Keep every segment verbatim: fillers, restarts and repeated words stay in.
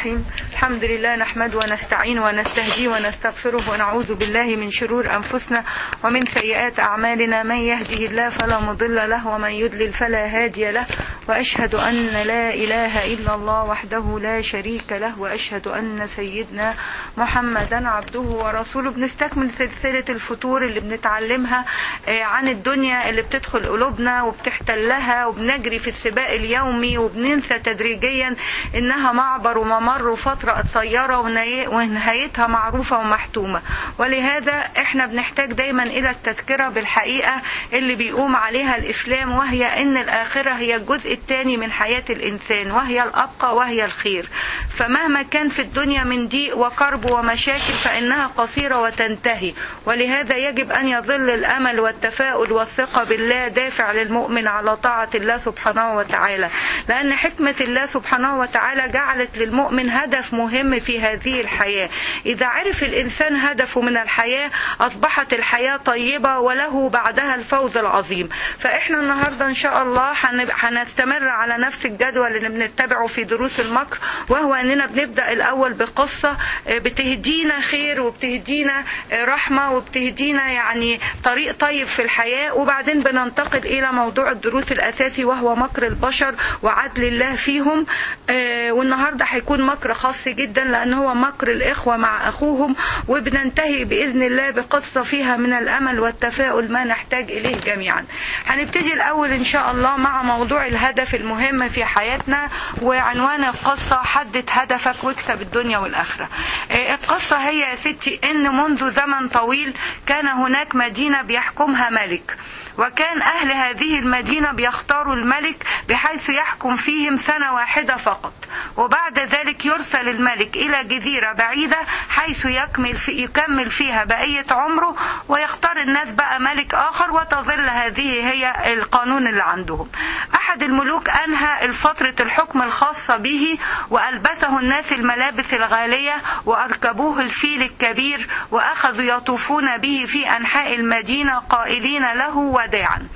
الرحيم. الحمد لله نحمده ونستعين ونستهديه ونستغفره ونعوذ بالله من شرور أنفسنا ومن سيئات أعمالنا. من يهده الله فلا مضل له ومن يضلل فلا هادي له، وأشهد أن لا إله إلا الله وحده لا شريك له، وأشهد أن سيدنا محمدا عبده ورسوله. بنستكمل سلسلة الفتور اللي بنتعلمها عن الدنيا اللي بتدخل قلوبنا وبتحتلها، وبنجري في السباق اليومي وبننسى تدريجيا إنها معبر وممر وفترة قصيرة ونهايتها معروفة ومحتومة. ولهذا احنا بنحتاج دايما إلى التذكرة بالحقيقة اللي بيقوم عليها الإسلام، وهي إن الآخرة هي الجزء الثاني من حياة الإنسان، وهي الأبقى وهي الخير. فمهما كان في الدنيا من ضيق وكرب ومشاكل فإنها قصيرة وتنتهي، ولهذا يجب أن يظل الأمل والتفاؤل والثقة بالله دافع للمؤمن على طاعة الله سبحانه وتعالى، لأن حكمة الله سبحانه وتعالى جعلت للمؤمن هدف مهم في هذه الحياة. إذا عرف الإنسان هدفه من الحياة أصبحت الحياة طيبة وله بعدها الفوز العظيم. فإحنا النهاردة إن شاء الله هنستمر على نفس الجدول اللي بنتبعه في دروس المكر، وهو أننا بنبدأ الأول بقصة بتهدينا خير وبتهدينا رحمة وبتهدينا يعني طريق طيب في الحياة، وبعدين بننتقل إلى موضوع الدروس الأساسي وهو مكر البشر وعدل الله فيهم. والنهاردة هيكون مكر خاص جدا لأن هو مكر الإخوة مع أخوهم، وبننتهي بإذن الله بقصة فيها من الأمل والتفاؤل ما نحتاج إليه جميعا. هنبتدي الأول إن شاء الله مع موضوع الهدف المهم في حياتنا، وعنوان القصة حدد هدفك واكسب الدنيا والآخرة. القصة هي يا ستي إن منذ زمن طويل كان هناك مدينة بيحكمها ملك، وكان أهل هذه المدينة بيختاروا الملك بحيث يحكم فيهم سنة واحدة فقط، وبعد ذلك يرسل الملك إلى جزيرة بعيدة حيث يكمل, في يكمل فيها بقية عمره، ويختار الناس بقى ملك آخر، وتظل هذه هي القانون اللي عندهم. أحد الملوك أنهى الفترة الحكم الخاصة به وألبسه الناس الملابس الغالية وأركبوه الفيل الكبير وأخذوا يطوفون به في أنحاء المدينة قائلين له وداعا.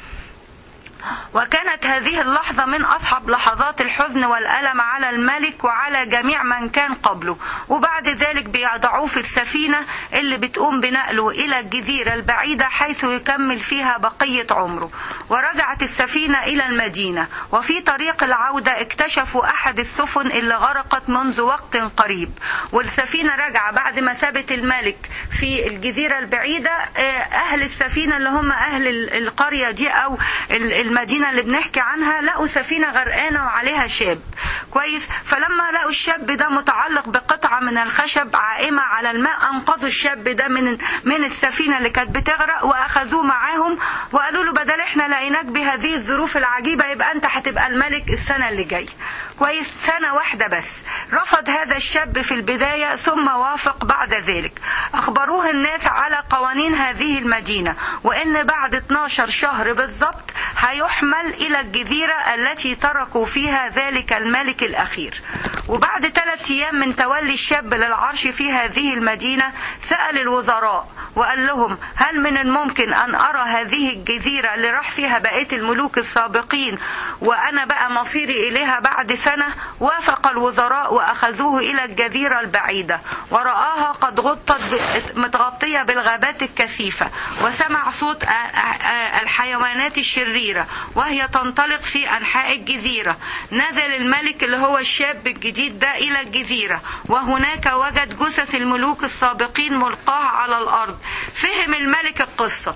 وكانت هذه اللحظة من أصعب لحظات الحزن والألم على الملك وعلى جميع من كان قبله. وبعد ذلك بيضعوه في السفينة اللي بتقوم بنقله إلى الجزيرة البعيدة حيث يكمل فيها بقية عمره. ورجعت السفينة إلى المدينة، وفي طريق العودة اكتشفوا أحد السفن اللي غرقت منذ وقت قريب، والسفينة رجع بعد ما سابت الملك في الجزيرة البعيدة. أهل السفينة اللي هم أهل القرية دي أو المدينة اللي بنحكي عنها لقوا سفينة غرقانة وعليها شاب كويس. فلما لقوا الشاب ده متعلق بقطعة من الخشب عائمة على الماء أنقذوا الشاب ده من من السفينة اللي كانت بتغرق وأخذوه معاهم، وقالوا له بدل احنا لقيناك بهذه الظروف العجيبة يبقى أنت هتبقى الملك السنة اللي جاي كويس، سنة واحدة بس. رفض هذا الشاب في البداية ثم وافق بعد ذلك. أخبروه الناس على قوانين هذه المدينة، وإن بعد اتناشر شهر بالضبط هيحمل إلى الجزيرة التي تركوا فيها ذلك الملك الأخير. وبعد ثلاثة أيام من تولي الشاب للعرش في هذه المدينة سأل الوزراء وقال لهم هل من الممكن أن أرى هذه الجزيرة اللي راح فيها بقية الملوك السابقين وأنا بقى مصيري إليها بعد سنة؟ وافق الوزراء وأخذوه إلى الجزيرة البعيدة، ورآها قد غطت متغطية بالغابات الكثيفة، وسمع صوت الحيوانات الشريرة وهي تنطلق في أنحاء الجزيرة. نزل الملك اللي هو الشاب الجديد ده إلى الجزيرة، وهناك وجد جثث الملوك السابقين ملقاة على الأرض. فهم الملك القصة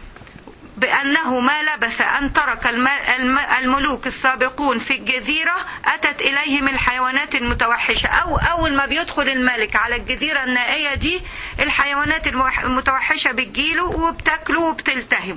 بأنه ما لبث أن ترك الملوك السابقون في الجزيرة أتت إليهم الحيوانات المتوحشة، أو أول ما بيدخل الملك على الجزيرة النائية دي الحيوانات المتوحشة بتجيله وبتاكله وبتلتهمه.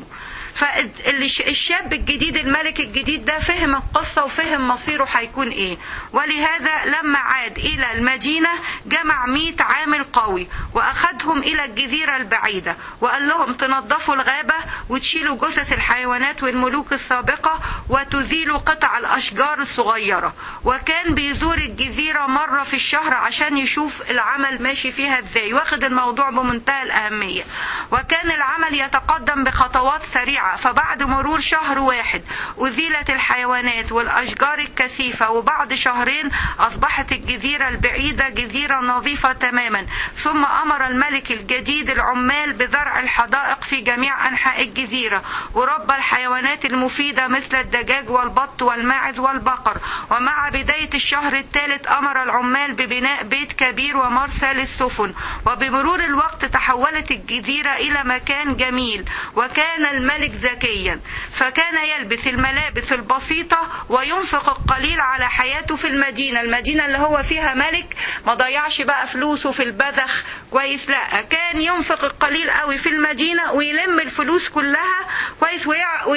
فالشاب الجديد الملك الجديد ده فهم القصة وفهم مصيره هيكون ايه، ولهذا لما عاد الى المدينة جمع مئة عامل قوي واخدهم الى الجزيرة البعيدة وقال لهم تنظفوا الغابة وتشيلوا جثث الحيوانات والملوك السابقة وتزيلوا قطع الاشجار الصغيرة. وكان بيزور الجزيرة مرة في الشهر عشان يشوف العمل ماشي فيها ازاي، واخد الموضوع بمنتهى الاهمية. وكان العمل يتقدم بخطوات سريعة ساعة. فبعد مرور شهر واحد أزيلت الحيوانات والأشجار الكثيفة، وبعد شهرين أصبحت الجزيرة البعيدة جزيرة نظيفة تماما. ثم أمر الملك الجديد العمال بزرع الحدائق في جميع أنحاء الجزيرة، ورب الحيوانات المفيدة مثل الدجاج والبط والماعز والبقر. ومع بداية الشهر الثالث أمر العمال ببناء بيت كبير ومرسى للسفن. وبمرور الوقت تحولت الجزيرة إلى مكان جميل. وكان الملك ذكيا، فكان يلبس الملابس البسيطة وينفق القليل على حياته في المدينة. المدينة اللي هو فيها ملك ما ضيعش بقى فلوسه في البذخ كويس، لا، كان ينفق القليل قوي في المدينة ويلم الفلوس كلها كويس،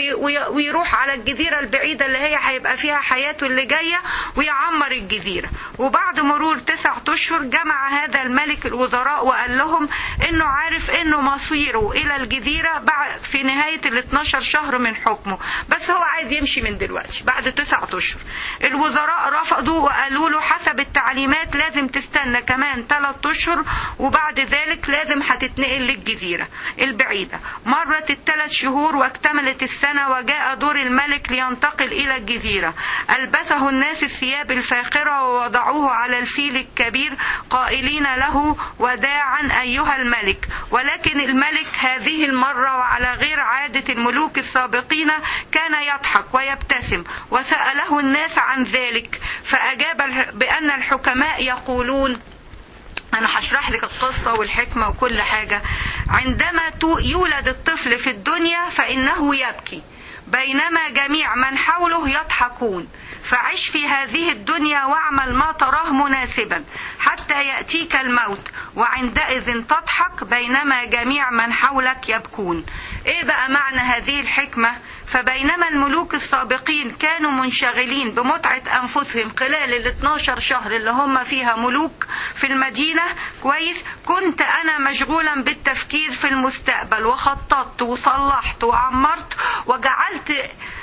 ويروح على الجزيرة البعيدة اللي هي هيبقى فيها حياته اللي جاية ويعمر الجزيرة. وبعد مرور تسعة أشهر جمع هذا الملك الوزراء وقال لهم إنه عارف إنه مصيره إلى الجزيرة بعد في نهاية ال اتناشر شهر من حكمه، بس هو عايز يمشي من دلوقتي بعد تسعة أشهر. الوزراء رفضوا وقالوا له حسب التعليمات لازم تستنى كمان ثلاثة أشهر، وبعد ذلك لازم هتتنقل للجزيرة البعيدة. مرت الثلاث شهور واكتملت السنة، وجاء دور الملك لينتقل إلى الجزيرة. ألبسه الناس الثياب الفاخرة ووضعوه على الفيل الكبير قائلين له وداعا أيها الملك. ولكن الملك هذه المرة وعلى غير عادة الملوك السابقين كان يضحك ويبتسم. وسأله الناس عن ذلك فأجاب بأن الحكماء يقولون، أنا هشرح لك القصة والحكمة وكل حاجة، عندما يولد الطفل في الدنيا فإنه يبكي بينما جميع من حوله يضحكون. فعش في هذه الدنيا واعمل ما تراه مناسبا حتى يأتيك الموت، وعندئذ تضحك بينما جميع من حولك يبكون. ايه بقى معنى هذه الحكمة؟ فبينما الملوك السابقين كانوا منشغلين بمتعة أنفسهم خلال ال اتناشر شهر اللي هم فيها ملوك في المدينة كويس، كنت أنا مشغولا بالتفكير في المستقبل، وخططت وصلحت وعمرت وجعلت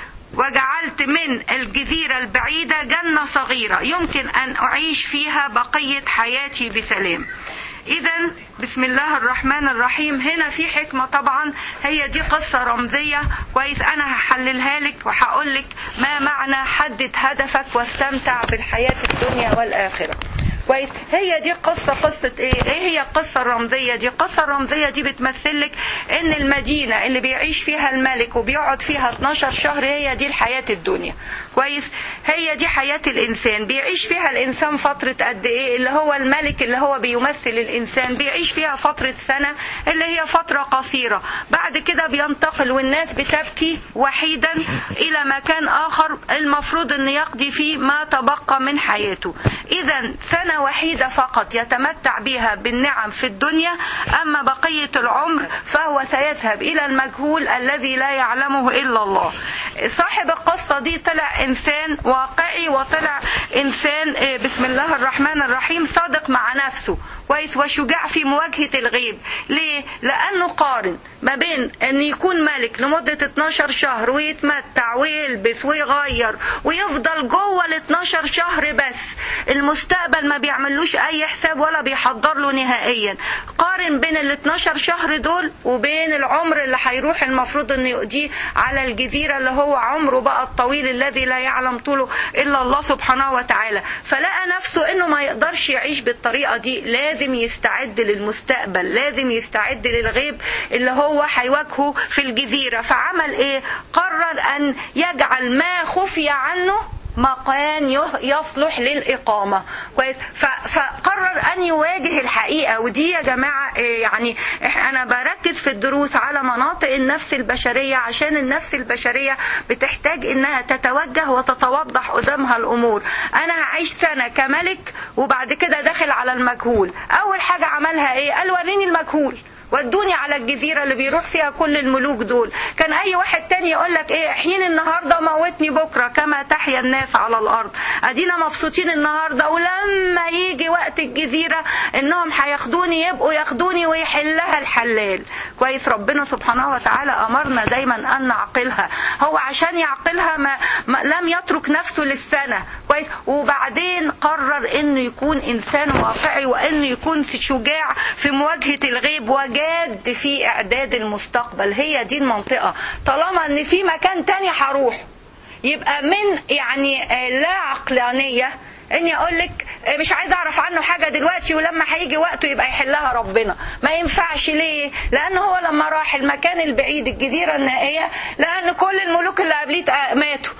وجعلت من الجزيرة البعيدة جنة صغيرة يمكن أن أعيش فيها بقية حياتي بسلام. إذا بسم الله الرحمن الرحيم، هنا في حكمة طبعا، هي دي قصة رمزية كويس، أنا هحللها لك وهقول لك ما معنى حدد هدفك واستمتع بالحياة الدنيا والآخرة كويس. هي دي قصة قصة ايه؟ ايه هي القصة الرمزية دي؟ القصة الرمزية دي بتمثلك ان المدينة اللي بيعيش فيها الملك وبيقعد فيها اتناشر شهر هي دي الحياة الدنيا كويس. هي دي حياة الانسان، بيعيش فيها الانسان فترة قد ايه؟ اللي هو الملك اللي هو بيمثل الانسان بيعيش فيها فترة سنة اللي هي فترة قصيرة، بعد كده بينتقل والناس بتبكي وحيدا الى مكان اخر المفروض ان يقضي فيه ما تبقى من حياته. اذا سنة وحيدة فقط يتمتع بها بالنعم في الدنيا، أما بقية العمر فهو سيذهب إلى المجهول الذي لا يعلمه إلا الله. صاحب القصة دي طلع إنسان واقعي، وطلع إنسان بسم الله الرحمن الرحيم صادق مع نفسه كويس، وشجاع في مواجهة الغيب. ليه؟ لأنه قارن ما بين أن يكون ملك لمدة اتناشر شهر ويتمتع ويلبس ويغير ويفضل جوه ال اتناشر شهر، بس المستقبل ما بيعملوش أي حساب ولا بيحضر له نهائيا. قارن بين ال اتناشر شهر دول وبين العمر اللي هيروح المفروض أنه يقضيه على الجزيرة اللي هو عمره بقى الطويل الذي لا يعلم طوله إلا الله سبحانه وتعالى. فلقى نفسه أنه ما يقدرش يعيش بالطريقة دي، لازم يستعد للمستقبل، لازم يستعد للغيب اللي هو هيواجهه في الجزيرة. فعمل ايه؟ قرر ان يجعل ما خفي عنه مكان يصلح للإقامة كويس. فقرر أن يواجه الحقيقة، ودي يا جماعة يعني أنا بركز في الدروس على مناطق النفس البشرية، عشان النفس البشرية بتحتاج إنها تتوجه وتتوضح قدامها الأمور. أنا هعيش سنة كملك وبعد كده داخل على المجهول. أول حاجة عملها إيه؟ قال وريني المجهول، ودوني على الجزيرة اللي بيروح فيها كل الملوك دول. كان اي واحد تاني يقول لك ايه، احييني النهاردة موتني بكرة كما تحيا الناس على الارض. ادينا مبسوطين النهاردة، ولما يجي وقت وقت الجزيرة انهم هياخدوني يبقوا ياخدوني ويحلها الحلال. كويس. ربنا سبحانه وتعالى امرنا دايما ان نعقلها. هو عشان يعقلها ما, ما لم يترك نفسه للسنة. كويس. وبعدين قرر انه يكون انسان واقعي وانه يكون شجاع في مواجهة الغيب وجاد في اعداد المستقبل. هي دي المنطقة. طالما ان في مكان تاني هروح يبقى من يعني لا عقلانية اني اقول لك مش عايز اعرف عنه حاجة دلوقتي ولما هيجي وقته يبقى يحلها ربنا. ما ينفعش. ليه؟ لان هو لما راح المكان البعيد الجزيرة النائية لان كل الملوك اللي قبليه ماتوا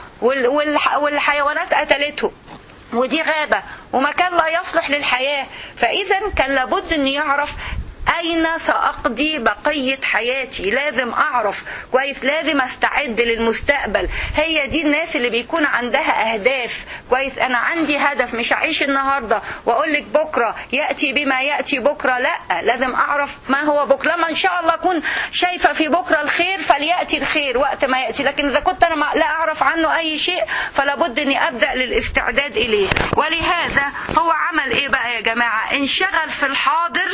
والحيوانات قتلته ودي غابة ومكان لا يصلح للحياة. فاذا كان لابد ان يعرف أين سأقضي بقية حياتي. لازم أعرف كويس. لازم أستعد للمستقبل. هي دي الناس اللي بيكون عندها أهداف. كويس. أنا عندي هدف. مش أعيش النهاردة وأقول لك بكرة يأتي بما يأتي بكرة. لا، لازم أعرف ما هو بكرة. لما إن شاء الله أكون شايفة في بكرة الخير فليأتي الخير وقت ما يأتي. لكن إذا كنت أنا لا أعرف عنه أي شيء فلابد أني أبدأ للاستعداد إليه. ولهذا هو عمل إيه بقى يا جماعة؟ انشغل في الحاضر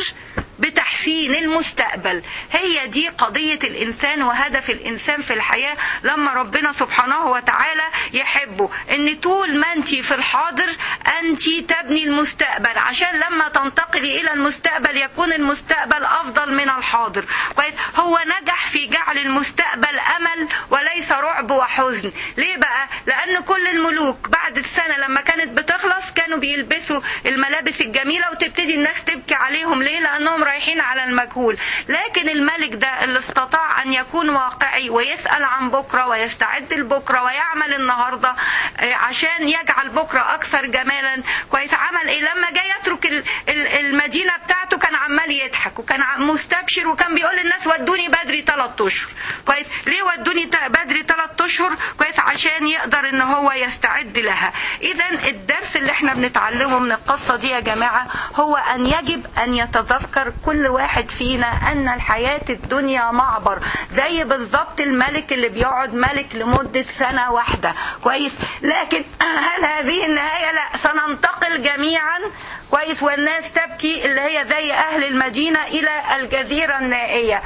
بتحسين المستقبل. هي دي قضية الإنسان وهدف الإنسان في الحياة لما ربنا سبحانه وتعالى يحبه. ان طول ما انت في الحاضر انت تبني المستقبل عشان لما تنتقلي إلى المستقبل يكون المستقبل أفضل من الحاضر. كويس. هو نجح في جعل المستقبل أمل وليس رعب وحزن. ليه بقى؟ لأن كل الملوك بعد السنة لما كانت بتخلص كانوا بيلبسوا الملابس الجميلة وتبتدي الناس تبكي عليهم. ليه؟ لأنهم رايحين على المجهول. لكن الملك ده اللي استطاع أن يكون واقعي ويسأل عن بكرة ويستعد لبكرة ويعمل النهاردة عشان يجعل بكرة أكثر جمالا. كويس. عمل إيه؟ لما جاي يترك المدينة بتاعته كان عمال يضحك وكان مستبشر وكان بيقول للناس ودوني بدري ثلاثة أشهر. كويس. ليه ودوني بدري ثلاثة أشهر؟ كويس. عشان يقدر إن هو يستعد لها. إذا الدرس اللي احنا بنتعلمه من القصة دي يا جماعة هو أن يجب أن يتذكر كل واحد فينا أن الحياة الدنيا معبر. زي بالضبط الملك اللي بيقعد ملك لمدة سنة واحدة. كويس. لكن هل هذه النهاية؟ لا، سننتقل جميعا. كويس. والناس تبكي اللي هي زي أهل المدينة إلى الجزيرة النائية.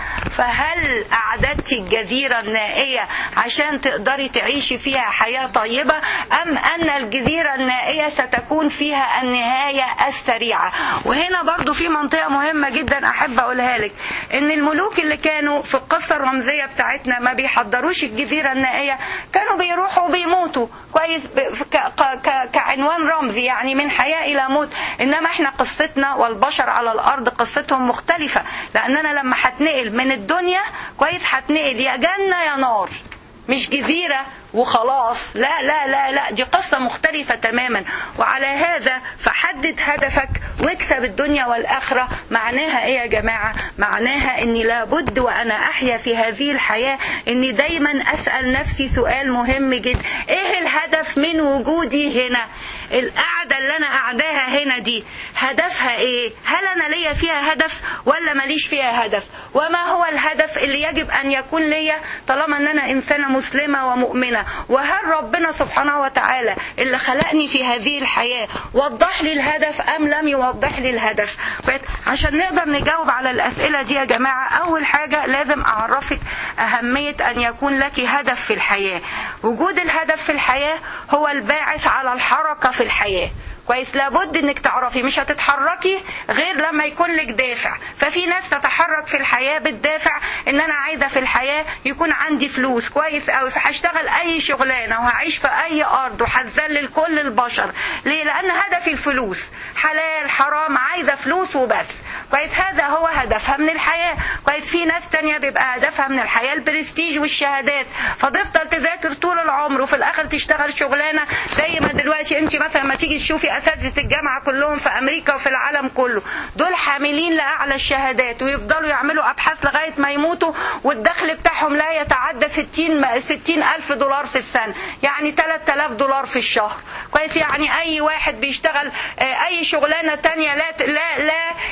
فهل أعددت الجزيرة النائية عشان تقدري تعيشي فيها حياة طيبة أم أن الجزيرة النائية ستكون فيها النهاية السريعة؟ وهنا برضو في منطقة مهمة جدا أحب أقولها لك. إن الملوك اللي كانوا في القصة الرمزية بتاعتنا ما بيحضروش الجزيرة النائية كانوا بيروحوا وبيموتوا. كويس. كعنوان رمزي يعني من حياة إلى موت. إنما إحنا قصتنا والبشر على الأرض قصتهم مختلفة. لأننا لما هتنقل من الدنيا كويس هتنقل يا جنة يا نار. مش جزيرة وخلاص. لا لا لا لا، دي قصة مختلفة تماما. وعلى هذا فحدد هدفك واكسب الدنيا والآخرة. معناها ايه يا جماعة؟ معناها اني لابد وانا احيا في هذه الحياة اني دايما اسأل نفسي سؤال مهم جدا. ايه الهدف من وجودي هنا؟ القعدة اللي انا قعداها هنا دي هدفها ايه؟ هل انا ليا فيها هدف ولا ماليش فيها هدف؟ وما هو الهدف اللي يجب ان يكون ليا طالما ان انا انسانة مسلمة ومؤمنة؟ وهل ربنا سبحانه وتعالى اللي خلقني في هذه الحياة وضح لي الهدف أم لم يوضح لي الهدف؟ عشان نقدر نجاوب على الأسئلة دي يا جماعة أول حاجة لازم أعرفك أهمية أن يكون لك هدف في الحياة. وجود الهدف في الحياة هو الباعث على الحركة في الحياة. كويس. لابد انك تعرفي مش هتتحركي غير لما يكون لك دافع. ففي ناس تتحرك في الحياة بالدافع ان انا عايزة في الحياة يكون عندي فلوس. كويس اوي. فهشتغل اي شغلانة وهعيش في اي ارض وهذلل كل البشر. ليه؟ لان هدفي الفلوس. حلال حرام عايزة فلوس وبس. كويس. هذا هو هدفها من الحياة. كويس. في ناس تانية بيبقى هدفها من الحياة البرستيج والشهادات فتفضل تذاكر طول العمر وفي الاخر تشتغل شغلانة زي ما دلوقتي انت مثلا ما تيجي تشوفي أساتذة الجامعة كلهم في أمريكا وفي العالم كله دول حاملين لأعلى الشهادات ويفضلوا يعملوا أبحاث لغاية ما يموتوا والدخل بتاعهم لا يتعدى ستين ألف دولار في السنة. يعني ثلاثة آلاف دولار في الشهر. كويس. يعني أي واحد بيشتغل أي شغلانة تانية لا لا لا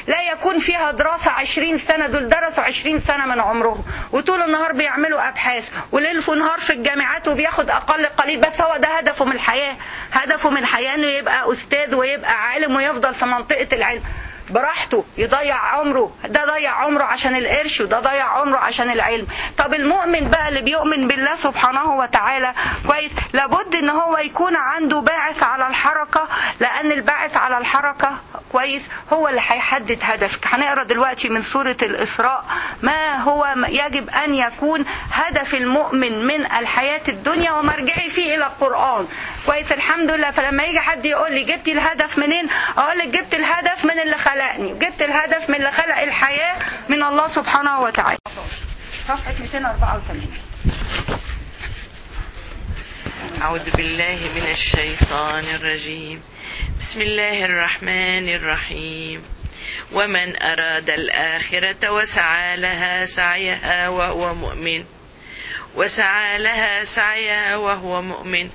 لا يكون فيها دراسة عشرين سنة، دول درسوا عشرين سنة من عمرهم وطول النهار بيعملوا أبحاث وليل ونهار في الجامعات وبياخد أقل قليل، بس هو ده هدفه من الحياة. هدفه من الحياة إنه يبقى أستاذ ويبقى عالم ويفضل في منطقة العلم براحته، يضيع عمره. ده ضيع عمره عشان القرش وده ضيع عمره عشان العلم. طب المؤمن بقى اللي بيؤمن بالله سبحانه وتعالى كويس، لابد ان هو يكون عنده باعث على الحركة، لان الباعث على الحركة كويس هو اللي هيحدد هدفك. هنقرا دلوقتي من سورة الإسراء ما هو يجب ان يكون هدف المؤمن من الحياة الدنيا ومرجعي فيه الى القرآن كويس. الحمد لله. فلما يجي حد يقول لي جبتي الهدف منين، اقول لك جبت الهدف من اللي خلقني، جبت الهدف من اللي خلق الحياة من الله سبحانه وتعالى. صفحة مئتين وأربعة وثمانين. أعوذ بالله من الشيطان الرجيم. بسم الله الرحمن الرحيم. ومن أراد الآخرة وسعى لها سعيها وهو مؤمن وسعى لها سعيها وهو مؤمن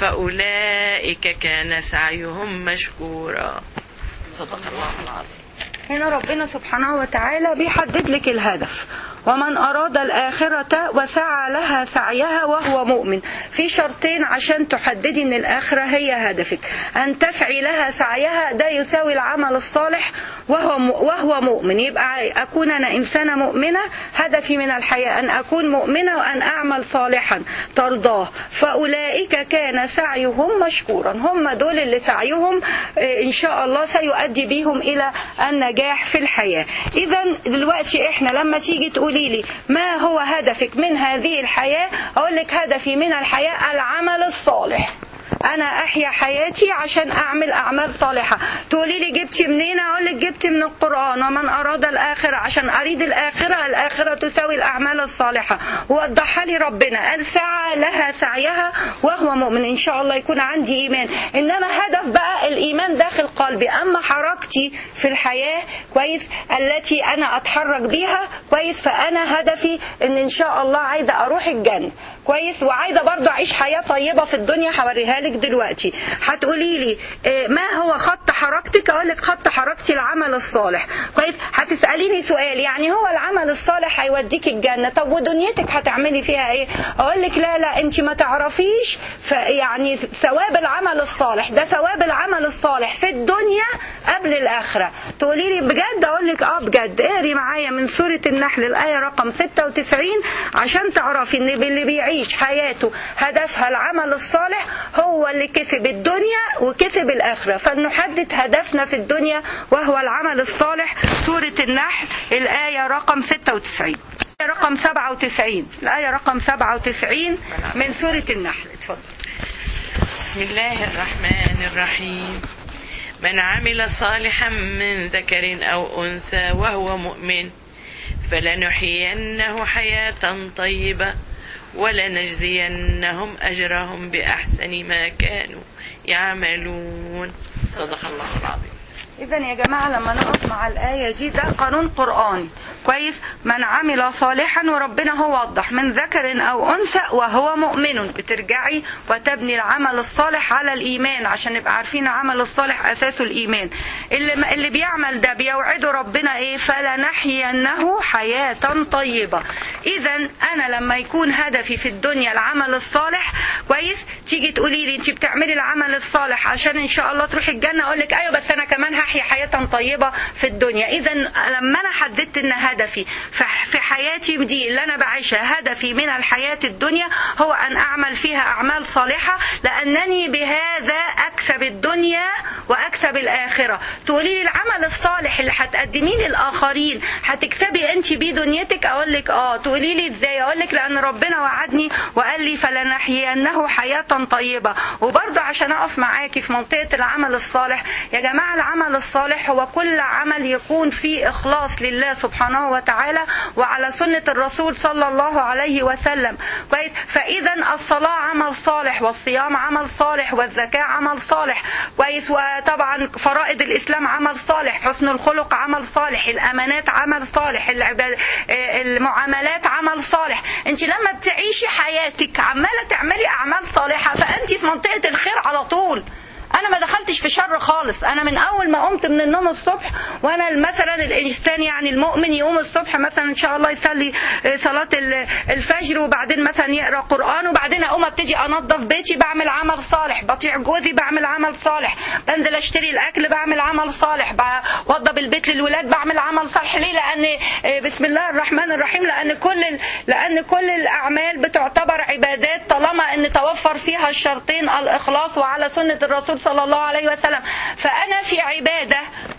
فأولئك كان سعيهم مشكورا. صدق الله العظيم. هنا ربنا سبحانه وتعالى بيحدد لك الهدف. ومن أراد الآخرة وسعى لها سعيها وهو مؤمن. في شرطين عشان تحددي ان الآخرة هي هدفك، أن تسعي لها سعيها ده يساوي العمل الصالح وهو وهو مؤمن. يبقى أكون أنا إنسانة مؤمنة، هدفي من الحياة أن أكون مؤمنة وأن أعمل صالحا ترضاه. فأولئك كان سعيهم مشكورا. هم دول اللي سعيهم إن شاء الله سيؤدي بهم إلى النجاح في الحياة. إذا دلوقتي إحنا لما تيجي تقول لي ما هو هدفك من هذه الحياة، أقول لك هدفي من الحياة العمل الصالح. أنا أحيا حياتي عشان أعمل أعمال صالحة. تقولي لي جبتي منين، أقول لك جبتي من القرآن. ومن أراد الآخرة، عشان أريد الآخرة، الآخرة تساوي الأعمال الصالحة. ووضحها لي ربنا قال سعى لها سعيها وهو مؤمن. إن شاء الله يكون عندي إيمان، إنما هدف بقى الإيمان داخل قلبي. أما حركتي في الحياة كويس التي أنا أتحرك بيها كويس، فأنا هدفي إن إن شاء الله عايزة أروح الجنة كويس، وعايزة برضو أعيش حياة طيبة في الدنيا. هوريها لك دلوقتي. هتقولي لي ما هو خط حركتك، اقول لك خط حركتي العمل الصالح كويس. هتساليني سؤال يعني هو العمل الصالح هيوديك الجنه، طب ودنيتك هتعملي فيها ايه؟ اقول لك لا لا انت ما تعرفيش يعني ثواب العمل الصالح ده ثواب العمل الصالح في الدنيا قبل الاخره. تقولي لي بجد؟ اقول لك اه بجد. اقري معايا من سوره النحل الايه رقم ستة وتسعين عشان تعرفي ان اللي بيعيش حياته هدفها العمل الصالح هو اللي كسب الدنيا وكسب الآخرة. فلنحدد هدفنا في الدنيا وهو العمل الصالح. سورة النحل الآية رقم ستة وتسعين، رقم سبعة وتسعين، الآية رقم سبعة وتسعين من سورة النحل. اتفضل. بسم الله الرحمن الرحيم. من عمل صالحا من ذكر أو أنثى وهو مؤمن فلنحيينه حياة طيبة ولنجزينهم أجرهم بأحسن ما كانوا يعملون. صدق الله العظيم. إذا يا جماعة لما نقف مع الآية دي ده قانون قرآني كويس. من عمل صالحا، وربنا هو وضح من ذكر أو أنثى وهو مؤمن. بترجعي وتبني العمل الصالح على الإيمان عشان نبقى عارفين العمل الصالح أساسه الإيمان. اللي, اللي بيعمل ده بيوعده ربنا إيه؟ فلنحيينه حياة طيبة. إذا أنا لما يكون هدفي في الدنيا العمل الصالح كويس، تيجي تقولي لي أنت بتعملي العمل الصالح عشان إن شاء الله تروحي الجنة، أقول لك أيوة بس أنا كمان هحيا حياة طيبة في الدنيا. إذا لما أنا حددت إن هدفي في حياتي دي اللي أنا بعيشها، هدفي من الحياة الدنيا هو أن أعمل فيها أعمال صالحة، لأنني بهذا أكسب الدنيا وأكسب الآخرة. تقولي لي العمل الصالح اللي هتقدميه للآخرين هتكسبي أنت بيه دنيتك، أقول لك آه. تقولي لي إزاي؟ أقول لك لأن ربنا وعدني وقال لي فلنحيينه حياة طيبة. وبرضه عشان أقف معاكي في منطقة العمل الصالح يا جماعة، العمل الصالح هو كل عمل يكون فيه إخلاص لله سبحانه وتعالى وعلى سنة الرسول صلى الله عليه وسلم كويس. فإذا الصلاة عمل صالح، والصيام عمل صالح، والزكاة عمل صالح كويس، وطبعا فرائض الإسلام عمل صالح، حسن الخلق عمل صالح، الأمانات عمل صالح، المعاملات عمل صالح. انت لما بتعيشي حياتك عمالة تعملي أعمال صالحة فأنت في منطقة الخير على طول. انا ما دخلتش في شر خالص. انا من اول ما قمت من النوم الصبح، وانا مثلا الانسان يعني المؤمن يقوم الصبح مثلا ان شاء الله يصلي صلاه الفجر، وبعدين مثلا يقرا قران، وبعدين اقوم ابتدي انظف بيتي، بعمل عمل صالح، بطيع جوزي بعمل عمل صالح، بنزل اشتري الاكل بعمل عمل صالح، بوضب البيت للولاد بعمل عمل صالح. ليه؟ لان بسم الله الرحمن الرحيم، لان كل لان كل الاعمال بتعتبر عبادات طالما ان توفر فيها الشرطين الاخلاص وعلى سنه الرسول صلى الله عليه وسلم. فانا في عباده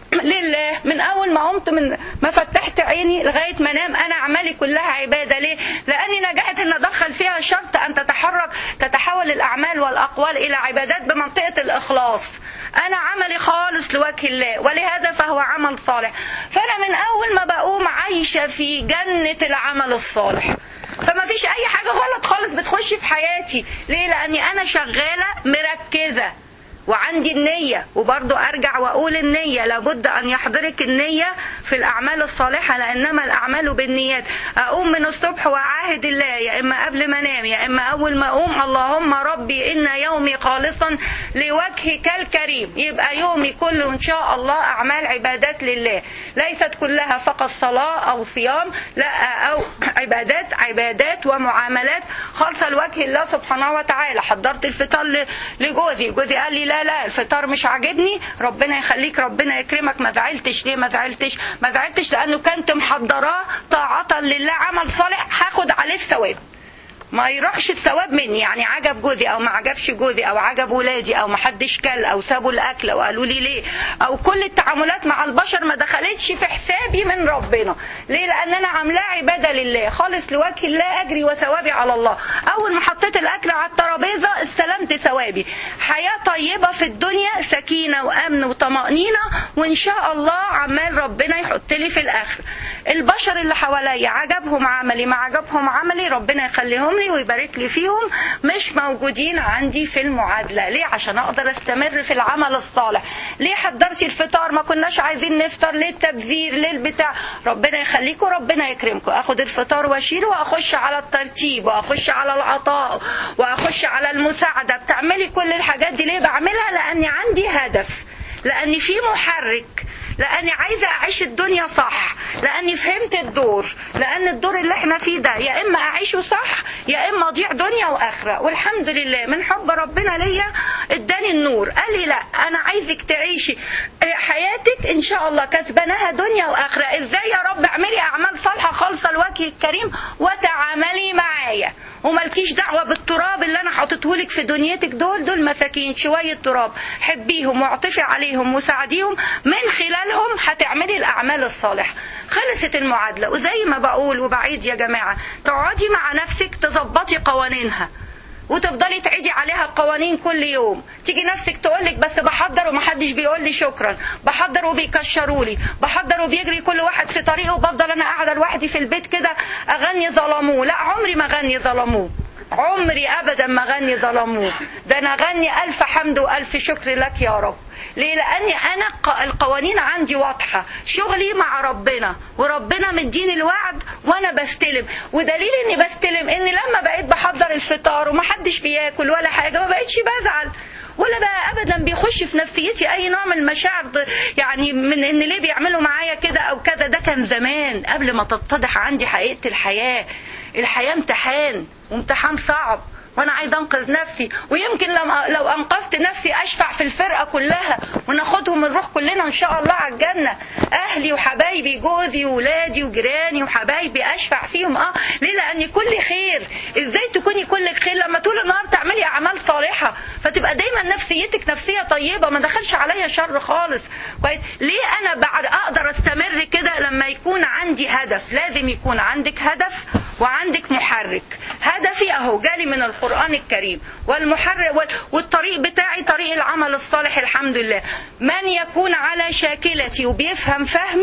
لله من اول ما قمت، من ما فتحت عيني لغايه ما انام، انا اعمالي كلها عباده. ليه؟ لاني نجحت ان ادخل فيها شرط ان تتحرك تتحول الاعمال والاقوال الى عبادات بمنطقه الاخلاص. انا عملي خالص لوجه الله، ولهذا فهو عمل صالح. فانا من اول ما بقوم عايشه في جنه العمل الصالح، فما فيش اي حاجه غلط خالص بتخش في حياتي. ليه؟ لاني انا شغاله مركزه وعندي النية. وبرضو أرجع وأقول النية لابد أن يحضرك النية في الأعمال الصالحة، لأنما الأعمال بالنيات. أقوم من الصبح وأعاهد الله، يا إما قبل ما أنام يا إما أول ما أقوم، اللهم ربي إن يومي خالصا لوجهك الكريم. يبقى يومي كله إن شاء الله أعمال عبادات لله، ليست كلها فقط صلاة أو صيام، لا، أو عبادات عبادات ومعاملات خالصة لوجه الله سبحانه وتعالى. حضرت الفطار لجوزي، جوزي قال لي لا لا الفطار مش عاجبني، ربنا يخليك ربنا يكرمك. ما زعلتش. ليه ما زعلتش؟ ما زعلتش لانه كنت محضراه طاعة لله، عمل صالح هاخد عليه الثواب، ما يروحش الثواب مني. يعني عجب جوزي او ما عجبش جوزي، او عجب ولادي، او ما حدش كل، او سابوا الاكل وقالوا لي ليه، او كل التعاملات مع البشر ما دخلتش في حسابي من ربنا. ليه؟ لان انا عاملاه عباده لله خالص لوجه الله، اجري وثوابي على الله. اول ما حطيت الاكل على الترابيزه استلمت ثوابي. حياه طيبه في الدنيا، سكينه وامن وطمانينه، وان شاء الله عمال ربنا يحط لي في الاخر. البشر اللي حواليا عجبهم عملي ما عجبهم عملي، ربنا يخليهم لي ويبارك لي فيهم، مش موجودين عندي في المعادلة. ليه؟ عشان اقدر استمر في العمل الصالح. ليه حضرتي الفطار؟ ما كناش عايزين نفطر. ليه التبذير؟ ليه البتاع؟ ربنا يخليكم ربنا يكرمكم. اخد الفطار واشيله واخش على الترتيب واخش على العطاء واخش على المساعدة. بتعملي كل الحاجات دي ليه؟ بعملها لاني عندي هدف، لاني في محرك، لاني عايزه اعيش الدنيا صح، لاني فهمت الدور، لان الدور اللي احنا فيه ده يا اما اعيشه صح يا اما اضيع دنيا واخره. والحمد لله من حب ربنا ليا اداني النور، قال لي لا انا عايزك تعيشي حياتك ان شاء الله كسبانها دنيا واخره. ازاي يا رب؟ اعملي اعمال صالحه خالصه لوجهك الكريم وتعاملي معايا، وملكيش دعوه بالتراب اللي انا حاططهولك في دنيتك. دول دول مساكين شويه تراب، حبيهم واعطفي عليهم وساعديهم، من خلالهم هتعملي الاعمال الصالحه. خلصت المعادله. وزي ما بقول وبعيد يا جماعه، تقعدي مع نفسك تظبطي قوانينها وتفضلي تعيدي عليها القوانين كل يوم. تيجي نفسك تقولك بس بحضر ومحدش بيقول لي شكرا، بحضر وبيكشروا لي، بحضر وبيجري كل واحد في طريقه، وبفضل انا قاعده لوحدي في البيت كده اغني ظلموه. لا، عمري ما اغني ظلموه، عمري ابدا ما اغني ظلموه. ده انا اغني الف حمد والف شكر لك يا رب. ليه؟ لاني انا القوانين عندي واضحه، شغلي مع ربنا وربنا مديني الوعد وانا بستلم. ودليل اني بستلم ان لما بقيت بحضر الفطار ومحدش بياكل ولا حاجه ما بقيتش بزعل، ولا بقى ابدا بيخش في نفسيتي اي نوع من المشاعر يعني من ان ليه بيعملوا معايا كده او كذا. ده كان زمان قبل ما تتضح عندي حقيقه الحياه. الحياه امتحان، وامتحان صعب، وانا عايز انقذ نفسي. ويمكن لما لو انقذت نفسي اشفع في الفرقه كلها وناخدهم ونروح كلنا ان شاء الله على الجنه. اهلي وحبايبي، جوزي وولادي وجيراني وحبايبي اشفع فيهم. اه ليه؟ لان كل خير. ازاي تكوني كلك خير لما طول النهار تعملي اعمال صالحه، فتبقى دايما نفسيتك نفسيه طيبه، ما دخلش عليا شر خالص. كويس؟ ليه انا بعد اقدر استمر كده؟ لما يكون عندي هدف. لازم يكون عندك هدف وعندك محرك. هدفي اهو جالي من القرآن الكريم، والمحرك والطريق بتاعي طريق العمل الصالح. الحمد لله. من يكون على شاكلتي وبيفهم فهمي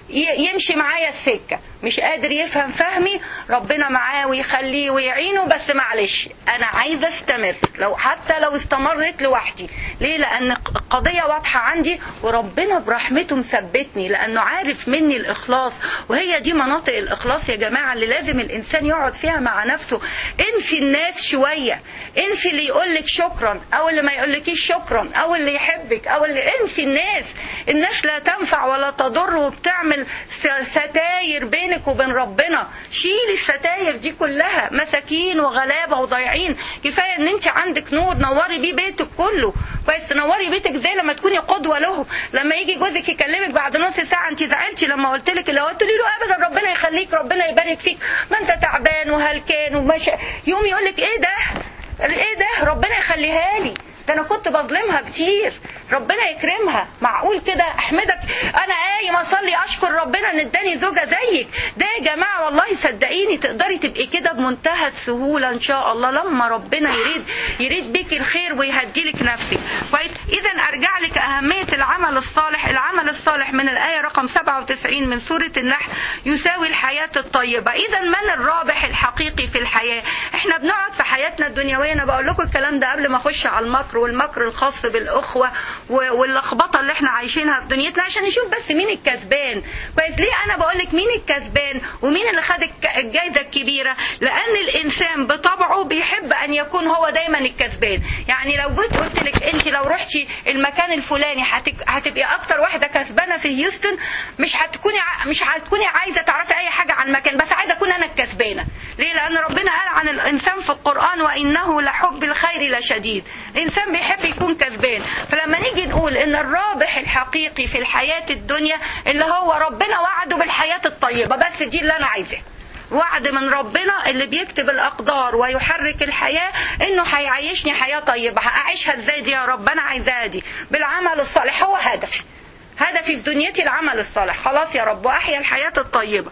يمشي معايا السكة، مش قادر يفهم فهمي، ربنا معاه ويخليه ويعينه، بس معلش انا عايزة استمر، لو حتى لو استمرت لوحدي. ليه؟ لان القضية واضحة عندي، وربنا برحمته مثبتني، لانه عارف مني الاخلاص، وهي دي مناطق الاخلاص يا جماعة اللي لازم الانسان يقعد فيها مع نفسه. انسي الناس شوية، انسي اللي يقولك شكرا او اللي ما يقولكيش شكرا او اللي يحبك او اللي، انسي الناس. الناس لا تنفع ولا تضر، وبتعمل ستاير بينك وبين ربنا. شيلي الستاير دي كلها، مساكين وغلابة وضايعين. كفاية ان انت عندك نور نوري بيه بيتك كله كويس، تنوري بيتك زي لما تكوني قدوة له. لما يجي جوزك يكلمك بعد نص ساعة انت زعلتي لما قلت لك اللي قلت له ابدا ربنا يخليك ربنا يبارك فيك، ما انت تعبان وهلكان وماشي، يوم يقولك ايه ده ايه ده ربنا يخليها لي، ده انا كنت بظلمها كتير ربنا يكرمها. معقول كده احمدك انا قايم اصلي اشكر ربنا ان اداني زوجه زيك؟ ده يا جماعه والله صدقيني تقدري تبقي كده بمنتهى السهوله ان شاء الله لما ربنا يريد يريد بيك الخير ويهديلك نفسك كويس. اذا ارجع لك اهميه العمل الصالح. العمل الصالح من الايه رقم سبعة وتسعين من سوره النحل يساوي الحياه الطيبه. اذا من الرابح الحقيقي في الحياه؟ احنا بنقعد في حياتنا الدنيويه، انا بقول لكم الكلام ده قبل ما اخش على المكر والمكر الخاص بالاخوه واللخبطه اللي احنا عايشينها في دنيتنا، عشان نشوف بس مين الكسبان كويس. ليه انا بقول لك مين الكسبان ومين اللي خد الجائزه الكبيره؟ لان الانسان بطبعه بيحب ان يكون هو دايما الكسبان. يعني لو جيت قلت لك انت لو رحتي المكان الفلاني هتبقي اكتر واحده كسبانه في هيوستن، مش هتكوني مش هتكوني عايزه تعرفي اي حاجه عن المكان، بس عايزه اكون انا الكسبانه. ليه؟ لان ربنا قال عن الانسان في القران وانه لحب الخير لشديد. الانسان بيحب يكون كسبان. فلما نيجي نقول ان الرابح الحقيقي في الحياة الدنيا اللي هو ربنا وعده بالحياة الطيبة، بس دي اللي انا عايزاه، وعد من ربنا اللي بيكتب الاقدار ويحرك الحياة انه هيعيشني حياة طيبة. هأعيشها ازاي دي يا رب؟ انا عايزاها دي بالعمل الصالح، هو هدفي هدفي في دنيتي العمل الصالح. خلاص يا رب، واحيا الحياة الطيبة.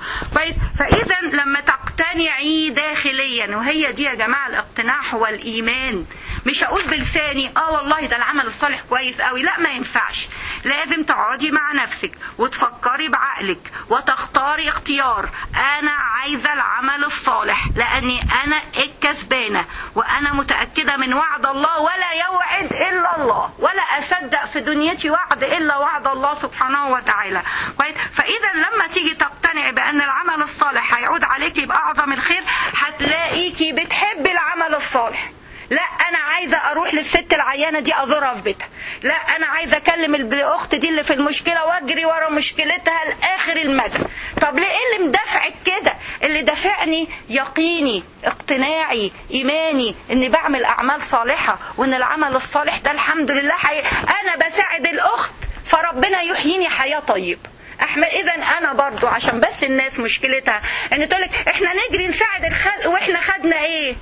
فاذا لما تقتنعي داخليا، وهي دي يا جماعة الاقتناع هو الايمان، مش هقول بلساني اه والله ده العمل الصالح كويس قوي، لا ما ينفعش. لازم تقعدي مع نفسك وتفكري بعقلك وتختاري اختيار، انا عايزة العمل الصالح لاني انا الكسبانة، وانا متأكدة من وعد الله، ولا يوعد الا الله، ولا اصدق في دنيتي وعد الا وعد الله سبحانه وتعالى. فاذا لما تيجي تقتنعي بان العمل الصالح هيعود عليكي باعظم الخير، هتلاقيكي بتحبي العمل الصالح. لا انا عايزه اروح للست العيانه دي ازورها في بيتها، لا انا عايزه اكلم الاخت دي اللي في المشكله واجري ورا مشكلتها لاخر المدى. طب ليه؟ ايه اللي مدافعك كده؟ اللي دافعني يقيني، اقتناعي، ايماني اني بعمل اعمال صالحه، وان العمل الصالح ده الحمد لله حي... انا بساعد الاخت فربنا يحييني حياه طيبه. احمد اذا انا برضو عشان بس الناس مشكلتها ان تقولك احنا نجري نساعد الخلق واحنا خدنا ايه؟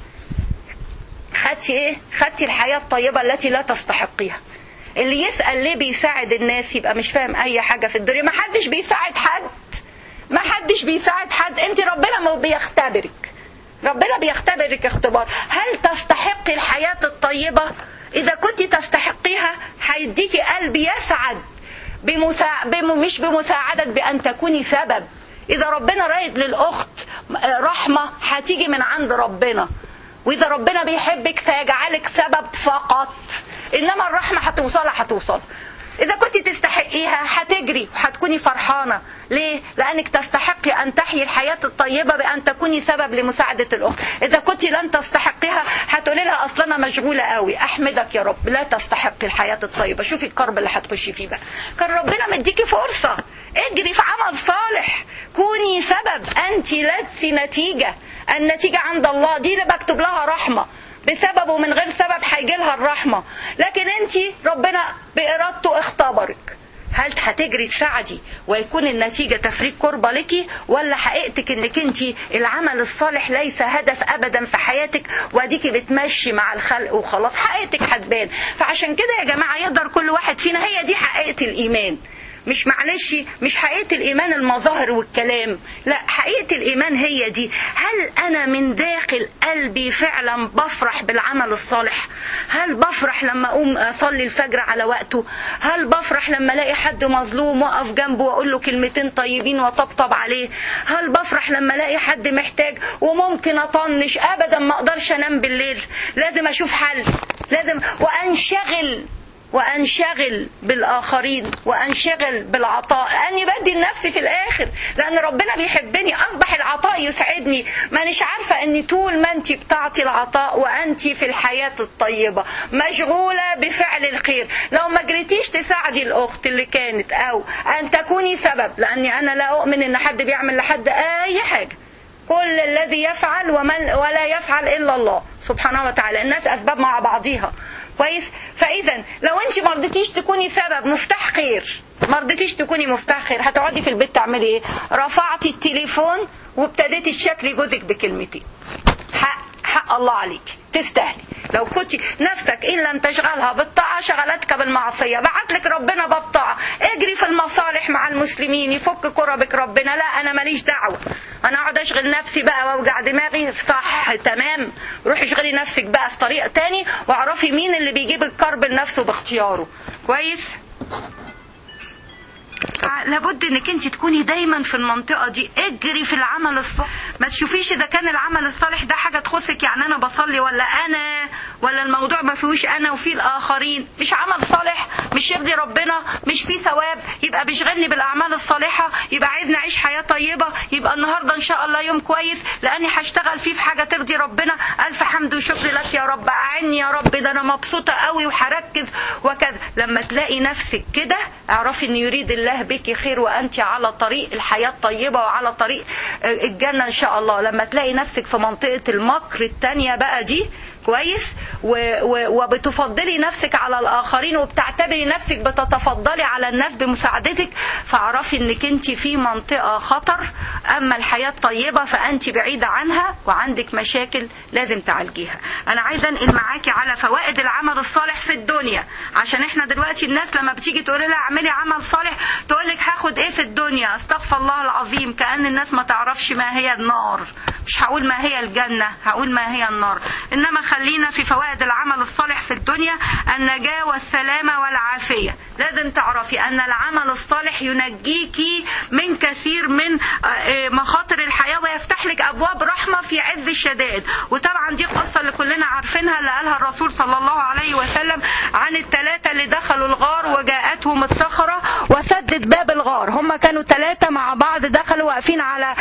خدتي ايه؟ خدتي الحياة الطيبة التي لا تستحقيها. اللي يسأل ليه بيساعد الناس يبقى مش فاهم اي حاجة في الدنيا. ما حدش بيساعد حد، ما حدش بيساعد حد. انت ربنا ما بيختبرك، ربنا بيختبرك اختبار. هل تستحقي الحياة الطيبة؟ اذا كنت تستحقيها هيديكي قلب يسعد بمسا... بم... مش بمساعدة، بأن تكوني سبب. اذا ربنا رايد للأخت رحمة هتيجي من عند ربنا، وإذا ربنا بيحبك فيجعلك سبب فقط، إنما الرحمة هتوصل هتوصل. إذا كنت تستحقيها هتجري وهتكوني فرحانة. ليه؟ لأنك تستحقي أن تحيي الحياة الطيبة بأن تكوني سبب لمساعدة الأخت. إذا كنت لن تستحقيها هتقولي لها أصلا أنا مشغولة قوي. أحمدك يا رب لا تستحقي الحياة الطيبة. شوفي الكرب اللي هتخشي فيه بقى. كان ربنا مديكي فرصة، اجري في عمل صالح، كوني سبب. أنت لست نتيجة، النتيجة عند الله. دي اللي بكتب لها رحمة، بسبب ومن غير سبب هيجي لها الرحمة. لكن انت ربنا بإرادته اختبرك. هل هتجري تساعدي ويكون النتيجة تفريج كربة لك، ولا حقيقتك انك انت العمل الصالح ليس هدف ابدا في حياتك واديكي بتمشي مع الخلق وخلاص؟ حقيقتك هتبان. فعشان كده يا جماعة يقدر كل واحد فينا، هي دي حقيقة الإيمان. مش معلش مش حقيقة الإيمان المظاهر والكلام، لا حقيقة الإيمان هي دي. هل أنا من داخل قلبي فعلا بفرح بالعمل الصالح؟ هل بفرح لما أقوم أصلي الفجر على وقته؟ هل بفرح لما ألاقي حد مظلوم وأقف جنبه وأقول له كلمتين طيبين وطبطب عليه؟ هل بفرح لما ألاقي حد محتاج وممكن أطنش؟ أبدا ما أقدرش أنام بالليل، لازم أشوف حل، لازم وأنشغل وأنشغل بالآخرين وأنشغل بالعطاء، لأني بدي لنفسي في الآخر، لأن ربنا بيحبني. أصبح العطاء يسعدني، مانيش عارفة أني طول ما أنت بتعطي العطاء وأنت في الحياة الطيبة مشغولة بفعل الخير، لو ما جريتيش تساعدي الأخت اللي كانت أو أن تكوني سبب، لأني أنا لا أؤمن أن حد بيعمل لحد أي حاجة، كل الذي يفعل ومن ولا يفعل إلا الله سبحانه وتعالى، الناس أسباب مع بعضيها كويس. فاذا لو انت ما رضيتيش تكوني سبب مفتاح خير، ما رضيتيش تكوني مفتاح خير، هتقعدي في البيت تعملي ايه؟ رفعتي التليفون وابتديتي تشكلي جوزك بكلمتين، حق حق الله عليك تستاهلي. لو كنت نفسك ان لم تشغلها بالطاعه شغلتك بالمعصيه، بعتلك ربنا بالطاعه، اجري في المصالح مع المسلمين، يفك كربك ربنا، لا انا ماليش دعوه، انا اقعد اشغل نفسي بقى واوجع دماغي، صح تمام، روحي اشغلي نفسك بقى في طريق تاني واعرفي مين اللي بيجيب الكرب لنفسه باختياره كويس. لابد انك انت تكوني دايما في المنطقه دي، اجري في العمل الصالح، ما تشوفيش اذا كان العمل الصالح ده حاجه تخصك، يعني انا بصلي ولا انا ولا الموضوع ما فيهوش انا وفيه الاخرين، مش عمل صالح، مش يرضي ربنا، مش فيه ثواب، يبقى بيشغلني بالاعمال الصالحه، يبقى عايز نعيش حياه طيبه، يبقى النهارده ان شاء الله يوم كويس لاني هشتغل فيه في حاجه ترضي ربنا، الف حمد وشكر لك يا رب، اعني يا رب، ده انا مبسوطه قوي وهركز وكذا. لما تلاقي نفسك كده اعرفي ان يريد الله بك خير وانت على طريق الحياه الطيبه وعلى طريق الجنه ان شاء الله. لما تلاقي نفسك في منطقه المكر التانية بقى دي كويس وبتفضلي نفسك على الآخرين وبتعتبري نفسك بتتفضلي على الناس بمساعدتك، فاعرفي انك انت في منطقة خطر. اما الحياة الطيبة فانت بعيدة عنها وعندك مشاكل لازم تعالجيها. انا عايزة انقل معاكي على فوائد العمل الصالح في الدنيا، عشان احنا دلوقتي الناس لما بتيجي تقولي لها اعملي عمل صالح تقولك هاخد ايه في الدنيا، استغفر الله العظيم، كأن الناس ما تعرفش ما هي النار. مش هقول ما هي الجنة، هقول ما هي النار. انما خلينا في فوائد العمل الصالح في الدنيا، النجاة والسلامة والعافية. لازم تعرفي أن العمل الصالح ينجيكي من كثير من مخاطر الحياة ويفتح لك أبواب رحمة في عز الشدائد. وطبعا دي قصة اللي كلنا عارفينها اللي قالها الرسول صلى الله عليه وسلم عن الثلاثة اللي دخلوا الغار وجاءتهم الصخرة وسدت باب الغار. هم كانوا ثلاثة مع بعض دخلوا واقفين على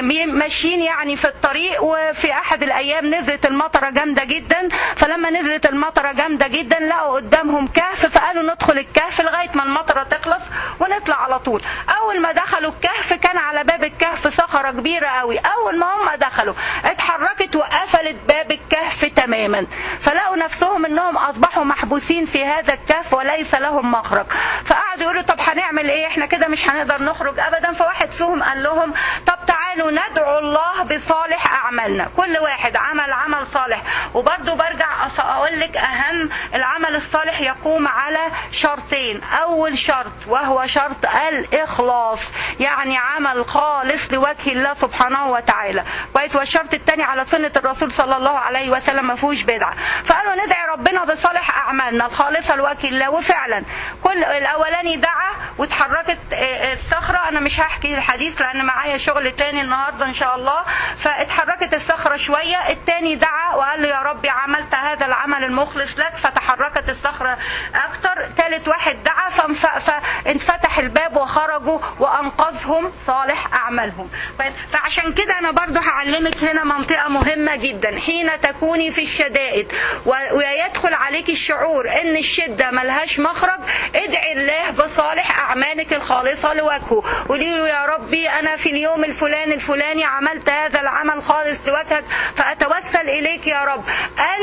ماشيين يعني في الطريق، وفي أحد الأيام نزلت المطرة جامدة جدا، فلما نزلت المطرة جامدة جدا لقوا قدامهم كهف، فقالوا ندخل الكهف لغاية ما المطرة تخلص ونطلع على طول. أول ما دخلوا الكهف كان على باب الكهف صخرة كبيرة قوي، أول ما هم دخلوا اتحركت وقفلت باب الكهف تماما، فلقوا نفسهم انهم اصبحوا محبوسين في هذا الكهف وليس لهم مخرج. فقعدوا يقولوا طب هنعمل ايه، احنا كده مش هنقدر نخرج ابدا. فواحد فيهم قال لهم طب تعالوا ندعو الله بصالح اعمالنا، كل واحد عمل عمل صالح. وبرضو برجع اقول لك اهم العمل الصالح يقوم على شرطين. اول شرط وهو شرط الاخلاص، يعني عمل خالص لوجه الله سبحانه وتعالى كويس. والشرط الثاني على سنة الرسول صلى الله عليه وسلم ما فيهوش بدعة. فقالوا ندعي ربنا بصالح اعمالنا الخالصة لوجه الله. وفعلا كل الاولاني دعا واتحركت الصخرة، انا مش هحكي الحديث لان معايا شغل تاني النهاردة ان شاء الله، فاتحركت الصخرة شوية. الثاني دعا وقال له يا ربي عملت هذا العمل المخلص لك، فتحركت الصخرة اكتر. ثالث واحد دعا فانفتح الباب وخرجوا وانقذهم صالح اعمالهم. فعشان كده انا برضو هعلمك هنا منطقة مهمة جدا. حين تكوني في الشدائد ويدخل عليك الشعور ان الشدة ملهاش مخرج، ادعي الله بصالح اعمالك الخالصة لوجهه. قولي له يا ربي انا في اليوم الفلاني الفلاني عملت هذا العمل خالص لوجهك، فاتوسل اليك يا رب ان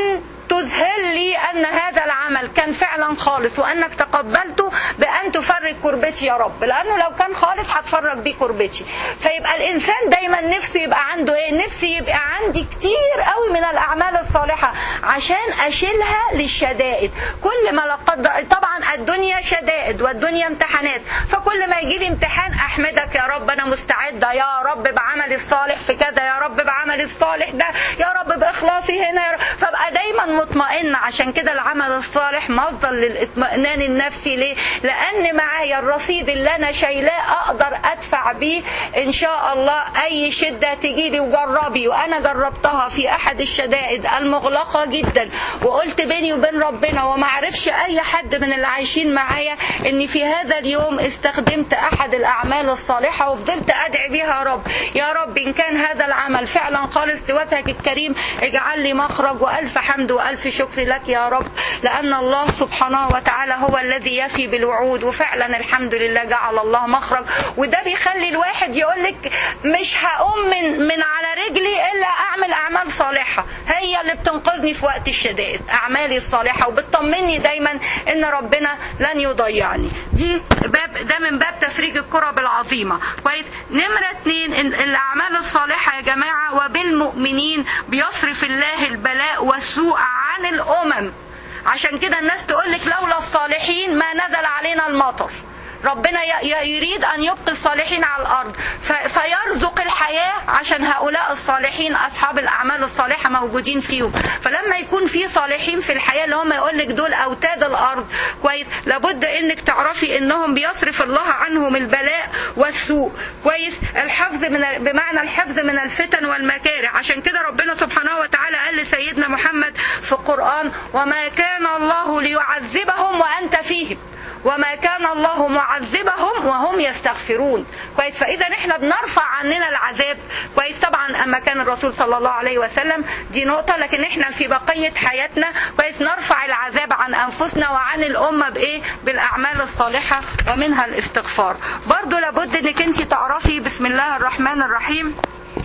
تذهل لي أن هذا العمل كان فعلا خالص وأنك تقبلته بأن تفرج كربتي يا رب، لأنه لو كان خالص هتفرج بيه كربتي. فيبقى الإنسان دايما نفسه يبقى عنده إيه؟ نفسي يبقى عندي كتير قوي من الأعمال الصالحة عشان أشيلها للشدائد. كل ما لقد طبعا الدنيا شدائد والدنيا امتحانات، فكل ما يجي لي امتحان أحمدك يا رب أنا مستعدة يا رب بعمل الصالح في كذا، يا رب بعمل الصالح ده، يا رب بإخلاصي هنا يا رب. فبقى دايما مطمئن. عشان كده العمل الصالح مصدر للاطمئنان النفسي. ليه؟ لأن معايا الرصيد اللي أنا شايلاه أقدر أدفع بيه إن شاء الله أي شدة تجيلي. وجربي، وأنا جربتها في أحد الشدائد المغلقة جدا، وقلت بيني وبين ربنا وما عرفش أي حد من اللي عايشين معايا إني في هذا اليوم استخدمت أحد الأعمال الصالحة وفضلت أدعي بيها يا رب يا رب إن كان هذا العمل فعلا خالص لوجهك الكريم اجعل لي مخرج. وألف حمد وألف شكر لك يا رب، لأن الله سبحانه وتعالى هو الذي يفي بالوعود. وفعلا الحمد لله جعل الله مخرج. وده بيخلي الواحد يقولك مش هقوم من, من على رجلي إلا أعمل أعمال صالحة، هي اللي بتنقذني في وقت الشدائد، أعمالي الصالحة، وبتطمني دايما إن ربنا لن يضيعني. دي باب ده من باب تفريج الكرب العظيمة. كويس. نمرة اتنين، الأعمال الصالحة يا جماعة وبالمؤمنين بيصرف الله البلاء والسوء عن الأمم. عشان كده الناس تقولك لولا الصالحين ما نزل علينا المطر. ربنا يريد أن يبقي الصالحين على الأرض فيرزق الحياة عشان هؤلاء الصالحين أصحاب الأعمال الصالحة موجودين فيهم. فلما يكون في صالحين في الحياة اللي هم يقولك دول أوتاد الأرض، كويس، لابد إنك تعرفي إنهم بيصرف الله عنهم البلاء والسوء. كويس. الحفظ من بمعنى الحفظ من الفتن والمكاره. عشان كده ربنا سبحانه وتعالى قال لسيدنا محمد في القرآن وما كان الله ليعذبهم وأنت فيهم وما كان الله معذبهم وهم يستغفرون. كويس. فإذا احنا بنرفع عننا العذاب. كويس. طبعا أما كان الرسول صلى الله عليه وسلم دي نقطة، لكن احنا في بقية حياتنا كويس نرفع العذاب عن أنفسنا وعن الأمة بإيه؟ بالأعمال الصالحة ومنها الاستغفار. برضو لابد انك انت تعرفي بسم الله الرحمن الرحيم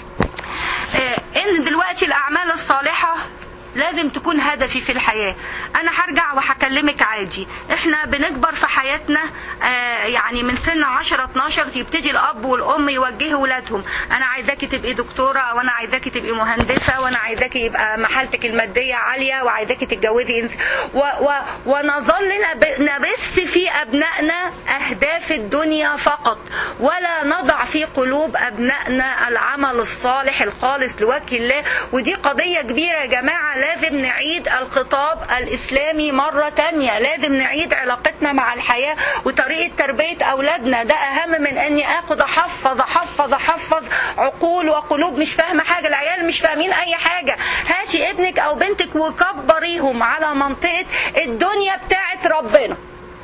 اه ان دلوقتي الأعمال الصالحة لازم تكون هدفي في الحياة. أنا هرجع وهكلمك عادي. إحنا بنكبر في حياتنا آه يعني من سن عشرة اتناشر يبتدي الأب والأم يوجهوا ولادهم أنا عايزاكي تبقي دكتورة، وأنا عايزاكي تبقي مهندسة، وأنا عايزاكي يبقى محالتك المادية عالية، وعايزاكي تتجوزي. و و ونظل نبث في أبنائنا أهداف الدنيا فقط، ولا نضع في قلوب أبنائنا العمل الصالح الخالص لوجه الله. ودي قضية كبيرة يا جماعة. لازم نعيد الخطاب الإسلامي مرة تانية. لازم نعيد علاقتنا مع الحياة وطريقة تربية أولادنا. ده أهم من أني أخذ أحفظ أحفظ أحفظ عقول وقلوب مش فاهمة حاجة. العيال مش فاهمين أي حاجة. هاتي ابنك أو بنتك وكبريهم على منطقة الدنيا بتاعت ربنا.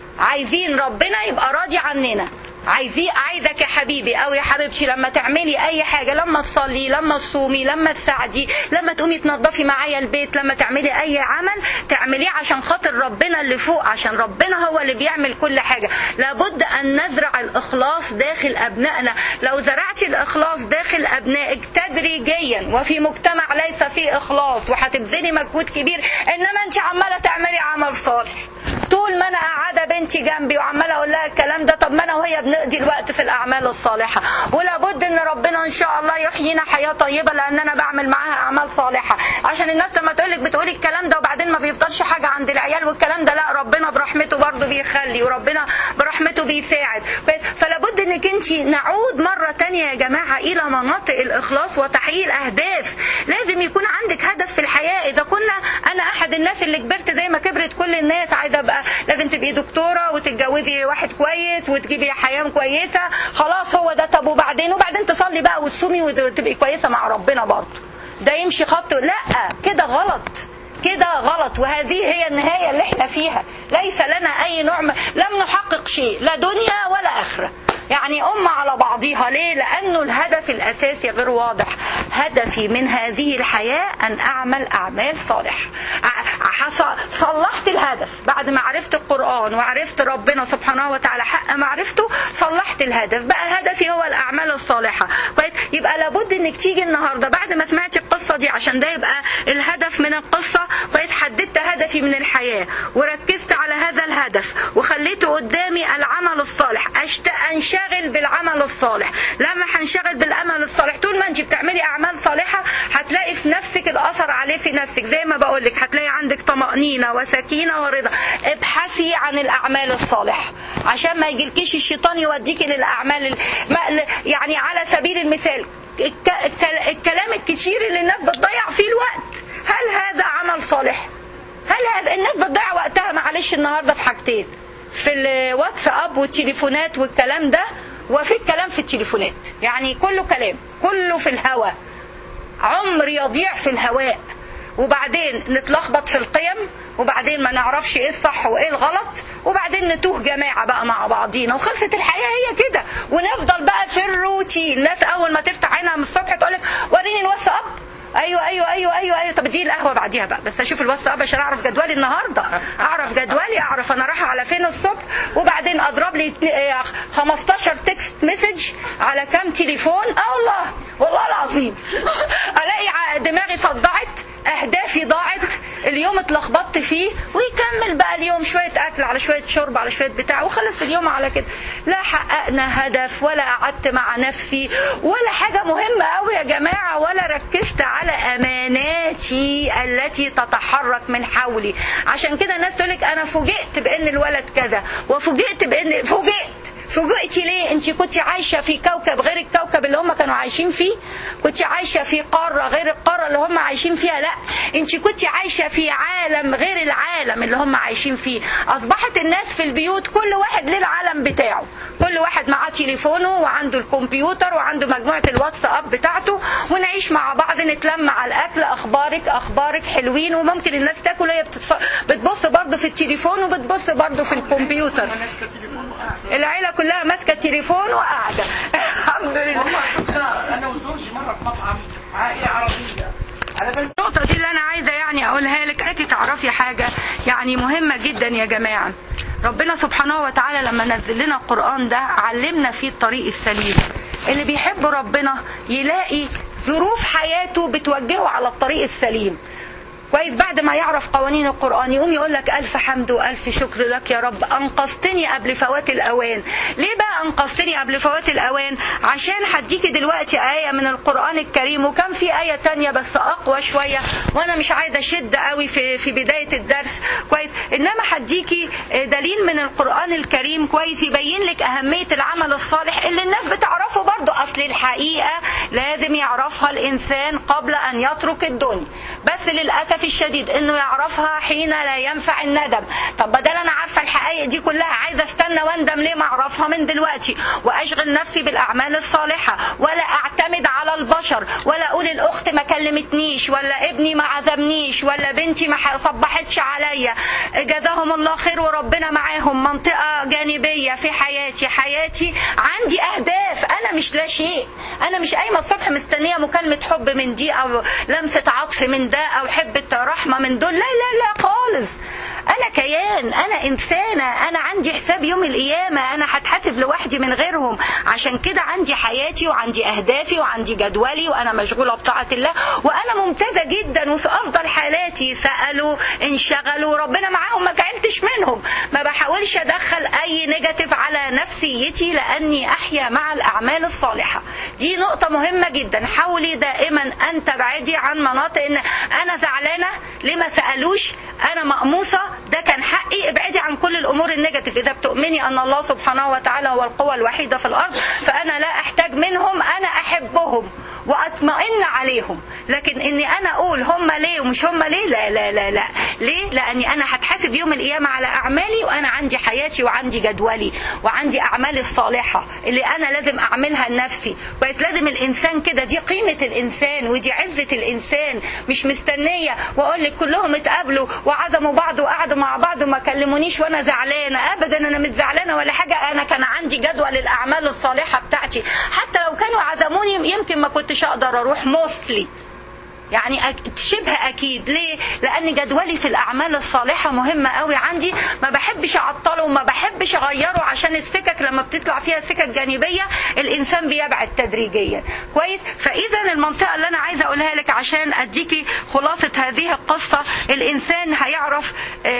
عايزين ربنا يبقى راضي عننا. عايزي عايزك يا حبيبي او يا حبيبتي لما تعملي اي حاجه، لما تصلي، لما تصومي، لما تساعدي، لما تقومي تنظفي معايا البيت، لما تعملي اي عمل تعمليه عشان خاطر ربنا اللي فوق، عشان ربنا هو اللي بيعمل كل حاجه. لابد ان نزرع الاخلاص داخل ابنائنا. لو زرعتي الاخلاص داخل ابنائك تدريجيا وفي مجتمع ليس فيه اخلاص وهتبذلي مجهود كبير، انما انت عماله تعملي عمل صالح طول ما انا قاعده بنتي جنبي وعماله اقول لها الكلام ده، طب ما انا وهي بنقضي الوقت في الاعمال الصالحه. ولابد ان ربنا ان شاء الله يحيينا حياه طيبه لان انا بعمل معاها اعمال صالحه. عشان الناس لما تقولك بتقولي الكلام ده وبعدين ما بيفضلش حاجه عند العيال والكلام ده، لا، ربنا برحمته برضه بيخلي وربنا برحمته بيساعد. فلابد انك انت نعود مره تانية يا جماعه الى مناطق الاخلاص وتحقيق الاهداف. لازم يكون عندك هدف في الحياه. اذا كنا انا احد الناس اللي كبرت زي ما كبرت كل الناس، عايزه ابقى لازم تبقي دكتوره وتتجوزي واحد كويس وتجيبي حياه كويسه، خلاص هو ده. طب وبعدين وبعدين تصلي بقى وتصومي وتبقي كويسه مع ربنا برضه، ده يمشي خط؟ لا، كده غلط، كده غلط. وهذه هي النهايه اللي احنا فيها. ليس لنا اي نوع م... لم نحقق شيء لا دنيا ولا اخره. يعني أمة على بعضها. ليه؟ لأنه الهدف الأساسي غير واضح. هدفي من هذه الحياة أن أعمل أعمال صالحة. صلحت الهدف بعد ما عرفت القرآن وعرفت ربنا سبحانه وتعالى حق معرفته، صلحت الهدف بقى، هدفي هو الأعمال الصالحة. يبقى لابد انك تيجي النهاردة بعد ما سمعت القصة دي، عشان ده يبقى الهدف من القصة. حددت هدفي من الحياة وركزت على هذا الهدف وخليته قدامي العمل الصالح، انشغل بالعمل الصالح. لما هنشغل بالعمل الصالح، طول ما انت بتعملي اعمال صالحة هتلاقي في نفسك الاثر عليه في نفسك، زي ما بقولك هتلاقي عندك طمأنينة وسكينة ورضا. ابحثي عن الاعمال الصالحة عشان ما يجيلكيش الشيطان يوديكي للاعمال. يعني على سبيل المثال الكلام الكتير اللي الناس بتضيع فيه الوقت، هل هذا عمل صالح؟ هل هذا الناس بتضيع وقتها معلش النهارده في حاجتين، في الواتساب والتليفونات والكلام ده، وفي الكلام في التليفونات. يعني كله كلام، كله في الهواء، عمر يضيع في الهواء، وبعدين نتلخبط في القيم، وبعدين ما نعرفش ايه الصح وايه الغلط، وبعدين نتوه جماعة بقى مع بعضينا، وخلصت الحياة هي كده. ونفضل بقى في الروتين. الناس اول ما تفتح عينها من الصبح تقولك وريني الواتساب، ايوه ايوه ايوه ايوه ايوه طب دي القهوه بعديها بقى، بس اشوف الواتساب عشان اعرف جدولي النهارده، اعرف جدولي، اعرف انا رايحه على فين الصبح، وبعدين اضرب لي خمستاشر تكست مسج على كام تليفون. اه والله والله العظيم الاقي دماغي صدعت، اهدافي ضاعت، اليوم اتلخبطت فيه، ويكمل بقى اليوم شويه اكل على شويه شرب على شويه بتاع، وخلص اليوم على كده. لا حققنا هدف، ولا قعدت مع نفسي، ولا حاجه مهمه قوي يا جماعه، ولا ركزت على اماناتي التي تتحرك من حولي. عشان كده الناس تقولك انا فوجئت بان الولد كذا، وفوجئت بان فوجئت فوجئتي ليه؟ انت كنت عايشة في كوكب غير الكوكب اللي هم كانوا عايشين فيه، كنت عايشة في قارة غير القارة اللي هم عايشين فيها. لا، انت كنت عايشة في عالم غير العالم اللي هم عايشين فيه. اصبحت الناس في البيوت كل واحد له العالم بتاعه، كل واحد معاه تليفونه وعنده الكمبيوتر وعنده مجموعة الواتساب بتاعته، ونعيش مع بعض، نتلم على الاكل، اخبارك اخبارك حلوين. وممكن الناس تاكل هي بتبص برضه في التليفون وبتبص برضه في الكمبيوتر. العيلة كلها ماسكه التليفون وقاعده. الحمد لله. والله شفنا انا وزوجي مره في مطعم عائله عربيه. النقطه دي اللي انا عايزه يعني اقولها لك، انت تعرفي حاجه يعني مهمه جدا يا جماعه. ربنا سبحانه وتعالى لما نزل لنا القرآن ده علمنا فيه الطريق السليم. اللي بيحب ربنا يلاقي ظروف حياته بتوجهه على الطريق السليم. كويس، بعد ما يعرف قوانين القرآن يقوم يقول لك ألف حمد وألف شكر لك يا رب، أنقذتني قبل فوات الأوان. ليه بقى أنقذتني قبل فوات الأوان؟ عشان هديكي دلوقتي آية من القرآن الكريم، وكان في آية تانية بس أقوى شوية، وأنا مش عايزة أشد قوي في في بداية الدرس. كويس، إنما هديكي دليل من القرآن الكريم كويس يبين لك أهمية العمل الصالح اللي الناس بتعرفه برضو. أصل الحقيقة لازم يعرفها الإنسان قبل أن يترك الدنيا، بس للأسف الشديد انه يعرفها حين لا ينفع الندم. طب بدل انا عارفه الحقائق دي كلها عايزه استنى واندم ليه؟ ما اعرفها من دلوقتي واشغل نفسي بالاعمال الصالحه، ولا اعتمد على البشر، ولا اقول الاخت ما كلمتنيش، ولا ابني ما عزمنيش، ولا بنتي ما صبحتش عليا، جزاهم الله خير وربنا معاهم، منطقه جانبيه في حياتي. حياتي عندي اهداف، انا مش لا شيء، انا مش قايمه الصبح مستنيه مكالمه حب من دي او لمسه عطف من ده او حبه رحمة من دول. لا لا لا خالص، أنا كيان، أنا إنسانة، أنا عندي حساب يوم القيامة، أنا هتحاسب لوحدي من غيرهم. عشان كده عندي حياتي وعندي أهدافي وعندي جدولي، وأنا مشغولة بطاعة الله، وأنا ممتازة جدا وفي أفضل حالاتي. سألوا، انشغلوا، ربنا معاهم، ما زعلتش منهم، ما بحاولش أدخل أي نيجاتيف على نفسيتي، لأني أحيا مع الأعمال الصالحة. دي نقطة مهمة جدا. حاولي دائما أن تبعدي عن مناطق إن أنا زعلانة ليه ما سألوش، أنا مأموسة، ده كان حقي. ابعدي عن كل الأمور النيجاتيف. إذا بتؤمني أن الله سبحانه وتعالى هو القوة الوحيدة في الأرض، فأنا لا أحتاج منهم، أنا أحبهم وأطمئن عليهم. لكن إني أنا أقول هم ليه ومش هم ليه، لا لا لا لا. ليه؟ لأني أنا هتحاسب هحاسب يوم القيامة على أعمالي، وأنا عندي حياتي وعندي جدولي وعندي أعمالي الصالحة اللي أنا لازم أعملها لنفسي. كويس؟ لازم الإنسان كده، دي قيمة الإنسان ودي عزة الإنسان. مش مستنية وأقول لك كلهم اتقابلوا وعزموا بعض وقعدوا مع بعض وما كلمونيش وأنا زعلانة. أبدا، أنا مش زعلانة ولا حاجة. أنا كان عندي جدول الأعمال الصالحة بتاعتي، حتى لو كانوا عزموني يمكن ما كنتش أقدر أروح موصلي، يعني شبه أكيد. ليه؟ لأن جدولي في الأعمال الصالحة مهمة قوي عندي، ما بحبش أعطله وما بحبش أغيره، عشان السكك لما بتطلع فيها سكك جانبية الإنسان بيبعد تدريجيا. كويس؟ فإذا المنطقة اللي أنا عايزة أقولها لك عشان أديكي خلاصة هذه القصة، الإنسان هيعرف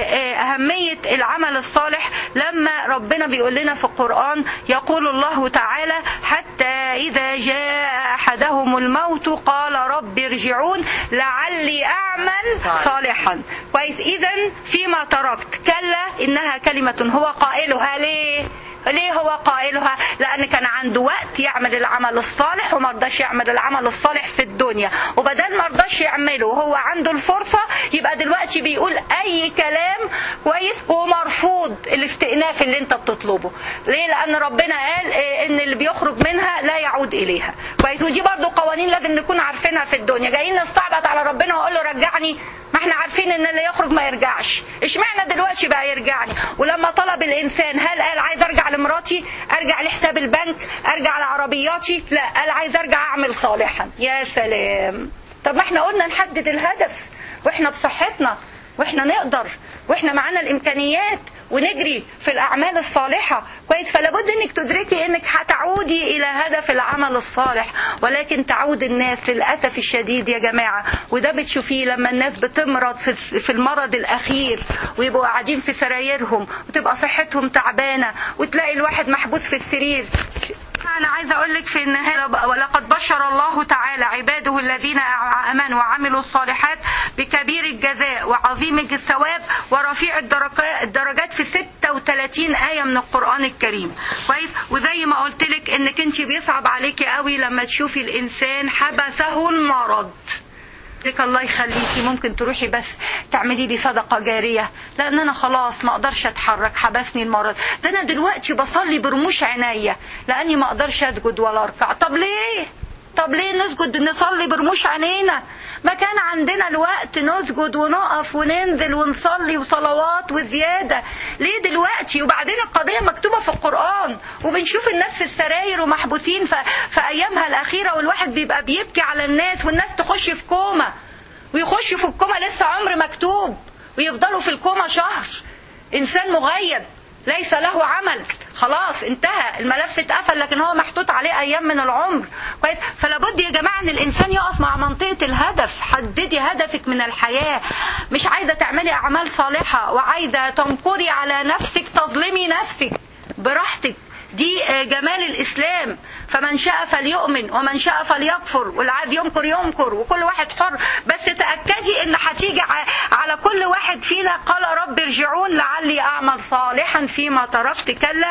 أهمية العمل الصالح لما ربنا بيقول لنا في القرآن، يقول الله تعالى: حتى إذا جاء أحدهم الموت قال رب ارجعون لعلي أعمل صالحا. كويس؟ إذن فيما تركت كلا إنها كلمة هو قائلها. ليه؟ ليه هو قائلها؟ لأن كان عنده وقت يعمل العمل الصالح وما رضاش يعمل العمل الصالح في الدنيا، وبدل ما رضاش يعمله وهو عنده الفرصة، يبقى دلوقتي بيقول أي كلام. كويس؟ ومرفوض الاستئناف اللي انت بتطلبه. ليه؟ لأن ربنا قال إن اللي بيخرج منها لا يعود إليها. كويس؟ ودي برضو قوانين لازم نكون عارفينها في الدنيا. جايين نستعبط على ربنا وأقول له رجعني؟ ما احنا عارفين ان اللي يخرج ما يرجعش. اشمعنى دلوقتي بقى يرجعني؟ ولما طلب الانسان هل قال عايز ارجع لمراتي، ارجع لحساب البنك، ارجع لعربياتي؟ لا، قال عايز ارجع اعمل صالحا. يا سلام! طب ما احنا قلنا نحدد الهدف، واحنا بصحتنا واحنا نقدر واحنا معانا الامكانيات ونجري في الاعمال الصالحة. كويس؟ فلا بد انك تدركي انك هتعودي الى هدف العمل الصالح، ولكن تعود الناس للاسف الشديد يا جماعة، وده بتشوفيه لما الناس بتمرض في المرض الاخير ويبقوا قاعدين في سرايرهم وتبقى صحتهم تعبانة، وتلاقي الواحد محبوس في السرير. أنا عايزة أقول لك في النهاية: ولقد بشر الله تعالى عباده الذين آمنوا وعملوا الصالحات بكبير الجزاء وعظيم الثواب ورفيع الدرجات في ستة وثلاثين آية من القرآن الكريم. كويس؟ وزي ما قلت لك إنك أنت بيصعب عليكي قوي لما تشوفي الإنسان حبسه المرض. لك الله يخليكي ممكن تروحي بس تعملي لي صدقة جارية، لأن أنا خلاص ما أقدرش أتحرك، حبسني المرض. ده أنا دلوقتي بصلي برموش عينيا لأني ما أقدرش أسجد ولا أركع. طب ليه؟ طب ليه نسجد نصلي برموش عينينا؟ ما كان عندنا الوقت نسجد ونقف وننزل ونصلي وصلوات وزيادة. ليه دلوقتي؟ وبعدين القضية مكتوبة في القرآن، وبنشوف الناس في السراير ومحبوسين في, في أيامها الأخيرة، والواحد بيبقى بيبكي على الناس، والناس تخش في كومة ويخش في الكومة لسه عمر مكتوب، ويفضلوا في الكومة شهر. إنسان مغيب ليس له عمل، خلاص انتهى الملف اتقفل، لكن هو محطوط عليه ايام من العمر. كويس؟ فلا بد يا جماعه ان الانسان يقف مع منطقه الهدف. حددي هدفك من الحياه. مش عايزه تعملي اعمال صالحه وعايزه تنكري على نفسك، تظلمي نفسك، براحتك. دي جمال الإسلام. فمن شاء فليؤمن ومن شاء فليكفر، والعاد ينكر ينكر، وكل واحد حر. بس تأكدي ان هتيجي على كل واحد فينا قال رب ارجعون لعلي أعمل صالحا فيما تركت. كلا.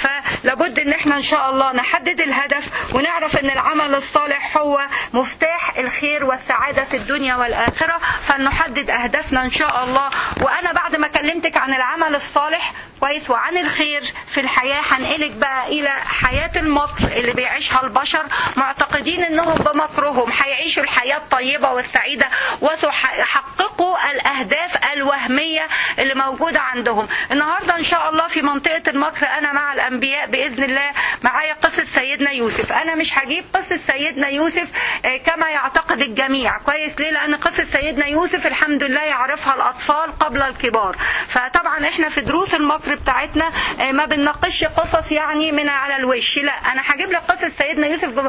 فلابد ان احنا ان شاء الله نحدد الهدف ونعرف ان العمل الصالح هو مفتاح الخير والسعادة في الدنيا والآخرة. فلنحدد أهدافنا ان شاء الله. وأنا بعد ما كلمتك عن العمل الصالح كويس وعن الخير في الحياة، هنقلك بقى إلى حياة المكر اللي بيعيشها البشر، معتقدين انهم بمكرهم هيعيشوا الحياة الطيبة والسعيدة ويحققوا الأهداف الوهمية اللي موجودة عندهم. النهاردة ان شاء الله في منطقة المكر أنا مع الأنبياء بإذن الله معايا قصة سيدنا يوسف. أنا مش هجيب قصة سيدنا يوسف كما يعتقد الجميع. كويس؟ ليه؟ لأن قصة سيدنا يوسف الحمد لله يعرفها الأطفال قبل الكبار. فطبعا احنا في دروس المكر بتاعتنا ما بنناقش قصص يعني من على الوش، لا، انا هجيب لك قصة سيدنا يوسف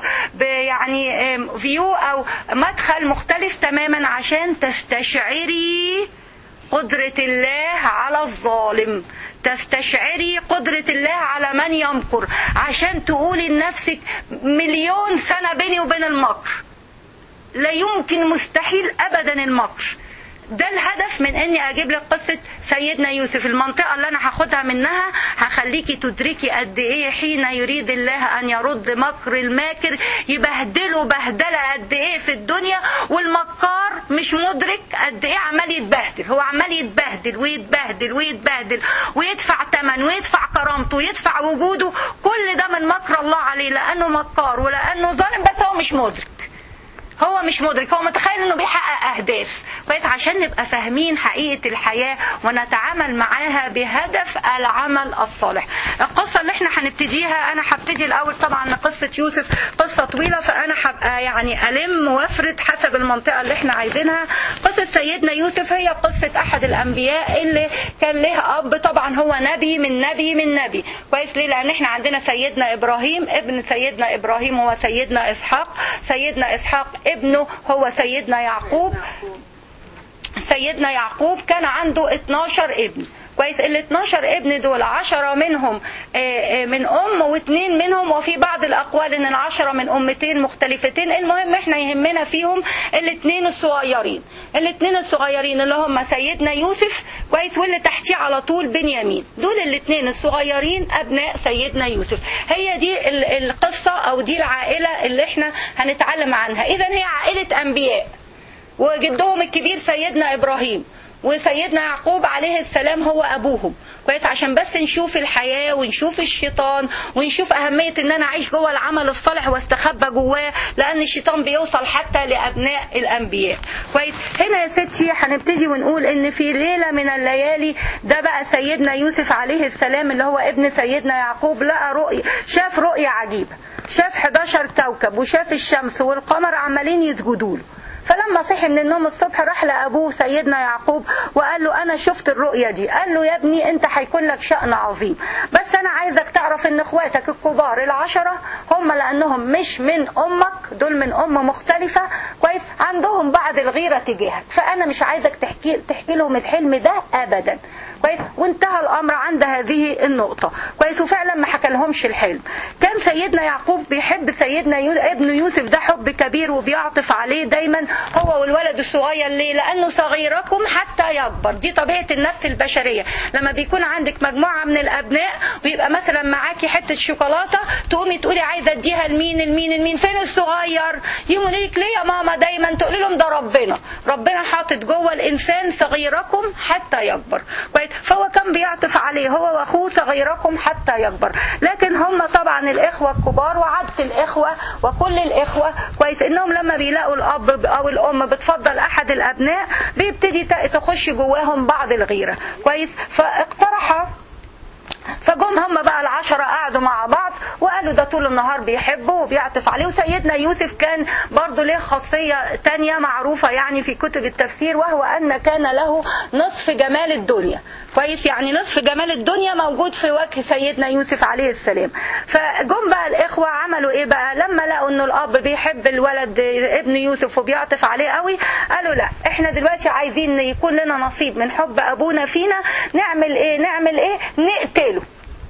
يعني فيو او مدخل مختلف تماما عشان تستشعري قدرة الله على الظالم، تستشعري قدرة الله على من يمكر، عشان تقولي لنفسك مليون سنة بيني وبين المكر، لا يمكن، مستحيل ابدا المكر. ده الهدف من اني اجيب لك قصة سيدنا يوسف. المنطقة اللي انا هاخدها منها هخليكي تدركي قد ايه حين يريد الله ان يرد مكر الماكر يبهدله بهدلة قد ايه في الدنيا، والمكار مش مدرك قد ايه عمال يتبهدل. هو عمال يتبهدل ويتبهدل ويتبهدل ويدفع ثمن ويدفع كرامته ويدفع وجوده، كل ده من مكر الله عليه، لانه مكار ولانه ظالم، بس هو مش مدرك. هو مش مدرك، هو متخيل انه بيحقق اهداف. كويس، عشان نبقى فاهمين حقيقة الحياة ونتعامل معاها بهدف العمل الصالح. القصة اللي احنا هنبتديها، انا هبتدي الاول طبعا قصة يوسف قصة طويلة، فانا هبقى يعني الم وافرد حسب المنطقة اللي احنا عايزينها. قصة سيدنا يوسف هي قصة احد الانبياء اللي كان له اب، طبعا هو نبي من نبي من نبي. كويس، ليه؟ لان احنا عندنا سيدنا ابراهيم، ابن سيدنا ابراهيم هو سيدنا اسحاق، سيدنا اسحاق ابنه هو سيدنا يعقوب. سيدنا يعقوب كان عنده اتناشر ابن. كويس، ال اتناشر ابن دول عشرة منهم من ام واثنين منهم، وفي بعض الاقوال ان العشرة من امتين مختلفتين. المهم احنا يهمنا فيهم الاثنين الصغيرين، الاثنين الصغيرين اللي هم سيدنا يوسف. كويس، واللي تحتيه على طول بنيامين. دول الاثنين الصغيرين ابناء سيدنا يوسف. هي دي القصة او دي العائلة اللي احنا هنتعلم عنها. اذا هي عائلة انبياء، وجدهم الكبير سيدنا ابراهيم، وسيدنا يعقوب عليه السلام هو ابوهم. كويس، عشان بس نشوف الحياة ونشوف الشيطان ونشوف اهمية ان انا اعيش جوه العمل الصالح واستخبى جواه، لان الشيطان بيوصل حتى لابناء الانبياء. كويس، هنا يا ستي هنبتدي ونقول ان في ليلة من الليالي، ده بقى سيدنا يوسف عليه السلام اللي هو ابن سيدنا يعقوب، لقى رؤية، شاف رؤية عجيبة، شاف حداشر كوكب وشاف الشمس والقمر عمالين يسجدوا له. فلما صحي من النوم الصبح راح لأبوه سيدنا يعقوب وقال له أنا شفت الرؤية دي. قال له يا ابني أنت هيكون لك شأن عظيم، بس أنا عايزك تعرف أن اخواتك الكبار العشرة هم لأنهم مش من أمك، دول من أم مختلفة. كويس، عندهم بعض الغيرة تجاهك، فأنا مش عايزك تحكي, تحكي لهم الحلم ده أبدا. كويس، وانتهى الأمر عند هذه النقطة. كويس، وفعلا ما حكى لهمش الحلم. كان سيدنا يعقوب بيحب سيدنا يو... ابن يوسف ده حب كبير وبيعطف عليه دايما، هو والولد الصغير. ليه؟ لأنه صغيركم حتى يكبر. دي طبيعة النفس البشرية. لما بيكون عندك مجموعة من الأبناء ويبقى مثلا معاكي حتة شوكولاتة، تقومي تقولي عايزة اديها لمين المين المين فين الصغير؟ يقولوا لك ليه يا ماما؟ دايما تقولي لهم ده ربنا ربنا حاطط جوه الإنسان صغيركم حتى يكبر. كويس، فهو كان بيعطف عليه هو واخوه صغيركم حتى يكبر. لكن هم طبعا الإخوة الكبار وعادة الإخوة وكل الإخوة، كويس، إنهم لما بيلاقوا الأب أو الأم بتفضل أحد الأبناء بيبتدي تخش جواهم بعض الغيرة. كويس، فاقترح فجم هم بقى العشرة قعدوا مع بعض وقالوا ده طول النهار بيحبه وبيعطف عليه. وسيدنا يوسف كان برضو له خاصية تانية معروفة يعني في كتب التفسير، وهو أن كان له نصف جمال الدنيا. كويس، يعني نصف جمال الدنيا موجود في وجه سيدنا يوسف عليه السلام. فجم بقى الإخوة عملوا إيه بقى لما لقوا أنه الأب بيحب الولد ابن يوسف وبيعطف عليه قوي؟ قالوا لا، إحنا دلوقتي عايزين يكون لنا نصيب من حب أبونا فينا. نعمل إيه؟ نعمل إيه؟ نقتله.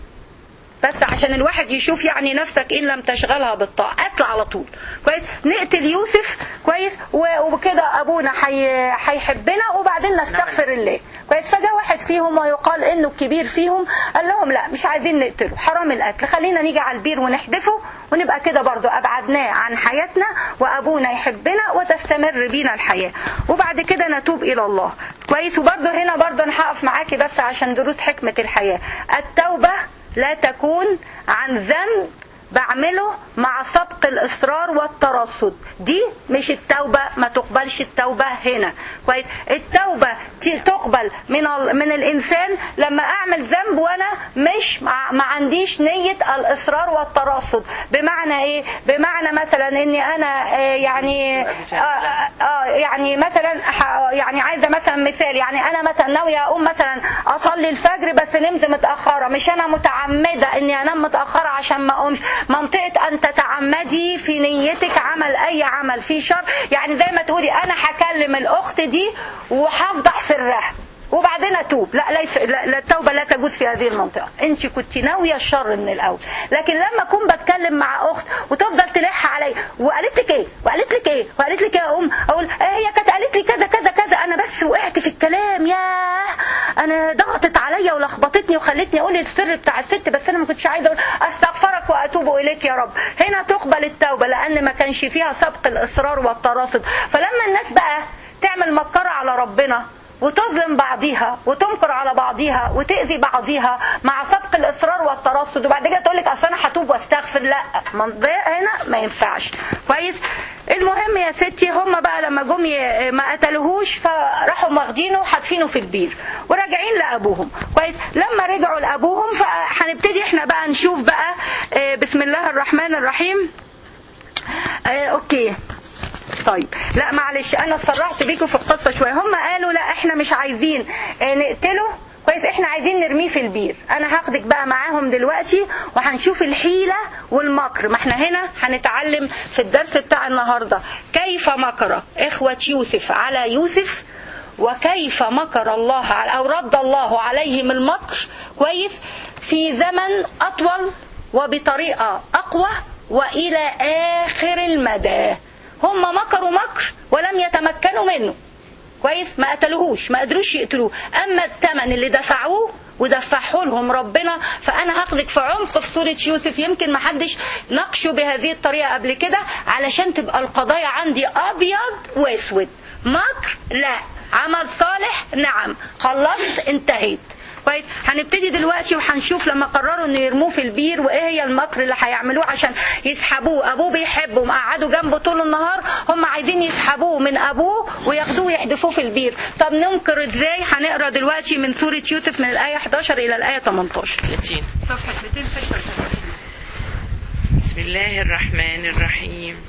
بس عشان الواحد يشوف يعني نفسك إن لم تشغلها بالطاعة، قتل على طول. كويس، نقتل يوسف. كويس، وبكده أبونا هيحبنا وبعدين نستغفر الله. كويس، فجاء واحد فيهم ويقال إنه الكبير فيهم قال لهم لا، مش عايزين نقتله، حرام القتل، خلينا نيجي على البير ونحدفه ونبقى كده برضو أبعدناه عن حياتنا وأبونا يحبنا وتستمر بينا الحياة، وبعد كده نتوب إلى الله. كويس، وبرضو هنا برضو أنا هقف معاكي بس عشان دروس حكمة الحياة. التوبة لا تكون عن ذنب بعمله مع سبق الإصرار والترصد. دي مش التوبة، ما تقبلش التوبة هنا. كويس، التوبة تقبل من من الإنسان لما أعمل ذنب وأنا مش ما عنديش نية الإصرار والترصد. بمعنى إيه؟ بمعنى مثلا إني أنا يعني آه آه يعني مثلا يعني عايزة مثلا مثال، يعني أنا مثلا ناوية أقوم مثلا أصلي الفجر بس نمت متأخرة، مش أنا متعمدة إني أنام متأخرة عشان ما أقومش. منطقة أن تتعمدي في نيتك عمل أي عمل فيه شر، يعني زي ما تقولي أنا هكلم الأخت دي وهفضح سرها وبعدين أتوب. لا، ليس لا, لا التوبة لا تجوز في هذه المنطقة. أنت كنت ناوية الشر من الأول. لكن لما أكون بتكلم مع أخت وتفضل تلح علي وقالت لك إيه وقالت لك إيه وقالت لك إيه، أقوم أقول هي كانت قالت لي كذا كذا كذا، أنا بس وقعت لخبطتني وخلتني اقول السر بتاع الست، بس انا ما كنتش عايزه اقول استغفرك واتوب اليك يا رب. هنا تقبل التوبه لان ما كانش فيها سبق الاصرار والتراصد. فلما الناس بقى تعمل مكره على ربنا وتظلم بعضيها وتنكر على بعضيها وتأذي بعضيها مع سبق الإصرار والترصد، وبعد كده تقول لك أصل أنا هتوب واستغفر، لا، هنا ما ينفعش. كويس. المهم يا ستي هم بقى لما جم ما قتلوهوش فراحوا ماخدينه وحادفينه في البير وراجعين لأبوهم. كويس. لما رجعوا لأبوهم فهنبتدي احنا بقى نشوف بقى بسم الله الرحمن الرحيم. اه اوكي طيب، لا معلش انا سرعت بيكم في القصه شويه. هم قالوا لا احنا مش عايزين نقتله، كويس، احنا عايزين نرميه في البير. انا هاخدك بقى معاهم دلوقتي وهنشوف الحيله والمكر. ما احنا هنا هنتعلم في الدرس بتاع النهارده كيف مكر اخوه يوسف على يوسف، وكيف مكر الله او رد الله عليهم المكر، كويس، في زمن اطول وبطريقه اقوى والى اخر المدى. هم مكروا مكر ولم يتمكنوا منه، كويس، ما قتلوهوش، ما قدروش يقتلوه. اما الثمن اللي دفعوه ودفعه لهم ربنا، فانا هاخدك في عمق في سوره يوسف يمكن ما حدش ناقشه بهذه الطريقه قبل كده، علشان تبقى القضايا عندي ابيض واسود. مكر لا، عمل صالح نعم، خلصت انتهيت. كويس. هنبتدي دلوقتي وهنشوف لما قرروا انه يرموه في البير وايه هي المكر اللي هيعملوه عشان يسحبوه. ابوه بيحبه ومقعدوا جنبه طول النهار، هم عايزين يسحبوه من ابوه وياخدوه ويحدفوه في البير. طب ننكر ازاي؟ هنقرا دلوقتي من سوره يوسف من الايه احداشر الى الايه تمنتاشر. صفحه مئتين وستة وثلاثين. بسم الله الرحمن الرحيم.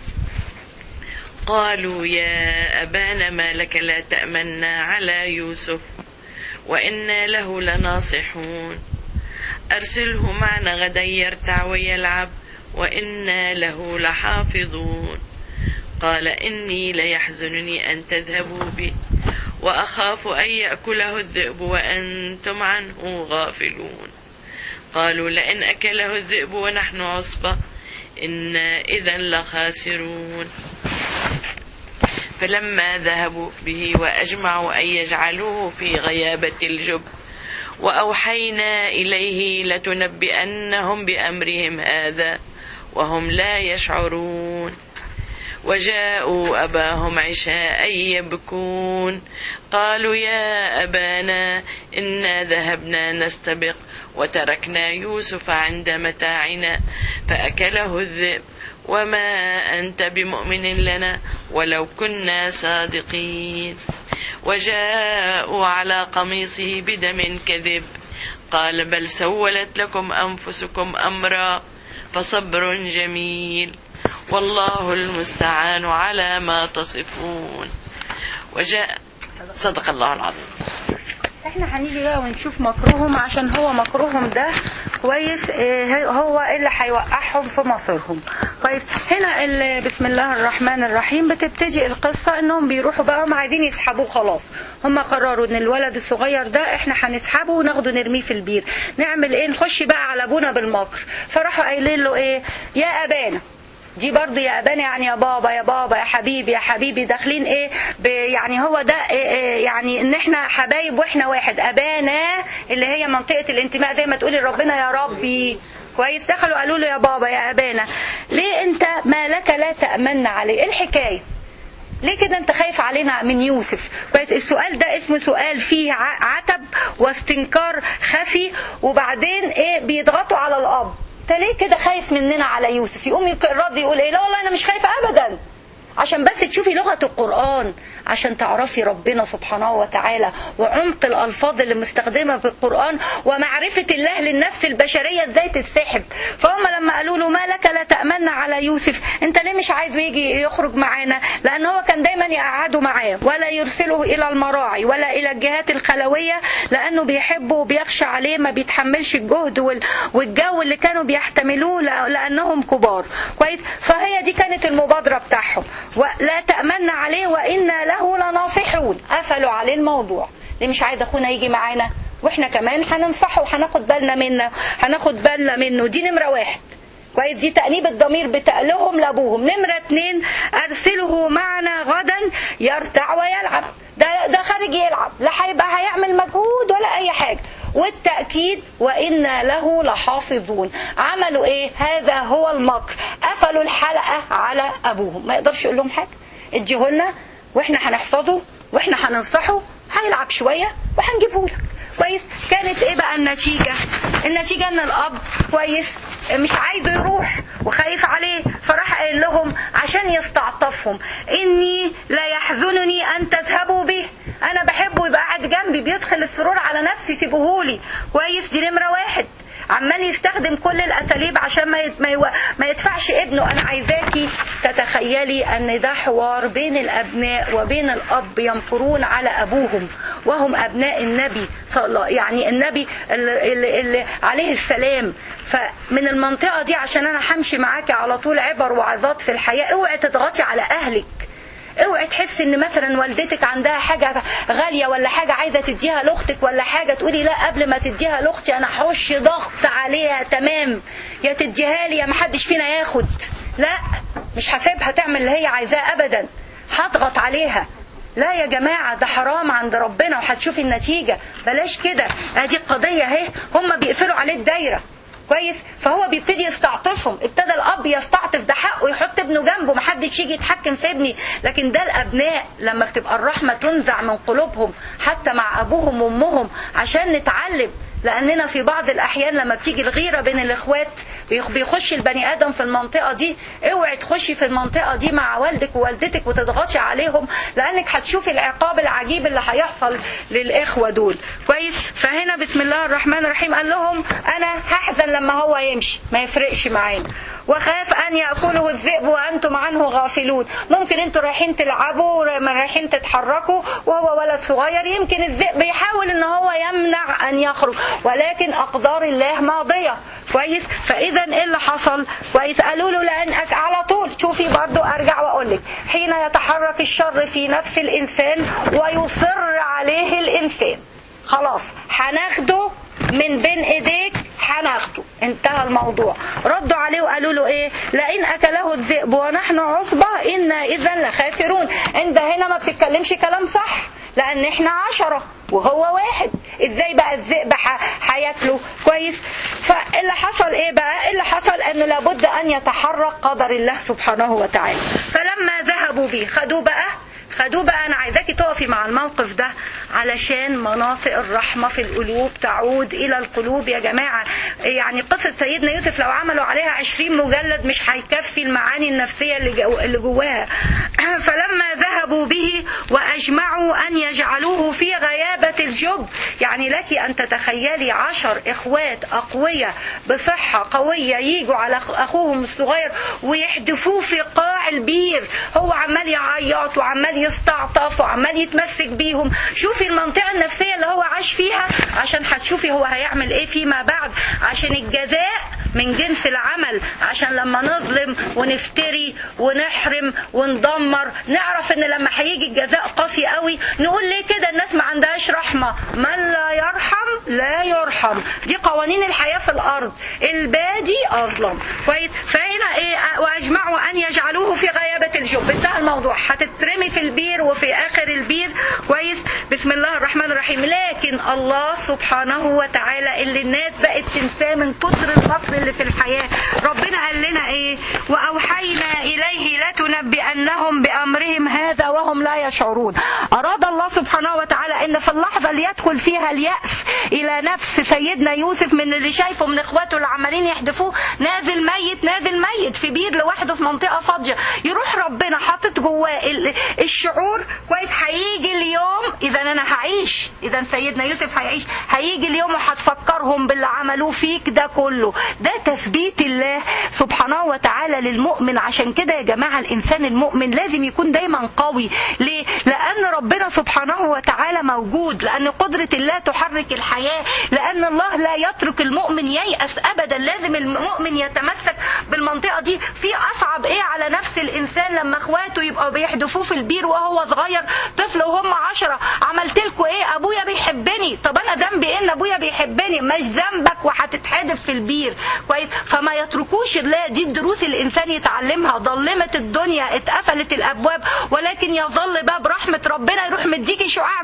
قالوا يا أبانا ما لك لا تأمنا على يوسف وإنا له لناصحون أرسله معنا غدا يرتع ويلعب وإنا له لحافظون. قال إني ليحزنني أن تذهبوا به وأخاف أن يأكله الذئب وأنتم عنه غافلون. قالوا لئن أكله الذئب ونحن عصبة إنا إذا لخاسرون. فلما ذهبوا به وأجمعوا أن يجعلوه في غيابة الجب وأوحينا إليه لتنبئنهم بأمرهم هذا وهم لا يشعرون. وجاءوا أباهم عشاء يبكون قالوا يا أبانا إنا ذهبنا نستبق وتركنا يوسف عند متاعنا فأكله الذئب وما أنت بمؤمن لنا ولو كنا صادقين. وجاءوا على قميصه بدم كذب قال بل سولت لكم أنفسكم أمرا فصبر جميل والله المستعان على ما تصفون. وجاء صدق الله العظيم. احنا هنيجي بقى ونشوف مكرهم عشان هو مكرهم ده كويس اه هو اللي هيوقعهم في مصيرهم. كويس. هنا بسم الله الرحمن الرحيم بتبتدي القصة انهم بيروحوا بقى هم عايزين يسحبوه خلاص. هم قرروا ان الولد الصغير ده احنا هنسحبه وناخده نرميه في البير. نعمل ايه؟ نخش بقى على ابونا بالمكر. فراحوا قايلين له ايه؟ يا ابانا. دي برضه يا ابانا يعني يا بابا يا بابا يا حبيبي يا حبيبي. داخلين ايه يعني هو ده إيه يعني ان احنا حبايب واحنا واحد. ابانا اللي هي منطقة الانتماء زي ما تقولي ربنا يا ربي. كويس. دخلوا قالوا له يا بابا يا ابانا ليه انت ما لك لا تأمن عليه؟ ايه الحكاية؟ ليه كده انت خايف علينا من يوسف؟ كويس. السؤال ده اسمه سؤال فيه عتب واستنكار خفي، وبعدين ايه بيضغطوا على الاب. انت ليه كده خايف مننا على يوسف؟ يقوم الرد يقول ايه؟ لا والله انا مش خايف ابدا. عشان بس تشوفي لغة القرآن، عشان تعرفي ربنا سبحانه وتعالى وعمق الألفاظ اللي مستخدمة في القرآن ومعرفة الله للنفس البشرية ازاي تتسحب. فهم لما قالوا له ما لك لا تأمن على يوسف، انت ليه مش عايزه يجي يخرج معانا؟ لأن هو كان دايما يقعده معاه ولا يرسله إلى المراعي ولا إلى الجهات الخلوية، لأنه بيحبه وبيخشى عليه، ما بيتحملش الجهد والجو اللي كانوا بيحتملوه لأنهم كبار. كويس. فهي دي كانت المبادرة بتاعهم، ولا تأمن عليه وإنا له لناصحون. قفلوا عليه الموضوع. ليه مش عايز أخونا يجي معانا؟ وإحنا كمان هننصحه وهناخد بالنا منه هناخد بالنا منه. دي نمرة واحد. كويس. دي تأنيب الضمير بتقلهم لأبوهم. نمرة اتنين أرسله معنا غدا يرتع ويلعب. ده, ده خارج يلعب، لا هيبقى هيعمل مجهود ولا أي حاجة. والتأكيد وإن له لحافظون. عملوا ايه؟ هذا هو المكر، قفلوا الحلقة على ابوهم، ما يقدرش يقول لهم حاجة، اديهولنا واحنا هنحفظه واحنا هننصحه، هيلعب شوية وهنجيبه لك. كويس. كانت ايه بقى النتيجة؟ النتيجة ان الاب كويس مش عايزه يروح وخايف عليه، فراح قال لهم عشان يستعطفهم: اني لا يحزنني ان تذهبوا به، انا بحبه يبقى قاعد جنبي بيدخل السرور على نفسي، سيبوهولي. كويس. دي نمرة واحد. عمال يستخدم كل الاساليب عشان ما ما يدفعش ابنه. انا عايزاكي تتخيلي ان ده حوار بين الابناء وبين الاب، ينكرون على ابوهم وهم ابناء النبي صلى الله يعني النبي اللي, اللي, اللي عليه السلام. فمن المنطقه دي عشان انا همشي معاكي على طول عبر وعظات في الحياه، اوعي تضغطي على اهلك، اوعي تحسي ان مثلا والدتك عندها حاجة غالية ولا حاجة عايزة تديها لاختك ولا حاجة، تقولي لا قبل ما تديها لاختي انا هخش ضغط عليها تمام، يا تديها لي يا محدش فينا ياخد. لا، مش هسيبها تعمل اللي هي عايزاه ابدا، هضغط عليها. لا يا جماعة، ده حرام عند ربنا وهتشوفي النتيجة. بلاش كده. ادي القضية اهي، هم بيقفلوا عليه الدايرة. كويس. فهو بيبتدي يستعطفهم، ابتدى الاب يستعطف، ده حقه يحط ابنه جنبه، محدش يجي يتحكم في ابني. لكن ده الابناء لما بتبقى الرحمه تنزع من قلوبهم حتى مع ابوهم وامهم عشان نتعلم. لاننا في بعض الاحيان لما بتيجي الغيره بين الاخوات بيخش البني ادم في المنطقه دي. اوعي تخشي في المنطقه دي مع والدك ووالدتك وتضغطي عليهم، لانك هتشوفي العقاب العجيب اللي هيحصل للاخوه دول. كويس. فهنا بسم الله الرحمن الرحيم قال لهم انا هحزن لما هو يمشي، ما يفرقش معانا، وخاف ان ياكله الذئب وانتم عنه غافلون. ممكن انتوا رايحين تلعبوا رايحين تتحركوا وهو ولد صغير، يمكن الذئب يحاول ان هو يمنع ان يخرج، ولكن اقدار الله ماضيه. كويس. فاذا ايه اللي حصل؟ كويس. قالوا له لانك على طول. شوفي برضو ارجع واقول لك، حين يتحرك الشر في نفس الانسان ويصر عليه الانسان، خلاص هناخده من بين ايديك، هناخده، انتهى الموضوع. ردوا عليه وقالوا له ايه؟ لئن اكله الذئب ونحن عصبة انا اذا لخاسرون. انت هنا ما بتتكلمش كلام صح، لان احنا عشرة وهو واحد، ازاي بقى الذئب هياكله؟ كويس. فاللي حصل ايه بقى؟ اللي حصل انه لابد ان يتحرك قدر الله سبحانه وتعالى. فلما ذهبوا به خدوه بقى خدوه بقى. انا عايزاكي تقفي مع الموقف ده علشان مناطق الرحمة في القلوب تعود الى القلوب يا جماعة. يعني قصة سيدنا يوسف لو عملوا عليها عشرين مجلد مش هيكفي المعاني النفسية اللي, جو اللي جواها. فلما ذهبوا به واجمعوا ان يجعلوه في غيابة الجب، يعني لك ان تتخيلي عشر اخوات اقوياء بصحة قوية ييجوا على اخوهم الصغير ويحدفوه في قاع البير، هو عمال يعيط وعمال يستعطف وعمال يتمسك بيهم. شوفي المنطقة النفسية اللي هو عاش فيها، عشان هتشوفي هو هيعمل ايه فيما بعد. عشان الجزاء من جنس العمل، عشان لما نظلم ونفتري ونحرم وندمر نعرف ان لما هيجي الجزاء قاسي قوي. نقول ليه كده؟ الناس ما عندهاش رحمة. من لا يرحم لا يرحم، دي قوانين الحياة في الارض. البادي اظلم. كويس. فهنا ايه؟ واجمعوا ان يجعلوه في غيابة الجب، انتهى الموضوع. هتترمي في البير وفي اخر البير. كويس. بسم الله الرحمن الرحيم. لكن الله سبحانه وتعالى اللي الناس بقت تنساه من كتر المكر اللي في الحياة، ربنا قال لنا ايه؟ واوحينا اليه لتنبئنهم بامرهم هذا وهم لا يشعرون. اراد الله سبحانه وتعالى ان في اللحظة اللي يدخل فيها اليأس الى نفس سيدنا يوسف من اللي شايفه من اخواته اللي عمالين يحدفوه نازل ميت نازل ميت في بير لوحده في منطقة فاضية، يروح ربنا حاطط جواه الشعور. كويس. هيجي اليوم اذا انا هعيش، اذا سيدنا يوسف هيعيش، هيجي اليوم وهتفكرهم باللي عملوه فيك ده كله. ده تثبيت الله سبحانه وتعالى للمؤمن. عشان كده يا جماعة الانسان المؤمن لازم يكون دايما قوي. ليه؟ لان ربنا سبحانه وتعالى موجود، لان قدرة الله تحرك الحياة، لان الله لا يترك المؤمن ييأس ابدا. لازم المؤمن يتمسك بالمنطقة دي. في اصعب ايه على نفس الانسان لما اخواته يبقوا بيحدفوه في البير وهو صغير طفل وهم عشرة. عملت لكم ايه؟ ابويا بيحبني. طب انا ذنبي ايه ان ابويا بيحبني؟ مش ذنبك وهتتحدف في البير. كويس. فما يتركوش الله. دي الدروس الانسان يتعلمها. ظلمت الدنيا، اتقفلت الابواب، ولكن يظل باب رحمة ربنا يروح مديكي شعاع جوه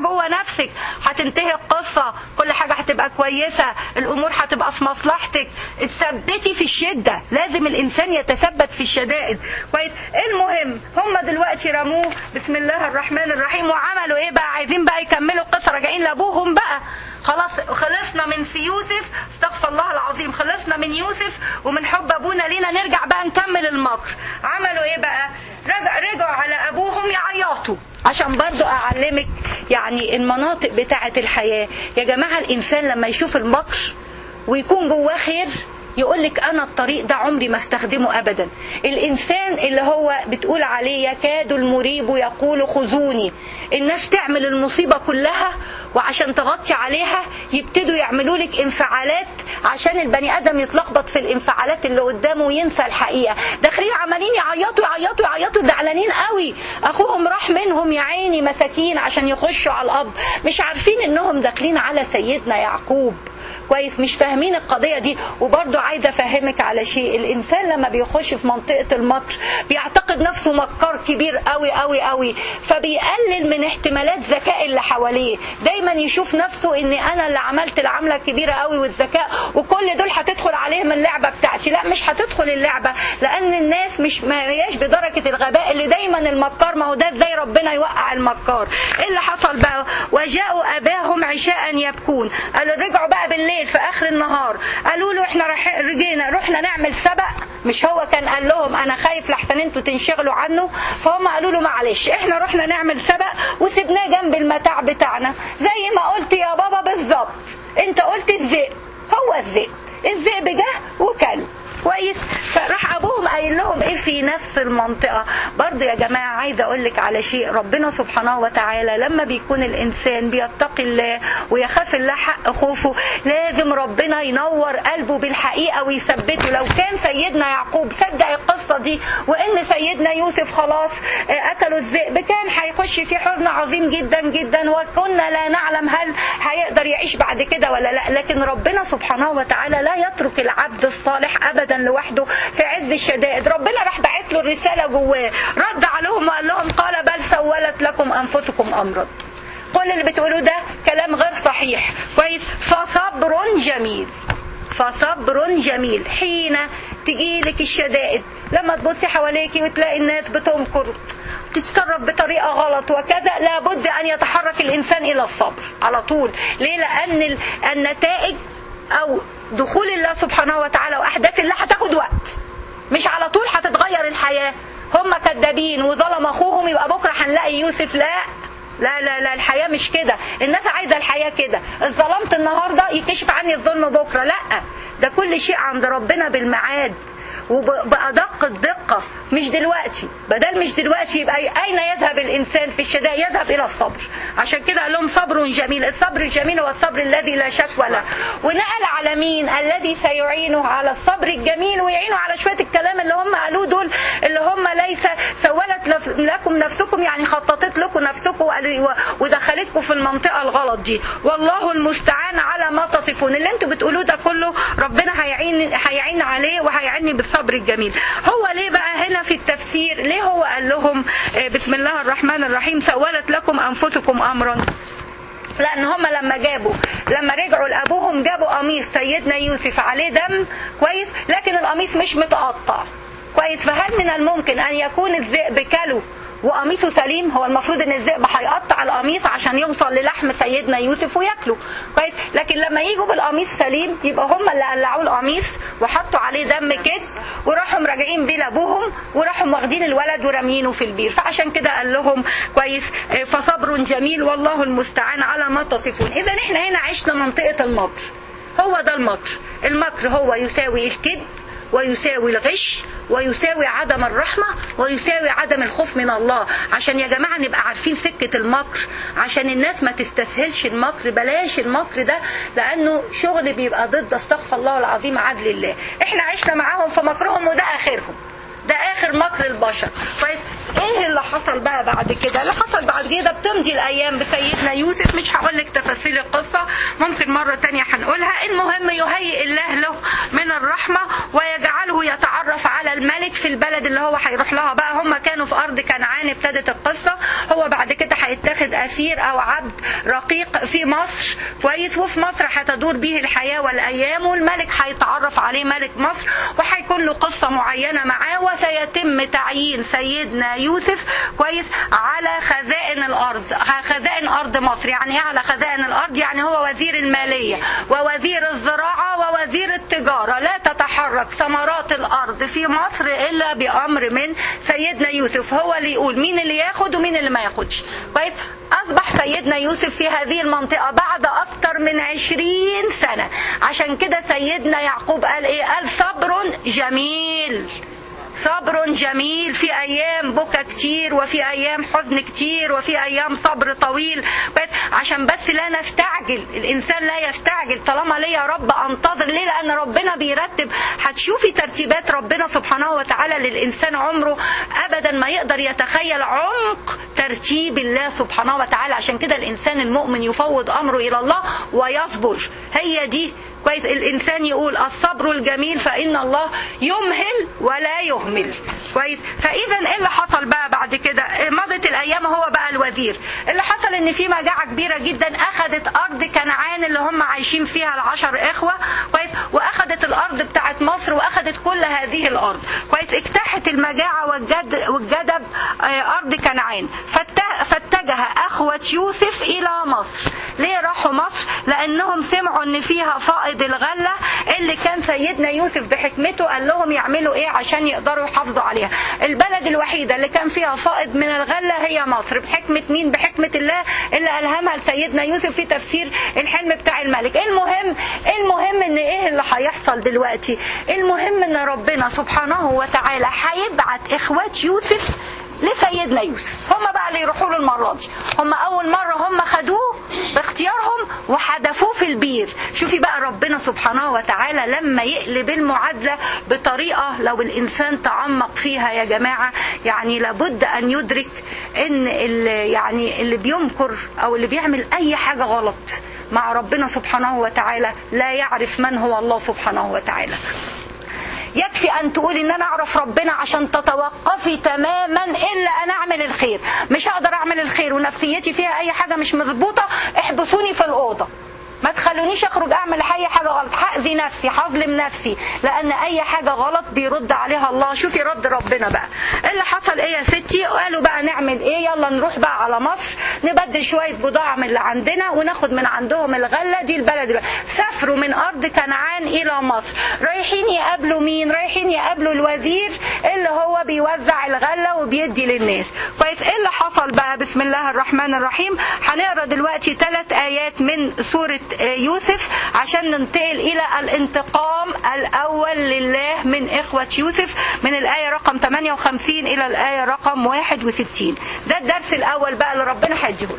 نفسك هتنتهي القصة، كل حاجة هتبقى كويسة، الامور هتبقى في مصلحتك. اتثبتي في الشدة، لازم الانسان يتثبت في الشدائد. كويس. المهم هم دلوقتي رموه بسم الله الرحمن الرحيم، وعملوا ايه بقى؟ عايزين بقى يكملوا القصة، راجعين لابوهم بقى. خلاص خلصنا من في يوسف، استغفر الله العظيم، خلصنا من يوسف ومن حب ابونا لينا، نرجع بقى نكمل المكر. عملوا ايه بقى؟ رجع رجعوا على ابوهم يعيطوا. عشان برضو اعلمك يعني المناطق بتاعة الحياة يا جماعة، الانسان لما يشوف المكر ويكون جواه خير يقولك انا الطريق ده عمري ما استخدمه ابدا. الانسان اللي هو بتقول عليه يكاد المريب يقول خذوني، الناس تعمل المصيبة كلها وعشان تغطي عليها يبتدوا يعملوا لك انفعالات عشان البني ادم يتلخبط في الانفعالات اللي قدامه وينسى الحقيقة. داخلين عمالين يعيطوا يعيطوا يعيطوا زعلانين قوي، اخوهم راح منهم يا عيني مساكين عشان يخشوا على الاب، مش عارفين انهم داخلين على سيدنا يعقوب. كويس. مش فاهمين القضية دي. وبرضو عايزة افهمك على شيء، الانسان لما بيخش في منطقة المكر بيعتقد نفسه مكار كبير قوي قوي قوي، فبيقلل من احتمالات ذكاء اللي حواليه، دايما يشوف نفسه ان انا اللي عملت العملة الكبيرة قوي والذكاء وكل دول هتدخل عليهم اللعبة بتاعتي. لا، مش هتدخل اللعبة، لان الناس مش ما هياش بدرجة الغباء اللي دايما المكار. ما هو ده ازاي ربنا يوقع المكار؟ ايه اللي حصل بقى؟ وجاءوا اباهم عشاء يبكون. قالوا رجعوا بقى بالليل في اخر النهار، قالوا له احنا رح رجينا رحنا نعمل سبق. مش هو كان قال لهم انا خايف لحسن انتوا تنشغلوا عنه؟ فهم قالوا له معلش احنا رحنا نعمل سبق وسبناه جنب المتاع بتاعنا، زي ما قلت يا بابا بالظبط. انت قلت الذئب، هو الذئب الذئب جه وكله. كويس. فراح ابوهم قايل لهم ايه في نفس المنطقه. برضه يا جماعه عايزه اقول لك على شيء، ربنا سبحانه وتعالى لما بيكون الانسان بيتقي الله ويخاف الله حق خوفه، لازم ربنا ينور قلبه بالحقيقه ويثبته. لو كان سيدنا يعقوب صدق القصه دي وان سيدنا يوسف خلاص اكلوا الذئب، كان هيخش في حزن عظيم جدا جدا، وكنا لا نعلم هل هيقدر يعيش بعد كده ولا لا. لكن ربنا سبحانه وتعالى لا يترك العبد الصالح ابدا لوحده في عز الشدائد. ربنا راح بعت له الرسالة جواه، رد عليهم وقال لهم قال بل سولت لكم أنفسكم أمرا. كل اللي بتقولوه ده كلام غير صحيح. كويس. فصبر جميل، فصبر جميل. حين تجيلك الشدائد، لما تبصي حواليكي وتلاقي الناس بتمكر تتصرف بطريقة غلط وكذا، لابد أن يتحرك الإنسان إلى الصبر على طول. ليه؟ لأن النتائج أو دخول الله سبحانه وتعالى وأحداث الله هتاخد وقت، مش على طول هتتغير الحياة. هم كذابين وظلم أخوهم يبقى بكرة هنلاقي يوسف. لا لا لا لا، الحياة مش كده. الناس عايزة الحياة كده، ظلمت النهاردة يكشف عني الظلم بكرة. لا، ده كل شيء عند ربنا بالميعاد وبأدق الدقة، مش دلوقتي. بدل مش دلوقتي يبقى أين يذهب الإنسان في الشدائد؟ يذهب إلى الصبر. عشان كده قال لهم صبر جميل. الصبر الجميل هو الصبر الذي لا شكوى له. ونقل على مين؟ الذي سيعينه على الصبر الجميل ويعينه على شوية الكلام اللي هم قالوه دول، اللي هم ليس سولت لكم نفسكم، يعني خططت لكم نفسكم ودخلتكم في المنطقة الغلط دي. والله المستعان على ما تصفون. اللي انتوا بتقولوه ده كله ربنا هيعين هيعين عليه وهيعيني بالصبر الجميل. هو ليه بقى هنا في التفسير ليه هو قال لهم بسم الله الرحمن الرحيم سولت لكم أنفسكم أمرا؟ لأن هم لما جابوا لما رجعوا لأبوهم جابوا قميص سيدنا يوسف عليه دم. كويس. لكن القميص مش متقطع. كويس. فهل من الممكن أن يكون الذئب كله وقميصه سليم؟ هو المفروض ان الذئب هيقطع القميص عشان يوصل للحم سيدنا يوسف وياكله. كويس. لكن لما يجوا بالقميص سليم يبقى هم اللي قلعوا القميص وحطوا عليه دم كده وراحوا راجعين بيه لابوهم وراحوا واخدين الولد ورميينه في البير. فعشان كده قال لهم كويس فصبر جميل والله المستعان على ما تصفون. اذا احنا هنا عشنا منطقة المكر. هو ده المكر. المكر هو يساوي الكذب ويساوي الغش ويساوي عدم الرحمة ويساوي عدم الخوف من الله. عشان يا جماعة نبقى عارفين سكة المكر، عشان الناس ما تستسهلش المكر. بلاش المكر ده لأنه شغل بيبقى ضد استغفر الله العظيم عدل الله. احنا عشنا معاهم في مكرهم وده آخرهم، ده آخر مكر البشر. طيب ايه اللي حصل بقى بعد كده؟ اللي حصل بعد كده بتمضي الأيام بسيدنا يوسف. مش هقول لك تفاصيل القصة، ممكن مرة تانية هنقولها. المهم يهيئ الله له من الرحمة ويجعله يتعرف على الملك في البلد اللي هو هيروح لها بقى. هم كانوا في أرض كنعان ابتدت القصة. هو بعد كده هيتفق يتاخد أسير أو عبد رقيق في مصر كويس، وفي مصر هتدور به الحياة والأيام، والملك هيتعرف عليه ملك مصر وهيكون له قصة معينة معاه، وسيتم تعيين سيدنا يوسف كويس على خزائن الأرض، خزائن أرض مصر. يعني ايه على خزائن الأرض؟ يعني هو وزير المالية ووزير الزراعة ووزير التجارة. لا تتحرك ثمرات الأرض في مصر إلا بأمر من سيدنا يوسف، هو اللي يقول مين اللي ياخد ومين اللي ما ياخدش كويس. أصبح سيدنا يوسف في هذه المنطقة بعد أكثر من عشرين سنة. عشان كده سيدنا يعقوب قال إيه؟ قال صبر جميل، صبر جميل، في أيام بكى كتير وفي أيام حزن كتير وفي أيام صبر طويل، عشان بس لا نستعجل. الإنسان لا يستعجل، طالما ليا رب أنتظر. ليه؟ لأن ربنا بيرتب. هتشوفي ترتيبات ربنا سبحانه وتعالى للإنسان، عمره أبدا ما يقدر يتخيل عمق ترتيب الله سبحانه وتعالى. عشان كده الإنسان المؤمن يفوض أمره إلى الله ويصبر. هي دي كويس. الإنسان يقول الصبر الجميل فإن الله يمهل ولا يهمل كويس. فإذا إيه اللي حصل بقى بعد كده؟ مضت الأيام، هو بقى الوزير. اللي حصل إن في مجاعة كبيرة جدا أخذت أرض كنعان اللي هم عايشين فيها العشر إخوة كويس، وأخذت الأرض بتاعت مصر وأخذت كل هذه الأرض كويس. اجتاحت المجاعة والجد والجدب أرض كنعان، فاتجه أخوة يوسف إلى مصر. ليه راحوا مصر؟ لأنهم سمعوا إن فيها فائض الغلة اللي كان سيدنا يوسف بحكمته قال لهم يعملوا إيه عشان يقدروا يحافظوا عليها. البلد الوحيدة اللي كان فيها فائض من الغلة هي مصر. بحكمة مين؟ بحكمة الله اللي ألهمها لسيدنا يوسف في تفسير الحلم بتاع الملك. المهم المهم إن إيه اللي هيحصل دلوقتي؟ المهم إن ربنا سبحانه وتعالى هيبعت إخوات يوسف لسيدنا يوسف، هم بقى اللي يروحوا له المرة دي. هم أول مرة هم خدوه باختيارهم وحدفوه في البير. شوفي بقى ربنا سبحانه وتعالى لما يقلب المعادلة بطريقة لو الإنسان تعمق فيها يا جماعة، يعني لابد أن يدرك إن اللي يعني اللي بينكر أو اللي بيعمل أي حاجة غلط مع ربنا سبحانه وتعالى لا يعرف من هو الله سبحانه وتعالى. يكفي أن تقولي إن أنا أعرف ربنا عشان تتوقفي تماما إلا أنا أعمل الخير. مش هقدر أعمل الخير ونفسيتي فيها أي حاجة مش مضبوطة، احبسوني في الأوضة، ما تخلونيش أخرج أعمل أي حاجة غلط، هأذي نفسي، هظلم نفسي، لأن أي حاجة غلط بيرد عليها الله. شوفي رد ربنا بقى. اللي حصل إيه يا ستي؟ قالوا بقى نعمل إيه؟ يلا نروح بقى على مصر نبدل شوية بضاعة من اللي عندنا وناخد من عندهم الغلة دي. البلد دلوقتي سافروا من أرض كنعان إلى مصر، رايحين يقابلوا مين؟ رايحين يقابلوا الوزير اللي هو بيوزع الغلة وبيدي للناس كويس. إيه اللي حصل بقى؟ بسم الله الرحمن الرحيم. هنقرأ دلوقتي ثلاث آيات من سورة يوسف عشان ننتقل إلى الانتقام الأول لله من إخوة يوسف، من الآية رقم ثمانية وخمسين إلى الآية رقم واحد وستين. ده الدرس الأول بقى اللي ربنا هيديهولنا.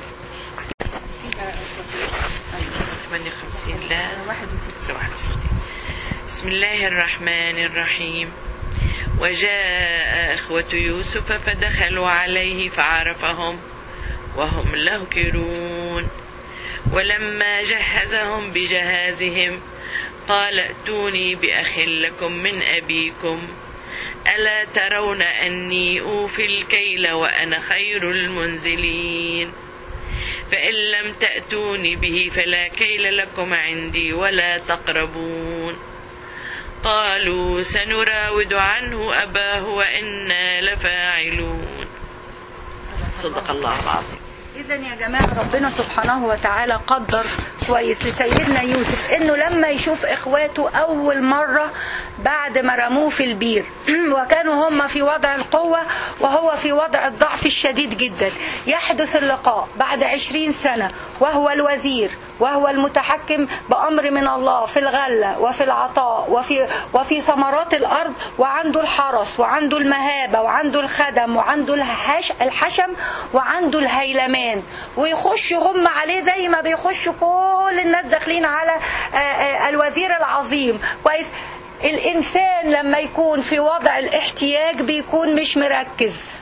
ثمانية وخمسين لا واحد وستين. بسم الله الرحمن الرحيم. وجاء إخوة يوسف فدخلوا عليه فعرفهم وهم له كرون. ولما جهزهم بجهازهم قال ائتوني بأخ لكم من أبيكم ألا ترون أني أوفي الكيل وأنا خير المنزلين فإن لم تأتوني به فلا كيل لكم عندي ولا تقربون. قالوا سنراود عنه أباه وإنا لفاعلون. صدق الله العظيم. إذن يا جماعة ربنا سبحانه وتعالى قدر كويس لسيدنا يوسف إنه لما يشوف إخواته أول مرة بعد ما رموه في البير وكانوا هم في وضع القوة وهو في وضع الضعف الشديد جدا، يحدث اللقاء بعد عشرين سنة وهو الوزير وهو المتحكم بأمر من الله في الغلة وفي العطاء وفي, وفي ثمرات الأرض، وعنده الحرس وعنده المهابة وعنده الخدم وعنده الحش الحشم وعنده الهيلمان، ويخشوا هم عليه زي ما بيخشوا كل الناس داخلين على الوزير العظيم كويس. الإنسان لما يكون في وضع الاحتياج بيكون مش مركز،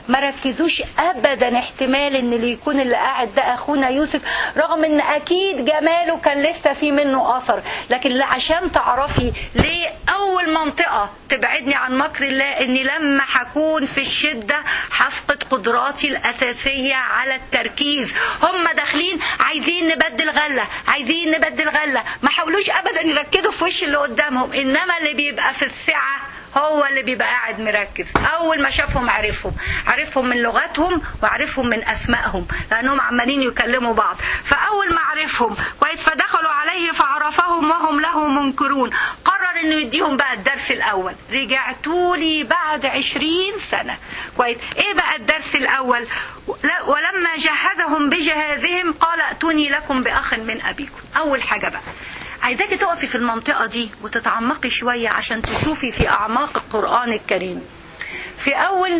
ما ركزوش ابدا احتمال ان اللي يكون اللي قاعد ده اخونا يوسف، رغم ان اكيد جماله كان لسه في منه اثر. لكن عشان تعرفي ليه اول منطقة تبعدني عن مكر الله، اني لما هكون في الشدة هفقد قدراتي الاساسية على التركيز. هم داخلين عايزين نبدل غلة، عايزين نبدل غلة، ما حاولوش ابدا يركزوا في وش اللي قدامهم. انما اللي بيبقى في السعة هو اللي بيبقى قاعد مركز. اول ما شافهم عرفهم عرفهم من لغتهم وعرفهم من اسمائهم، لانهم عمالين يكلموا بعض. فاول ما عرفهم كويس فدخلوا عليه فعرفهم وهم له منكرون. قرر انه يديهم بقى الدرس الاول. رجعتولي بعد عشرين سنة كويس. ايه بقى الدرس الاول؟ ولما جهزهم بجهازهم قال ائتوني لكم باخ من ابيكم. اول حاجة بقى عايزاكي تقفي في المنطقة دي وتتعمقي شوية عشان تشوفي في أعماق القرآن الكريم. في أول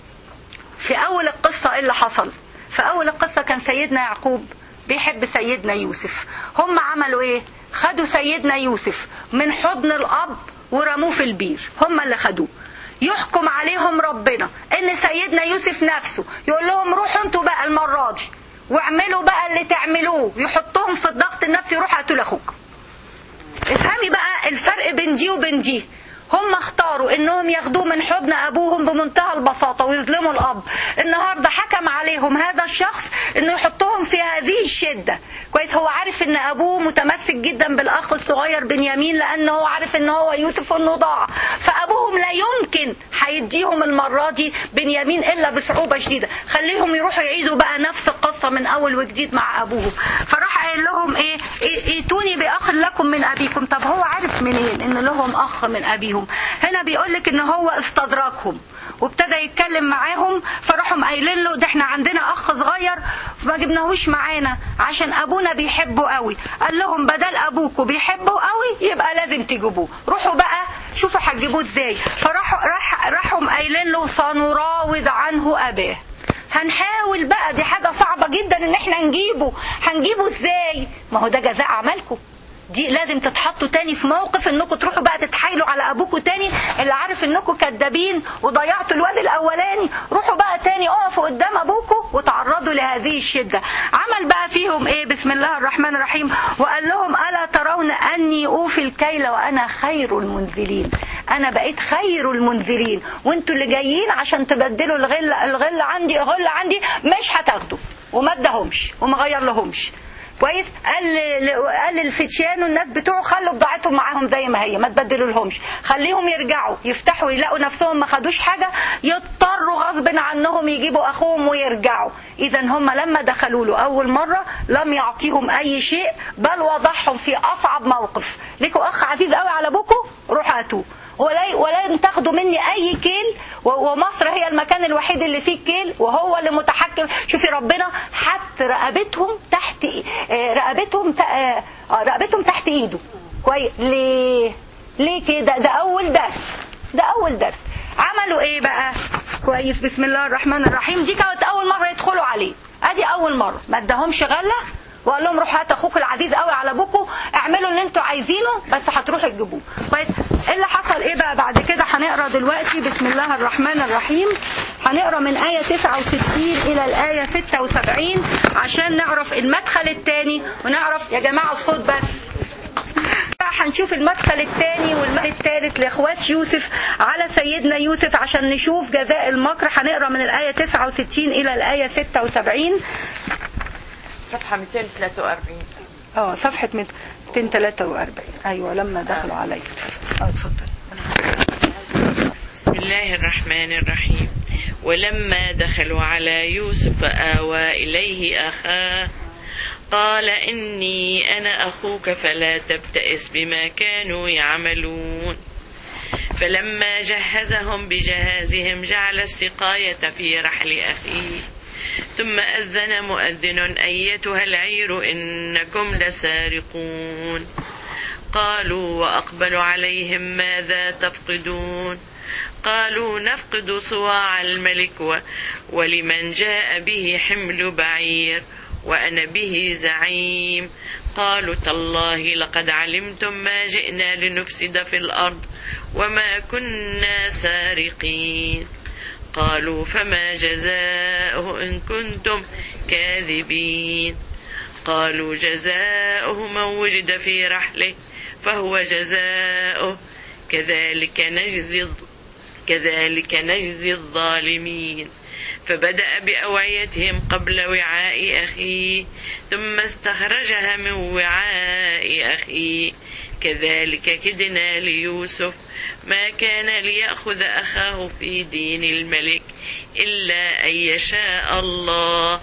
في أول القصة إيه اللي حصل؟ في أول القصة كان سيدنا يعقوب بيحب سيدنا يوسف. هم عملوا إيه؟ خدوا سيدنا يوسف من حضن الأب ورموه في البير. هم اللي خدوه. يحكم عليهم ربنا إن سيدنا يوسف نفسه يقول لهم روحوا انتوا بقى المرة دي واعملوا بقى اللي تعملوه. يحطهم في الضغط النفسي، روح هاتوا لأخوك. افهمي بقى الفرق بين دي وبين دي. هم اختاروا انهم ياخدوه من حضن ابوهم بمنتهى البساطة ويظلموا الاب. النهاردة حكم عليهم هذا الشخص انه يحطهم في هذه الشدة كويس. هو عارف ان ابوه متمسك جدا بالاخ الصغير بنيامين، لانه هو عارف ان هو يوسف انه ضاع. فابوهم لا يمكن هيديهم المرة دي بنيامين الا بصعوبة شديدة. خليهم يروحوا يعيدوا بقى نفس القصة من اول وجديد مع ابوهم. فراح قال لهم ايه؟ ائتوني باخ لكم من ابيكم. طب هو عارف منين ان لهم اخ من ابيهم؟ هنا بيقولك ان هو استدركهم وابتدى يتكلم معاهم. فراحوا قايلين له ده احنا عندنا اخ صغير ما جبناهوش معانا عشان ابونا بيحبه قوي. قال لهم بدل ابوكوا بيحبه قوي يبقى لازم تجيبوه. روحوا بقى شوفوا هتجيبوه ازاي. فراحوا راح راحوا قايلين له سنراود عنه اباه. هنحاول بقى، دي حاجة صعبة جدا ان احنا نجيبه. هنجيبه ازاي؟ ما هو ده جزاء عملكم. دي لازم تتحطوا تاني في موقف انكم تروحوا بقى تتحايلوا على ابوكوا تاني اللي عارف انكم كدابين وضيعتوا الواد الاولاني. روحوا بقى تاني اقفوا قدام ابوكوا وتعرضوا لهذه الشدة. عمل بقى فيهم ايه؟ بسم الله الرحمن الرحيم. وقال لهم الا ترون اني اوفي الكيل وانا خير المنزلين. انا بقيت خير المنزلين وانتوا اللي جايين عشان تبدلوا الغل الغل عندي الغل عندي مش هتاخدوا. وما ادهمش وما غير لهمش كويس. قال قال للفتيان والناس بتوعه خلوا بضاعتهم معاهم زي ما هي، ما تبدلوا لهمش. خليهم يرجعوا يفتحوا يلاقوا نفسهم ما خدوش حاجة، يضطروا غصب عنهم يجيبوا اخوهم ويرجعوا. اذا هم لما دخلوا له اول مرة لم يعطيهم اي شيء، بل وضعهم في اصعب موقف. ليكوا اخ عزيز قوي على ابوكوا، روحوا هاتوه. ولا ولا تاخدوا مني اي كيل، ومصر هي المكان الوحيد اللي فيه الكيل وهو اللي متحكم. شوفي ربنا حط رقبتهم تحت رقبتهم رقبتهم تحت ايده كويس. ليه ليه كده؟ ده اول درس ده اول درس. عملوا ايه بقى كويس؟ بسم الله الرحمن الرحيم. دي كانت اول مرة يدخلوا عليه. ادي اول مرة ما ادهمش غلة وقال لهم روحوا هات اخوك العزيز قوي على ابوكوا، اعملوا اللي انتوا عايزينه بس هتروحوا تجيبوه كويس. اللي حصل ايه بقى بعد كده هنقرا دلوقتي. بسم الله الرحمن الرحيم. هنقرا من آية تسعة وستين الى الآية ستة وسبعين عشان نعرف المدخل الثاني ونعرف يا جماعة الصوت بس. هنشوف المدخل الثاني والمدخل الثالث لاخوات يوسف على سيدنا يوسف عشان نشوف جزاء المكر. هنقرا من الآية تسعة وستين الى الآية ستة وسبعين. صفحة مئتين وثلاثة وأربعين. اه صفحة مئتين وثلاثة وأربعين. ايوه لما دخلوا علي. اه اتفضل. بسم الله الرحمن الرحيم. ولما دخلوا على يوسف آوى إليه أخاه قال إني أنا أخوك فلا تبتئس بما كانوا يعملون. فلما جهزهم بجهازهم جعل السقاية في رحل أخيه ثم أذن مؤذن أيتها العير إنكم لسارقون. قالوا وأقبلوا عليهم ماذا تفقدون؟ قالوا نفقد صواع الملك ولمن جاء به حمل بعير وأنا به زعيم. قالوا تالله لقد علمتم ما جئنا لنفسد في الأرض وما كنا سارقين. قالوا فما جزاؤه إن كنتم كاذبين قالوا جزاؤه من وجد في رحله فهو جزاؤه كذلك نجزي كذلك نجزي الظالمين فبدأ بأوعيتهم قبل وعاء أخيه ثم استخرجها من وعاء أخيه كذلك كدنا ليوسف ما كان ليأخذ أخاه في دين الملك إلا أن يشاء الله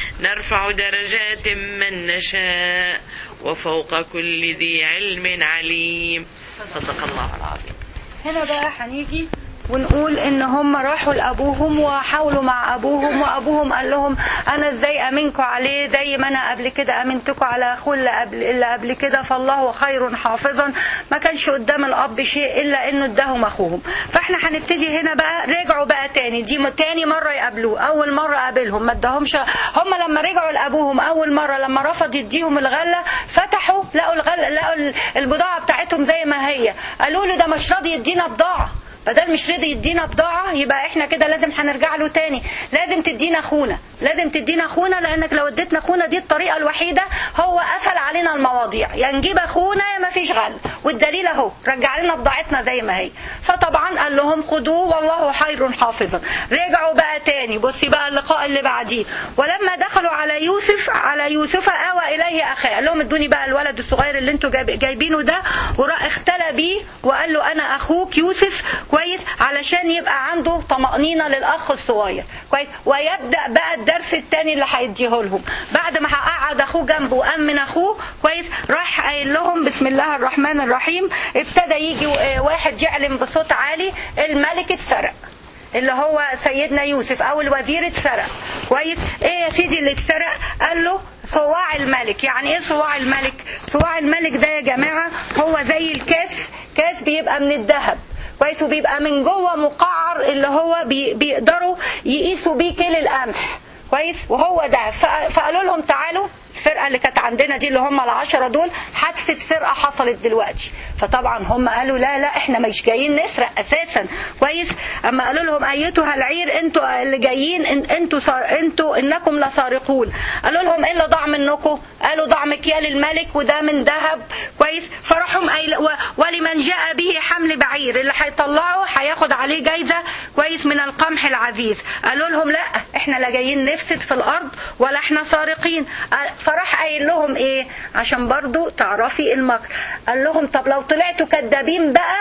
نرفع درجات من نشاء وفوق كل ذي علم عليم. صدق الله العظيم. هنا بقى هنيجي ونقول ان هم راحوا لابوهم وحاولوا مع ابوهم، وابوهم قال لهم انا ازاي امنكم عليه زي ما انا قبل كده امنتكم على اخوه اللي قبل اللي قبل كده، فالله خير حافظا. ما كانش قدام الاب شيء الا انه اداهم اخوهم. فاحنا هنبتدي هنا بقى، رجعوا بقى تاني، دي تاني مره يقابلوه. اول مره قابلهم ما اداهمش، هم لما رجعوا لابوهم اول مره لما رفض يديهم الغله فتحوا لقوا الغله لقوا البضاعه بتاعتهم زي ما هي، قالوا له ده مش راضي يدينا بضاعه، بدل مش راضي يدينا بضاعة يبقى احنا كده لازم هنرجع له تاني، لازم تدينا اخونا، لازم تدينا اخونا، لانك لو اديتنا اخونا دي الطريقة الوحيدة. هو قفل علينا المواضيع، يا نجيب اخونا يا ما فيش غل، والدليل اهو رجع لنا بضاعتنا زي ما هي. فطبعا قال لهم خدوه والله خير حافظا. رجعوا بقى تاني، بصي بقى اللقاء اللي بعديه، ولما دخلوا على يوسف على يوسف آوى اليه اخاه، قال لهم ادوني بقى الولد الصغير اللي انتوا جايبينه ده، وراح اختلى بيه وقال له انا اخوك يوسف كويس، علشان يبقى عنده طمأنينة للأخ الصغير كويس. ويبدأ بقى الدرس الثاني اللي هيديه لهم بعد ما قعد أخوه جنبه وأمن أخوه كويس. راح قايل لهم بسم الله الرحمن الرحيم. ابتدى يجي واحد يعلم بصوت عالي الملك اتسرق، اللي هو سيدنا يوسف او الوزير اتسرق كويس. ايه يا سيدي اللي اتسرق؟ قال له صواع الملك. يعني ايه صواع الملك؟ صواع الملك ده يا جماعة هو زي الكاس، كاس بيبقى من الذهب كويس، وبيبقى من جوه مقعر، اللي هو بي بيقدروا يقيسوا بيه كيل القمح كويس، وهو ده. فقالوا لهم تعالوا، الفرقة اللي كانت عندنا دي اللي هم العشرة دول، حادثة سرقة حصلت دلوقتي. فطبعا هم قالوا لا لا احنا مش جايين نسرق اساسا كويس. اما قالوا لهم ايتها العير انتوا اللي جايين انتوا انتوا انكم لسارقون. قالوا لهم ايه اللي ضاع منكم؟ قالوا ضاع مكيال الملك وده من ذهب كويس. فراحوا قايل ولمن جاء به حمل بعير، اللي هيطلعه هياخد عليه جايزة كويس من القمح العزيز. قالوا لهم لا احنا لا جايين نفسد في الارض ولا احنا سارقين. فراح قايل لهم ايه عشان برضو تعرفي المكر؟ قال لهم طب لو طلعتوا كدابين بقى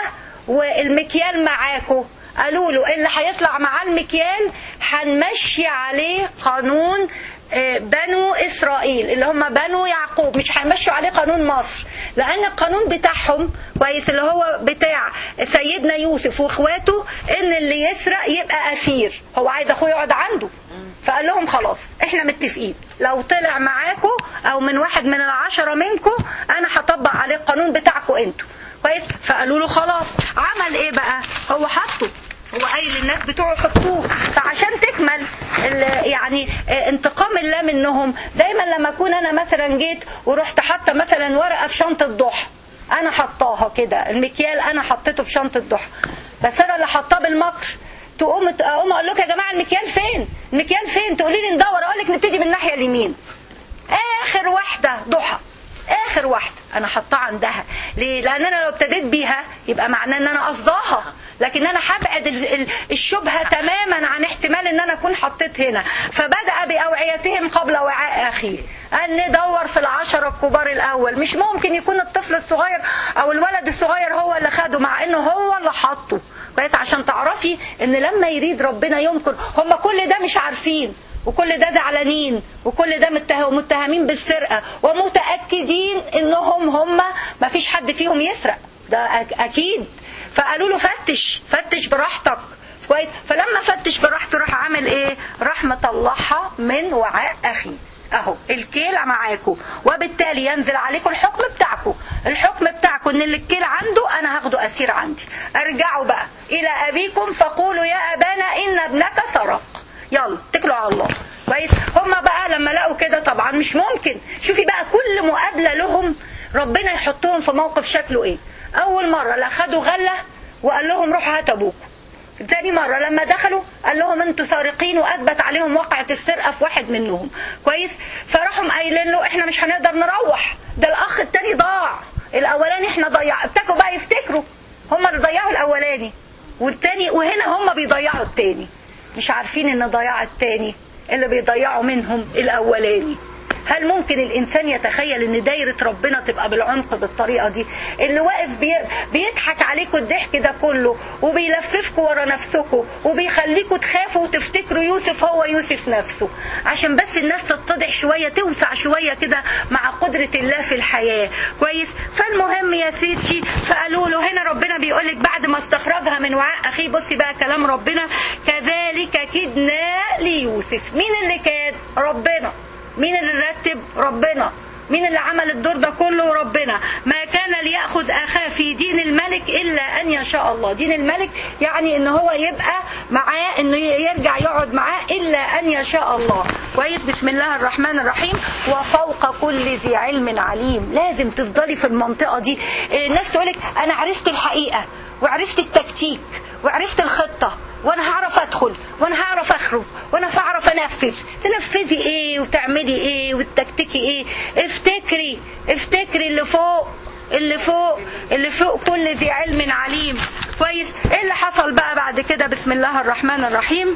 والمكيال معاكوا، قالوا له اللي هيطلع معاه المكيال هنمشي عليه قانون بنو إسرائيل اللي هم بنو يعقوب، مش هيمشوا عليه قانون مصر، لأن القانون بتاعهم كويس اللي هو بتاع سيدنا يوسف واخواته ان اللي يسرق يبقى أسير. هو عايز أخوه يقعد عنده. فقال لهم خلاص احنا متفقين، لو طلع معاكم او من واحد من العشرة منكم انا هطبق عليه القانون بتاعكم انتوا كويس. فقالوا له خلاص. عمل ايه بقى؟ هو حطه، هو قايل للناس بتوعه حطوه. فعشان تكمل يعني انتقام الله منهم، دايما لما اكون انا مثلا جيت ورحت حاطه مثلا ورقه في شنطه ضحى، انا حطاها كده، المكيال انا حطيته في شنطه ضحى، بس انا اللي حطاه بالمكر. تقوم اقوم اقول لكم يا جماعه المكيال فين؟ المكيال فين؟ تقولي لي ندور، اقول لك نبتدي من الناحيه اليمين. اخر واحده ضحى، اخر واحده انا حطها عندها. ليه؟ لان انا لو ابتديت بيها يبقى معناه ان انا قصداها، لكن انا هبعد الشبهه تماما عن احتمال ان انا اكون حطيت هنا. فبدأ باوعيتهم قبل وعاء اخيه، ان ندور في العشرة الكبار الاول. مش ممكن يكون الطفل الصغير او الولد الصغير هو اللي خده، مع انه هو اللي حطه كويس. عشان تعرفي ان لما يريد ربنا يمكن. هم كل ده مش عارفين، وكل ده زعلانين، وكل ده متهمين بالسرقة، ومتأكدين انهم هم ما فيش حد فيهم يسرق، ده اكيد. فقالوا له فتش فتش براحتك كويس. فلما فتش براحته راح عامل ايه؟ راح مطلعها من وعاء اخي. اهو الكيل معاكم، وبالتالي ينزل عليكم الحكم بتاعكم. الحكم بتاعكم ان اللي الكيل عنده انا هاخده اسير عندي. ارجعوا بقى الى ابيكم فقولوا يا ابانا ان ابنك سرق. يلا اتكلوا على الله كويس. هم بقى لما لقوا كده طبعا مش ممكن. شوفي بقى كل مقابله لهم ربنا يحطهم في موقف شكله ايه. اول مره لا خدوا غله وقال لهم روحوا هاتوا ابوكم. تاني مرة لما دخلوا قال لهم انتوا سارقين، واثبت عليهم واقعة السرقة في واحد منهم. كويس. فراحوا قايلين له احنا مش هنقدر نروح، ده الاخ التاني ضاع، الاولاني احنا ضيع. ابتكوا بقى يفتكروا هم اللي ضيعوا الاولاني والتاني، وهنا هم بيضيعوا التاني، مش عارفين ان ضياع التاني اللي بيضيعوا منهم الاولاني. هل ممكن الإنسان يتخيل ان دايرة ربنا تبقى بالعمق بالطريقة دي؟ اللي واقف بي... بيضحك عليكم الضحك ده كله، وبيلففكم ورا نفسكم، وبيخليكم تخافوا وتفتكروا يوسف هو يوسف نفسه، عشان بس الناس تتضح شوية، توسع شوية كده مع قدرة الله في الحياة. كويس. فالمهم يا سيدي، فقالوا له هنا ربنا بيقولك بعد ما استخرجها من وعاء أخيه، بصي بقى كلام ربنا، كذلك كدنا ليوسف. مين اللي كاد؟ ربنا. مين اللي رتب؟ ربنا. مين اللي عمل الدور ده كله؟ ربنا. ما كان ليأخذ أخاه في دين الملك إلا أن يشاء الله. دين الملك يعني إن هو يبقى معاه، إنه يرجع يقعد معاه إلا أن يشاء الله. كويس. بسم الله الرحمن الرحيم. وفوق كل ذي علم عليم. لازم تفضلي في المنطقة دي. الناس تقولك أنا عرفت الحقيقة وعرفت التكتيك وعرفت الخطة، وانا هعرف ادخل وانا هعرف اخرج وانا هعرف انفذ. تنفذي ايه وتعملي ايه وتكتكي ايه؟ افتكري افتكري اللي فوق اللي فوق اللي فوق كل ذي علم عليم. كويس. ايه اللي حصل بقى بعد كده؟ بسم الله الرحمن الرحيم.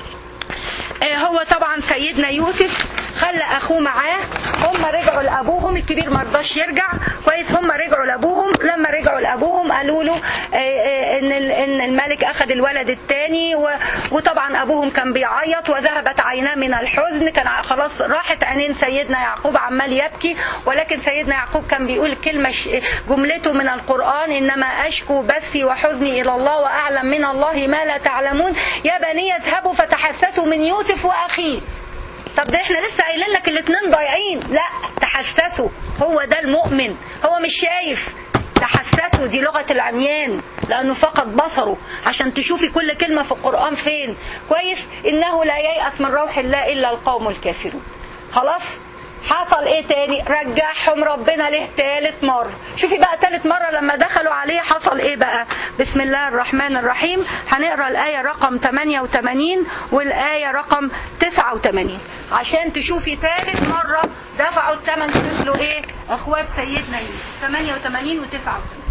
اه هو طبعا سيدنا يوسف خلى اخوه معاه، هم رجعوا لابوهم، الكبير ما رضاش يرجع. كويس. هم رجعوا لابوهم، لما رجعوا لابوهم قالوا له ان ان الملك اخذ الولد الثاني، وطبعا ابوهم كان بيعيط وذهبت عيناه من الحزن، كان خلاص راحت عينين سيدنا يعقوب عمال يبكي. ولكن سيدنا يعقوب كان بيقول كلمه جملته من القران، انما اشكو بثي وحزني الى الله واعلم من الله ما لا تعلمون، يا بني اذهبوا فتحسسوا من يوسف واخيه. طب ده احنا لسه قايلين لك الاثنين ضايعين. لا، تحسسوا. هو ده المؤمن، هو مش شايف. تحسسوا دي لغة العميان، لأنه فقد بصره عشان تشوفي كل كلمة في القرآن فين. كويس. إنه لا ييأس من روح الله إلا القوم الكافرون. خلاص. حصل ايه تاني؟ رجعهم ربنا له ثالث مرة. شوفي بقى ثالث مرة لما دخلوا عليه حصل ايه بقى؟ بسم الله الرحمن الرحيم. هنقرأ الآية رقم ثمانية وثمانين والآية رقم تسعة وثمانين عشان تشوفي ثالث مرة دفعوا الثمن. طفلوا ايه؟ اخوات سيدنا يوسف. ثمانية وثمانين وتسعة وثمانين.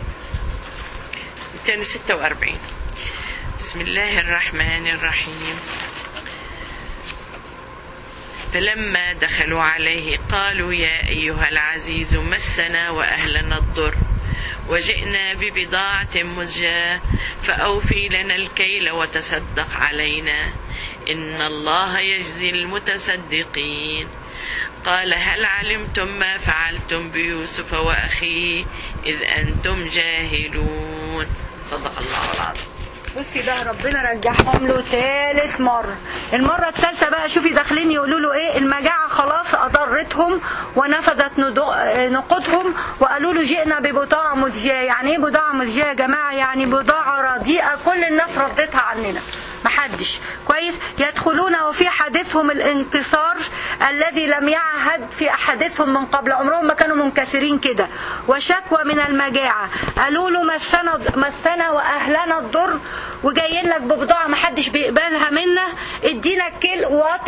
مئتين وستة وأربعين. بسم الله الرحمن الرحيم. فلما دخلوا عليه قالوا يا أيها العزيز مسنا وأهلنا الضر وجئنا ببضاعة مزجاة فأوفي لنا الكيل وتصدق علينا إن الله يجزي المتصدقين. قال هل علمتم ما فعلتم بيوسف وأخيه إذ أنتم جاهلون. صدق الله العظيم. بصي بقى ربنا رجعهم له ثالث مرة. المرة الثالثة بقى شوفي داخلين يقولوا له ايه؟ المجاعة خلاص اضرتهم ونفذت نقودهم، وقالوا له جئنا ببضاعة مزجاة. يعني ايه بضاعة مزجاة يا جماعة؟ يعني بضاعة رديئة كل الناس ردتها عننا، محدش. كويس. يدخلون وفي حديثهم الانكسار الذي لم يعهد في احاديثهم من قبل، عمرهم ما كانوا منكسرين كده. وشكوى من المجاعة، قالوا له مسنا مسنا واهلنا الضر، وجايين لك ببضاعة محدش بيقبلها منا، ادينا الكيل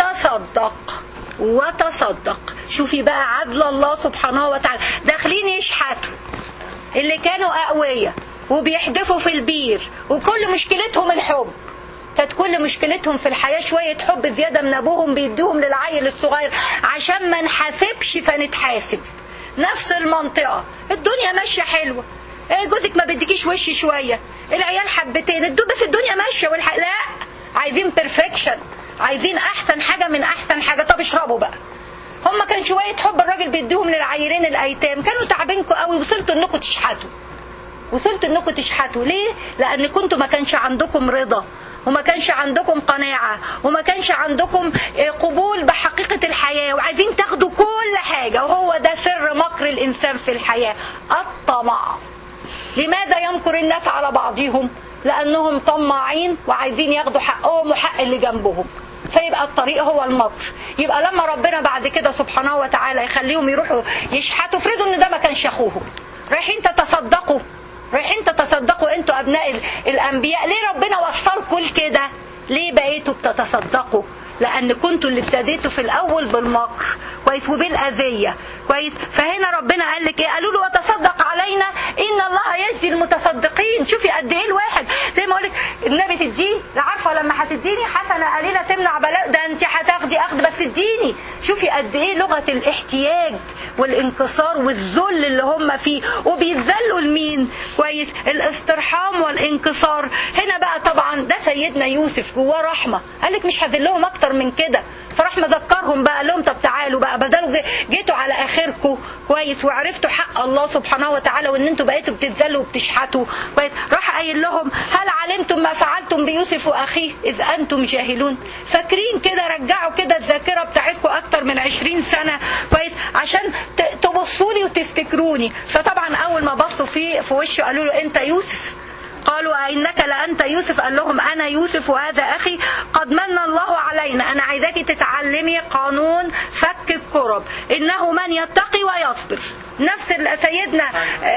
وتصدق وتصدق. شوفي بقى عدل الله سبحانه وتعالى. داخلين يشحتوا اللي كانوا اقوياء وبيحدفوا في البير، وكل مشكلتهم الحب. كانت كل مشكلتهم في الحياة شوية حب زيادة من أبوهم بيدوهم للعيل الصغير عشان ما نحاسبش فنتحاسب. نفس المنطقة. الدنيا ماشية حلوة، ايه جوزك ما بدكيش وش شوية، العيال حبتين الدو بس الدنيا ماشية والحق لا، عايزين بيرفكشن، عايزين أحسن حاجة من أحسن حاجة. طب اشربوا بقى. هم كان شوية حب الراجل بيدوهم للعيرين الأيتام، كانوا تعبينكم قوي، وصلتوا انكم تشحتوا وصلتوا انكم تشحتوا. ليه؟ لأن كنتوا ما كانش عندكم رضا، وما كانش عندكم قناعة، وما كانش عندكم قبول بحقيقة الحياة، وعايزين تاخدوا كل حاجة. وهو ده سر مكر الإنسان في الحياة، الطمع. لماذا يمكر الناس على بعضهم؟ لأنهم طماعين وعايزين ياخدوا حقهم وحق اللي جنبهم، فيبقى الطريق هو المكر. يبقى لما ربنا بعد كده سبحانه وتعالى يخليهم يروحوا يشحتوا، افرضوا ان ده ما كانش اخوهم، رايحين تتصدقوا، رايحين تتصدقوا انتوا ابناء الانبياء. ليه ربنا وصلكم لكده؟ ليه بقيتوا بتتصدقوا؟ لان كنتوا اللي ابتديتوا في الاول بالمكر كويس وبالاذيه كويس. فهنا ربنا قال لك ايه؟ قالوا له وتصدق علينا ان الله يجزي المتصدقين. شوفي قد ايه الواحد زي ما اقول لك النبي تديه، عارفه لما هتديني حسنه قليله تمنع بلاء، ده انت هتاخدي اخد بس اديني. شوفي قد ايه لغه الاحتياج والانكسار والذل اللي هم فيه، وبيتذلوا لمين كويس؟ الاسترحام والانكسار. هنا بقى طبعا ده سيدنا يوسف جواه رحمه، قال لك مش هذلهم اكتر من كده، فراح مذكرهم بقى لهم طب تعالوا بقى بدلوا جيتوا على اخركم كويس وعرفتوا حق الله سبحانه وتعالى وان انتوا بقيتوا بتتذلوا وبتشحتوا كويس. راح قايل لهم هل علمتم ما فعلتم بيوسف واخيه اذ انتم جاهلون؟ فاكرين كده؟ رجعوا كده الذاكره بتاعتكم اكتر من عشرين سنه كويس عشان تبصوا لي وتفتكروني. فطبعا اول ما بصوا فيه في وشه قالوا له انت يوسف؟ قالوا أئنك لأنت يوسف؟ قال لهم أنا يوسف وهذا أخي قد من الله علينا. أنا عايزاكي تتعلمي قانون فك الكرب، إنه من يتقي ويصبر. نفس سيدنا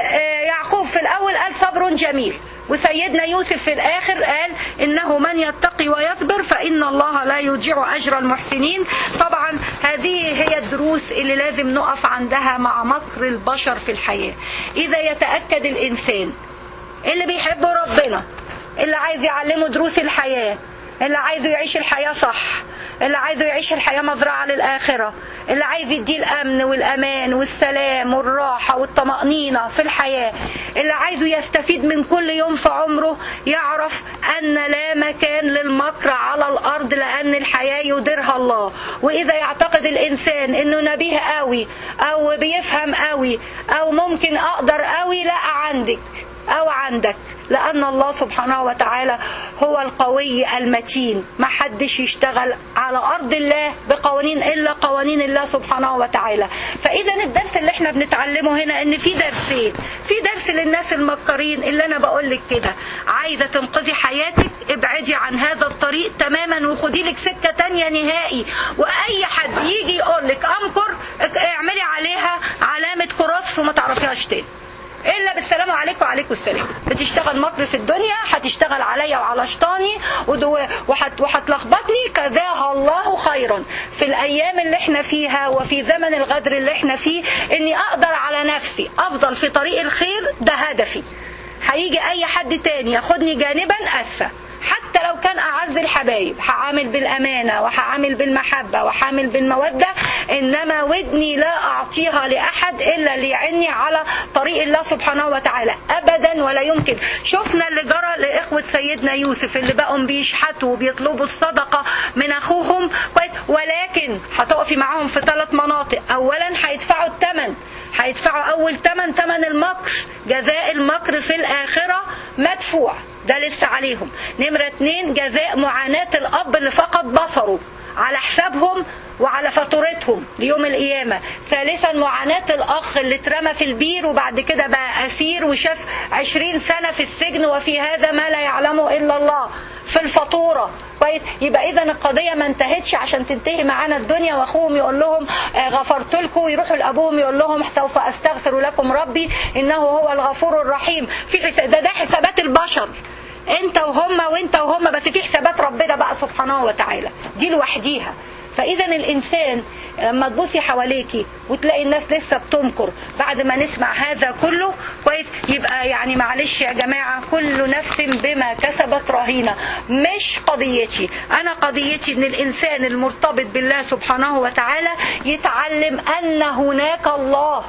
يعقوب في الأول قال صبر جميل، وسيدنا يوسف في الآخر قال إنه من يتقي ويصبر فإن الله لا يضيع أجر المحسنين. طبعا هذه هي الدروس اللي لازم نقف عندها مع مكر البشر في الحياة. إذا يتأكد الإنسان اللي بيحب ربنا، اللي عايز يعلمه دروس الحياة، اللي عايزه يعيش الحياة صح، اللي عايزه يعيش الحياة مزرعة للآخرة، اللي عايز يديه الأمن والأمان والسلام والراحة والطمأنينة في الحياة، اللي عايزه يستفيد من كل يوم في عمره، يعرف أن لا مكان للمكر على الأرض لأن الحياة يديرها الله. وإذا يعتقد الإنسان أنه نبيه قوي أو بيفهم قوي أو ممكن أقدر قوي، لا عندك أو عندك، لأن الله سبحانه وتعالى هو القوي المتين. ما حدش يشتغل على أرض الله بقوانين إلا قوانين الله سبحانه وتعالى. فإذا الدرس اللي احنا بنتعلمه هنا إن في درسين. في درس للناس المكرين اللي أنا بقولك كده، عايزة تنقذي حياتك ابعدي عن هذا الطريق تماما وخدي لك سكة تانية نهائي. وأي حد يجي يقولك أمكر اعملي عليها علامة كروس وما تعرفيهاش تاني إلا بالسلام عليكم وعليكم السلام. بتشتغل مكر في الدنيا هتشتغل عليا وعلى شيطاني وهتلخبطني، كذاها الله خيرا. في الأيام اللي احنا فيها وفي زمن الغدر اللي احنا فيه، إني أقدر على نفسي أفضل في طريق الخير، ده هدفي. هيجي أي حد تاني ياخدني جانبا أسفة، حتى لو كان أعز الحبايب، هعامل بالأمانة وهعامل بالمحبة وهعامل بالمودة، إنما ودني لا أعطيها لأحد إلا ليعني على طريق الله سبحانه وتعالى أبدا ولا يمكن. شفنا اللي جرى لإخوة سيدنا يوسف اللي بقوا بيشحتوا وبيطلبوا الصدقة من أخوهم، ولكن هتقفي معاهم في ثلاث مناطق. أولا هيدفعوا الثمن، هيدفعوا أول ثمن ثمن المكر، جزاء المكر في الآخرة مدفوع، ده لسه عليهم. نمرة اتنين جزاء معاناة الأب اللي فقد بصره على حسابهم وعلى فاتورتهم ليوم القيامة. ثالثا معاناة الأخ اللي اترمى في البير وبعد كده بقى أسير وشاف عشرين سنة في السجن وفي هذا ما لا يعلمه إلا الله في الفاتورة. يبقى إذا القضية ما انتهتش عشان تنتهي معانا الدنيا وأخوهم يقول لهم غفرت لكم، ويروحوا لأبوهم يقول لهم سوف أستغفر لكم ربي إنه هو الغفور الرحيم. في ده, ده حسابات البشر، انت وهم وانت وهم، بس في حسابات ربنا بقى سبحانه وتعالى دي لوحديها. فإذا الإنسان لما تبصي حواليكي وتلاقي الناس لسه بتمكر بعد ما نسمع هذا كله كويس، يبقى يعني معلش يا جماعة، كل نفس بما كسبت رهينة. مش قضيتي أنا، قضيتي إن الإنسان المرتبط بالله سبحانه وتعالى يتعلم أن هناك الله،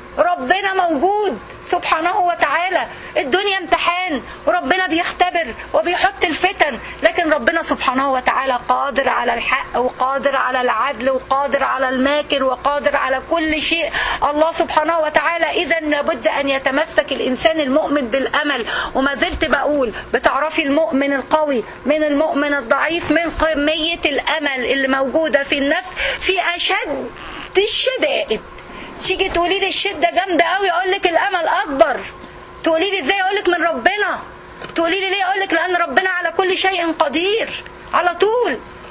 ربنا موجود سبحانه وتعالى. الدنيا امتحان وربنا بيختبر وبيحط الفتن، لكن ربنا سبحانه وتعالى قادر على الحق وقادر على العدل وقادر على الماكر وقادر على كل شيء الله سبحانه وتعالى. إذا لابد أن يتمسك الإنسان المؤمن بالأمل. وما زلت بقول بتعرفي المؤمن القوي من المؤمن الضعيف من كمية الأمل اللي موجودة في النفس في أشد الشدائد. تيجي تقولي لي الشدة جامدة قوي، اقول لك الامل اكبر. تقولي لي ازاي، اقول لك من ربنا. تقولي لي ليه، اقول لك لان ربنا على كل شيء قدير على طول.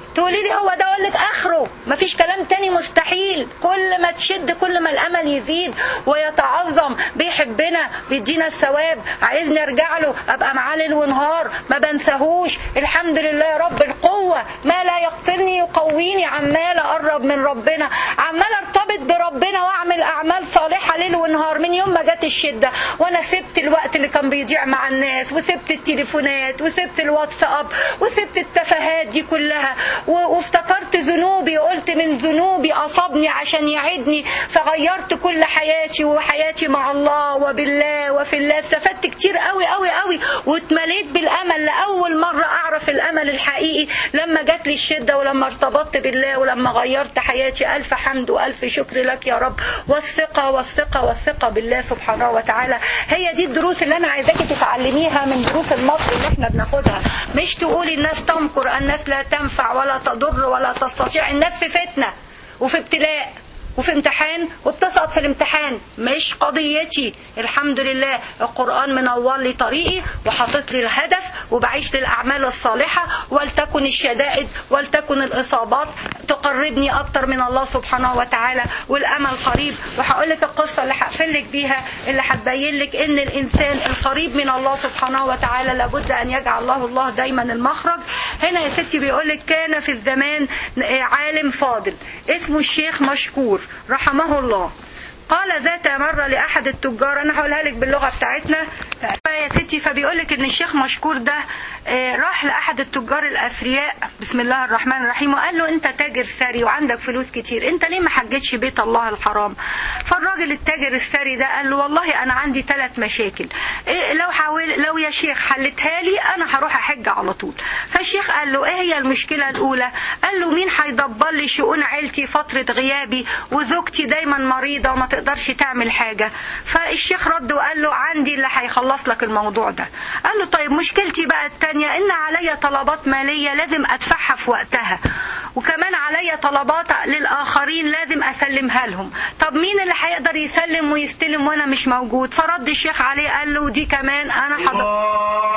تقولي لي هو ده، اقول لك اخره، مفيش كلام تاني مستحيل. كل ما تشد كل ما الامل يزيد ويتعظم، بيحبنا بيدينا الثواب، عايزني ارجع له ابقى معاه ليل ونهار، ما بنساهوش. الحمد لله يا رب القوه، ما لا يقتلني يقويني، عمال اقرب من ربنا، عمال ارتبط بربنا واعمل اعمال صالحه ليل ونهار. من يوم ما جت الشده وانا سبت الوقت اللي كان بيضيع مع الناس، وسبت التليفونات، وسبت الواتساب، وسبت التفاهات دي كلها، وافتكرت ذنوبي، وقلت من ذنوبي أصابني عشان يعيدني، فغيرت كل حياتي وحياتي مع الله وبالله وفي الله. استفدت كتير قوي قوي قوي، واتمليت بالأمل. لأول مرة أعرف الأمل الحقيقي لما جات لي الشدة، ولما ارتبطت بالله، ولما غيرت حياتي. ألف حمد وألف شكر لك يا رب. والثقة والثقة والثقة بالله سبحانه وتعالى. هي دي الدروس اللي أنا عايزاكي تتعلميها من دروس المصر اللي احنا بناخدها. مش تقولي الناس تمكر، الناس لا تنفع ولا تضر ولا تستطيع. الناس في فتنة وفي ابتلاء وفي امتحان، وبتسقط في الامتحان، مش قضيتي. الحمد لله القرآن منور لي طريقي وحاطط لي الهدف، وبعيش للأعمال الصالحة، ولتكن الشدائد ولتكن الإصابات تقربني أكتر من الله سبحانه وتعالى، والأمل قريب. وهقول لك القصة اللي هقفل لك بيها، اللي هتبين لك إن الإنسان القريب من الله سبحانه وتعالى لابد أن يجعل الله الله دايما المخرج. هنا يا ستي بيقول لك كان في الزمان عالم فاضل اسمه الشيخ مشكور رحمه الله. قال ذات مرة لأحد التجار، أنا هقولها لك باللغة بتاعتنا يا ستي. فبيقول لك إن الشيخ مشكور ده راح لأحد التجار الأثرياء، بسم الله الرحمن الرحيم، وقال له أنت تاجر ثري وعندك فلوس كتير، أنت ليه ما حجتش بيت الله الحرام؟ فالراجل التاجر الثري ده قال له والله أنا عندي ثلاث مشاكل، لو حاول لو يا شيخ حلتها لي أنا هروح أحج على طول. فالشيخ قال له إيه هي المشكلة الأولى؟ قال له مين هيدبر لي شؤون عيلتي فترة غيابي، وزوجتي دايما مريضة وما تقدرش تعمل حاجة. فالشيخ رد وقال له عندي اللي هيخلص لك الموضوع ده. قال له طيب مشكلتي بقى التانية ان عليا طلبات مالية لازم ادفعها في وقتها، وكمان عليا طلبات للآخرين لازم أسلمها لهم. طب مين اللي هيقدر يسلم ويستلم وأنا مش موجود؟ فرد الشيخ عليه قال له دي كمان أنا حضر.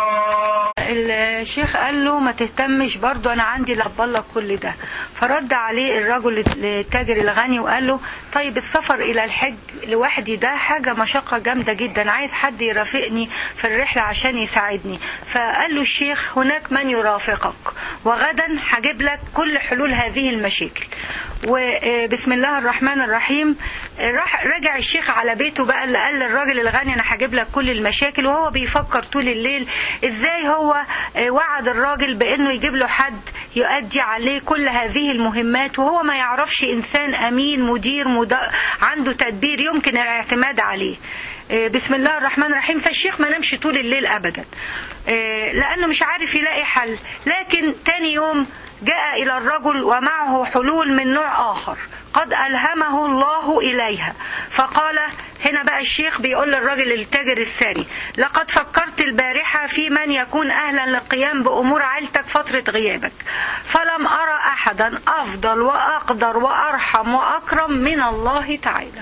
الشيخ قال له ما تهتمش برضو، أنا عندي اللي أقبل كل ده. فرد عليه الرجل التاجر الغني وقال له طيب السفر إلى الحج لوحدي ده حاجة مشقة جامدة جدا، عايز حد يرافقني في الرحلة عشان يساعدني. فقال له الشيخ هناك من يرافقك، وغدا هجيب لك كل حلول هذه المشاكل. وبسم الله الرحمن الرحيم راح رجع الشيخ على بيته بقى، اللي قال للراجل الغني انا هجيب لك كل المشاكل، وهو بيفكر طول الليل ازاي هو وعد الراجل بانه يجيب له حد يؤدي عليه كل هذه المهمات، وهو ما يعرفش انسان امين مدير مد... عنده تدبير يمكن الاعتماد عليه. بسم الله الرحمن الرحيم. فالشيخ ما نمشي طول الليل ابدا لانه مش عارف يلاقي حل. لكن تاني يوم جاء إلى الرجل ومعه حلول من نوع آخر قد ألهمه الله إليها. فقال هنا بقى الشيخ بيقول للرجل التاجر الثري لقد فكرت البارحة في من يكون أهلا للقيام بأمور عائلتك فترة غيابك، فلم أرى أحدا أفضل وأقدر وأرحم وأكرم من الله تعالى.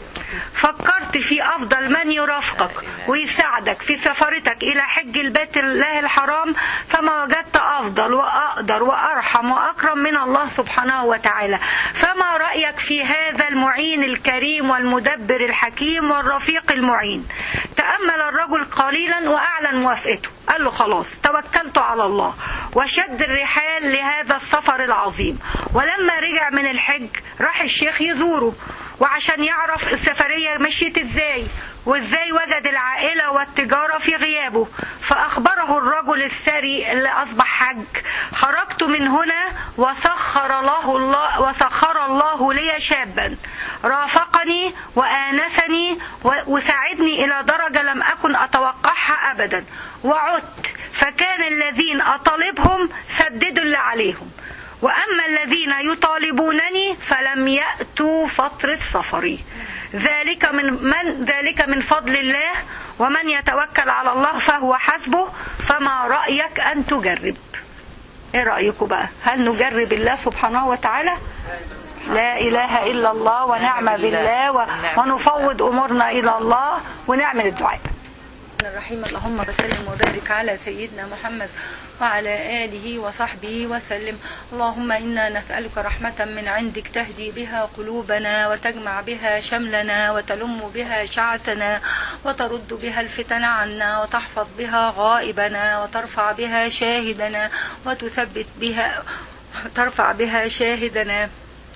فكرت في أفضل من يرافقك ويساعدك في سفرتك إلى حج البيت الله الحرام، فما وجدت أفضل وأقدر وأرحم وأكرم من الله سبحانه وتعالى. فما رأيك في هذا المعين الكريم والمدبر الحكيم والرفيق المعين؟ تأمل الرجل قليلا وأعلن موافقته، قال له خلاص توكلت على الله، وشد الرحال لهذا السفر العظيم. ولما رجع من الحج راح الشيخ يزوره، وعشان يعرف السفرية مشيت ازاي وازاي وجد العائلة والتجارة في غيابه. فأخبره الرجل الثري اللي أصبح حج خرجت من هنا وسخر الله, الله, وسخر الله لي شابا رافقني وآنسني وساعدني إلى درجة لم أكن أتوقعها أبدا، وعدت فكان الذين أطالبهم سددوا اللي عليهم، وأما الذين يطالبونني فلم يأتوا فترة سفري. ذلك من, من ذلك من فضل الله، ومن يتوكل على الله فهو حسبه. فما رأيك أن تجرب؟ ايه رأيكم بقى؟ هل نجرب الله سبحانه وتعالى؟ لا إله إلا الله ونعم بالله ونفوض أمورنا إلى الله ونعمل الدعاء. الرحيم. اللهم وسلم وبارك على سيدنا محمد وعلى آله وصحبه وسلم. اللهم إنا نسألك رحمة من عندك تهدي بها قلوبنا وتجمع بها شملنا وتلم بها شعثنا وترد بها الفتن عنا وتحفظ بها غائبنا وترفع بها شاهدنا وتثبت بها ترفع بها شاهدنا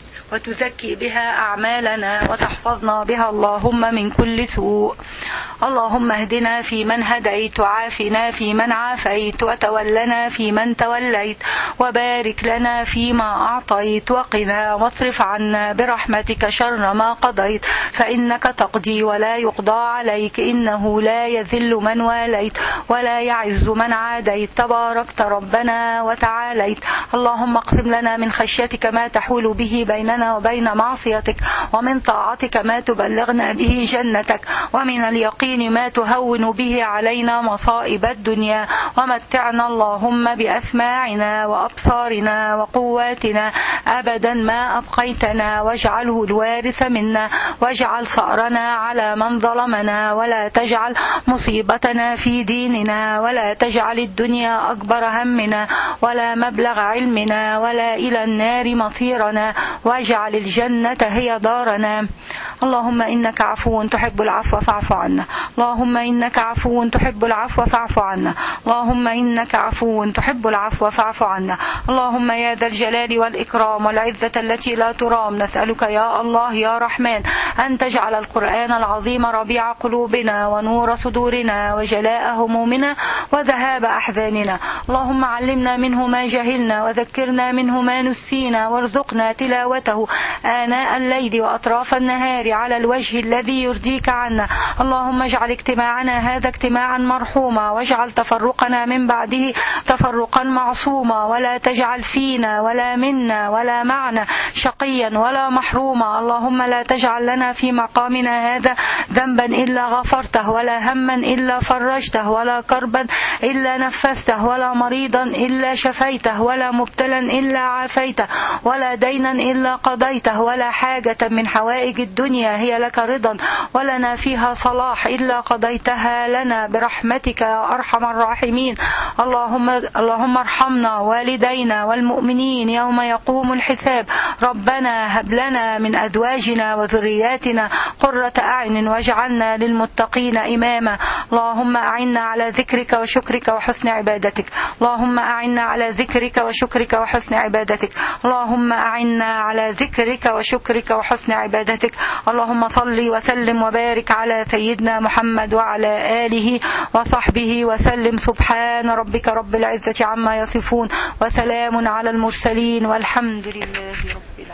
وتزكي بها أعمالنا وتحفظنا بها اللهم من كل سوء. اللهم اهدنا فيمن هديت وعافنا فيمن عافيت وتولنا فيمن توليت وبارك لنا فيما أعطيت وقنا واصرف عنا برحمتك شر ما قضيت فإنك تقضي ولا يقضى عليك إنه لا يذل من واليت ولا يعز من عاديت تباركت ربنا وتعاليت. اللهم اقسم لنا من خشيتك ما تحول به بيننا وبين معصيتك ومن طاعتك ما تبلغنا به جنتك ومن اليقين ما تهون به علينا مصائب الدنيا ومتعنا اللهم بأسماعنا وأبصارنا وقواتنا أبدا ما أبقيتنا واجعله الوارث منا واجعل ثأرنا على من ظلمنا ولا تجعل مصيبتنا في ديننا ولا تجعل الدنيا أكبر همنا ولا مبلغ علمنا ولا إلى النار مصيرنا واجعل الجنة هي دارنا. اللهم إنك عفو تحب العفو فاعف عنا. اللهم إنك عفو تحب العفو فاعف عنا. اللهم إنك عفو تحب العفو فاعف عنا. اللهم يا ذا الجلال والإكرام والعزة التي لا ترام نسألك يا الله يا رحمن أن تجعل القرآن العظيم ربيع قلوبنا ونور صدورنا وجلاء همومنا وذهاب أحزاننا. اللهم علمنا منه ما جهلنا وذكرنا منه ما نسينا وارزقنا تلاوته آناء الليل وأطراف النهار على الوجه الذي يرضيك عنا. اللهم اجعل اجتماعنا هذا اجتماعا مرحوما واجعل تفرقنا من بعده تفرقا معصوما ولا تجعل فينا ولا منا ولا معنا شقيا ولا محروما. اللهم لا تجعل لنا في مقامنا هذا ذنبا إلا غفرته ولا هما إلا فرجته ولا كربا إلا نفسته ولا مريضا إلا شفيته ولا مبتلا إلا عافيته ولا دينا إلا قضيته ولا حاجة من حوائج الدنيا هي لك رضا ولنا فيها صلاح إلا قضيتها لنا برحمتك يا أرحم الراحمين. اللهم اللهم ارحمنا والدينا والمؤمنين يوم يقوم الحساب. ربنا هب لنا من أزواجنا وذرياتنا قرة أعين واجعلنا للمتقين إماما. اللهم أعنا على ذكرك وشكرك وحسن عبادتك. اللهم أعنا على ذكرك وشكرك وحسن عبادتك. اللهم أعنا على ذكرك وشكرك وحسن عبادتك. اللهم صل وسلم وبارك على سيدنا محمد وعلى آله وصحبه وسلم. سبحان ربك رب العزة عما يصفون وسلام على المرسلين والحمد لله رب العالمين.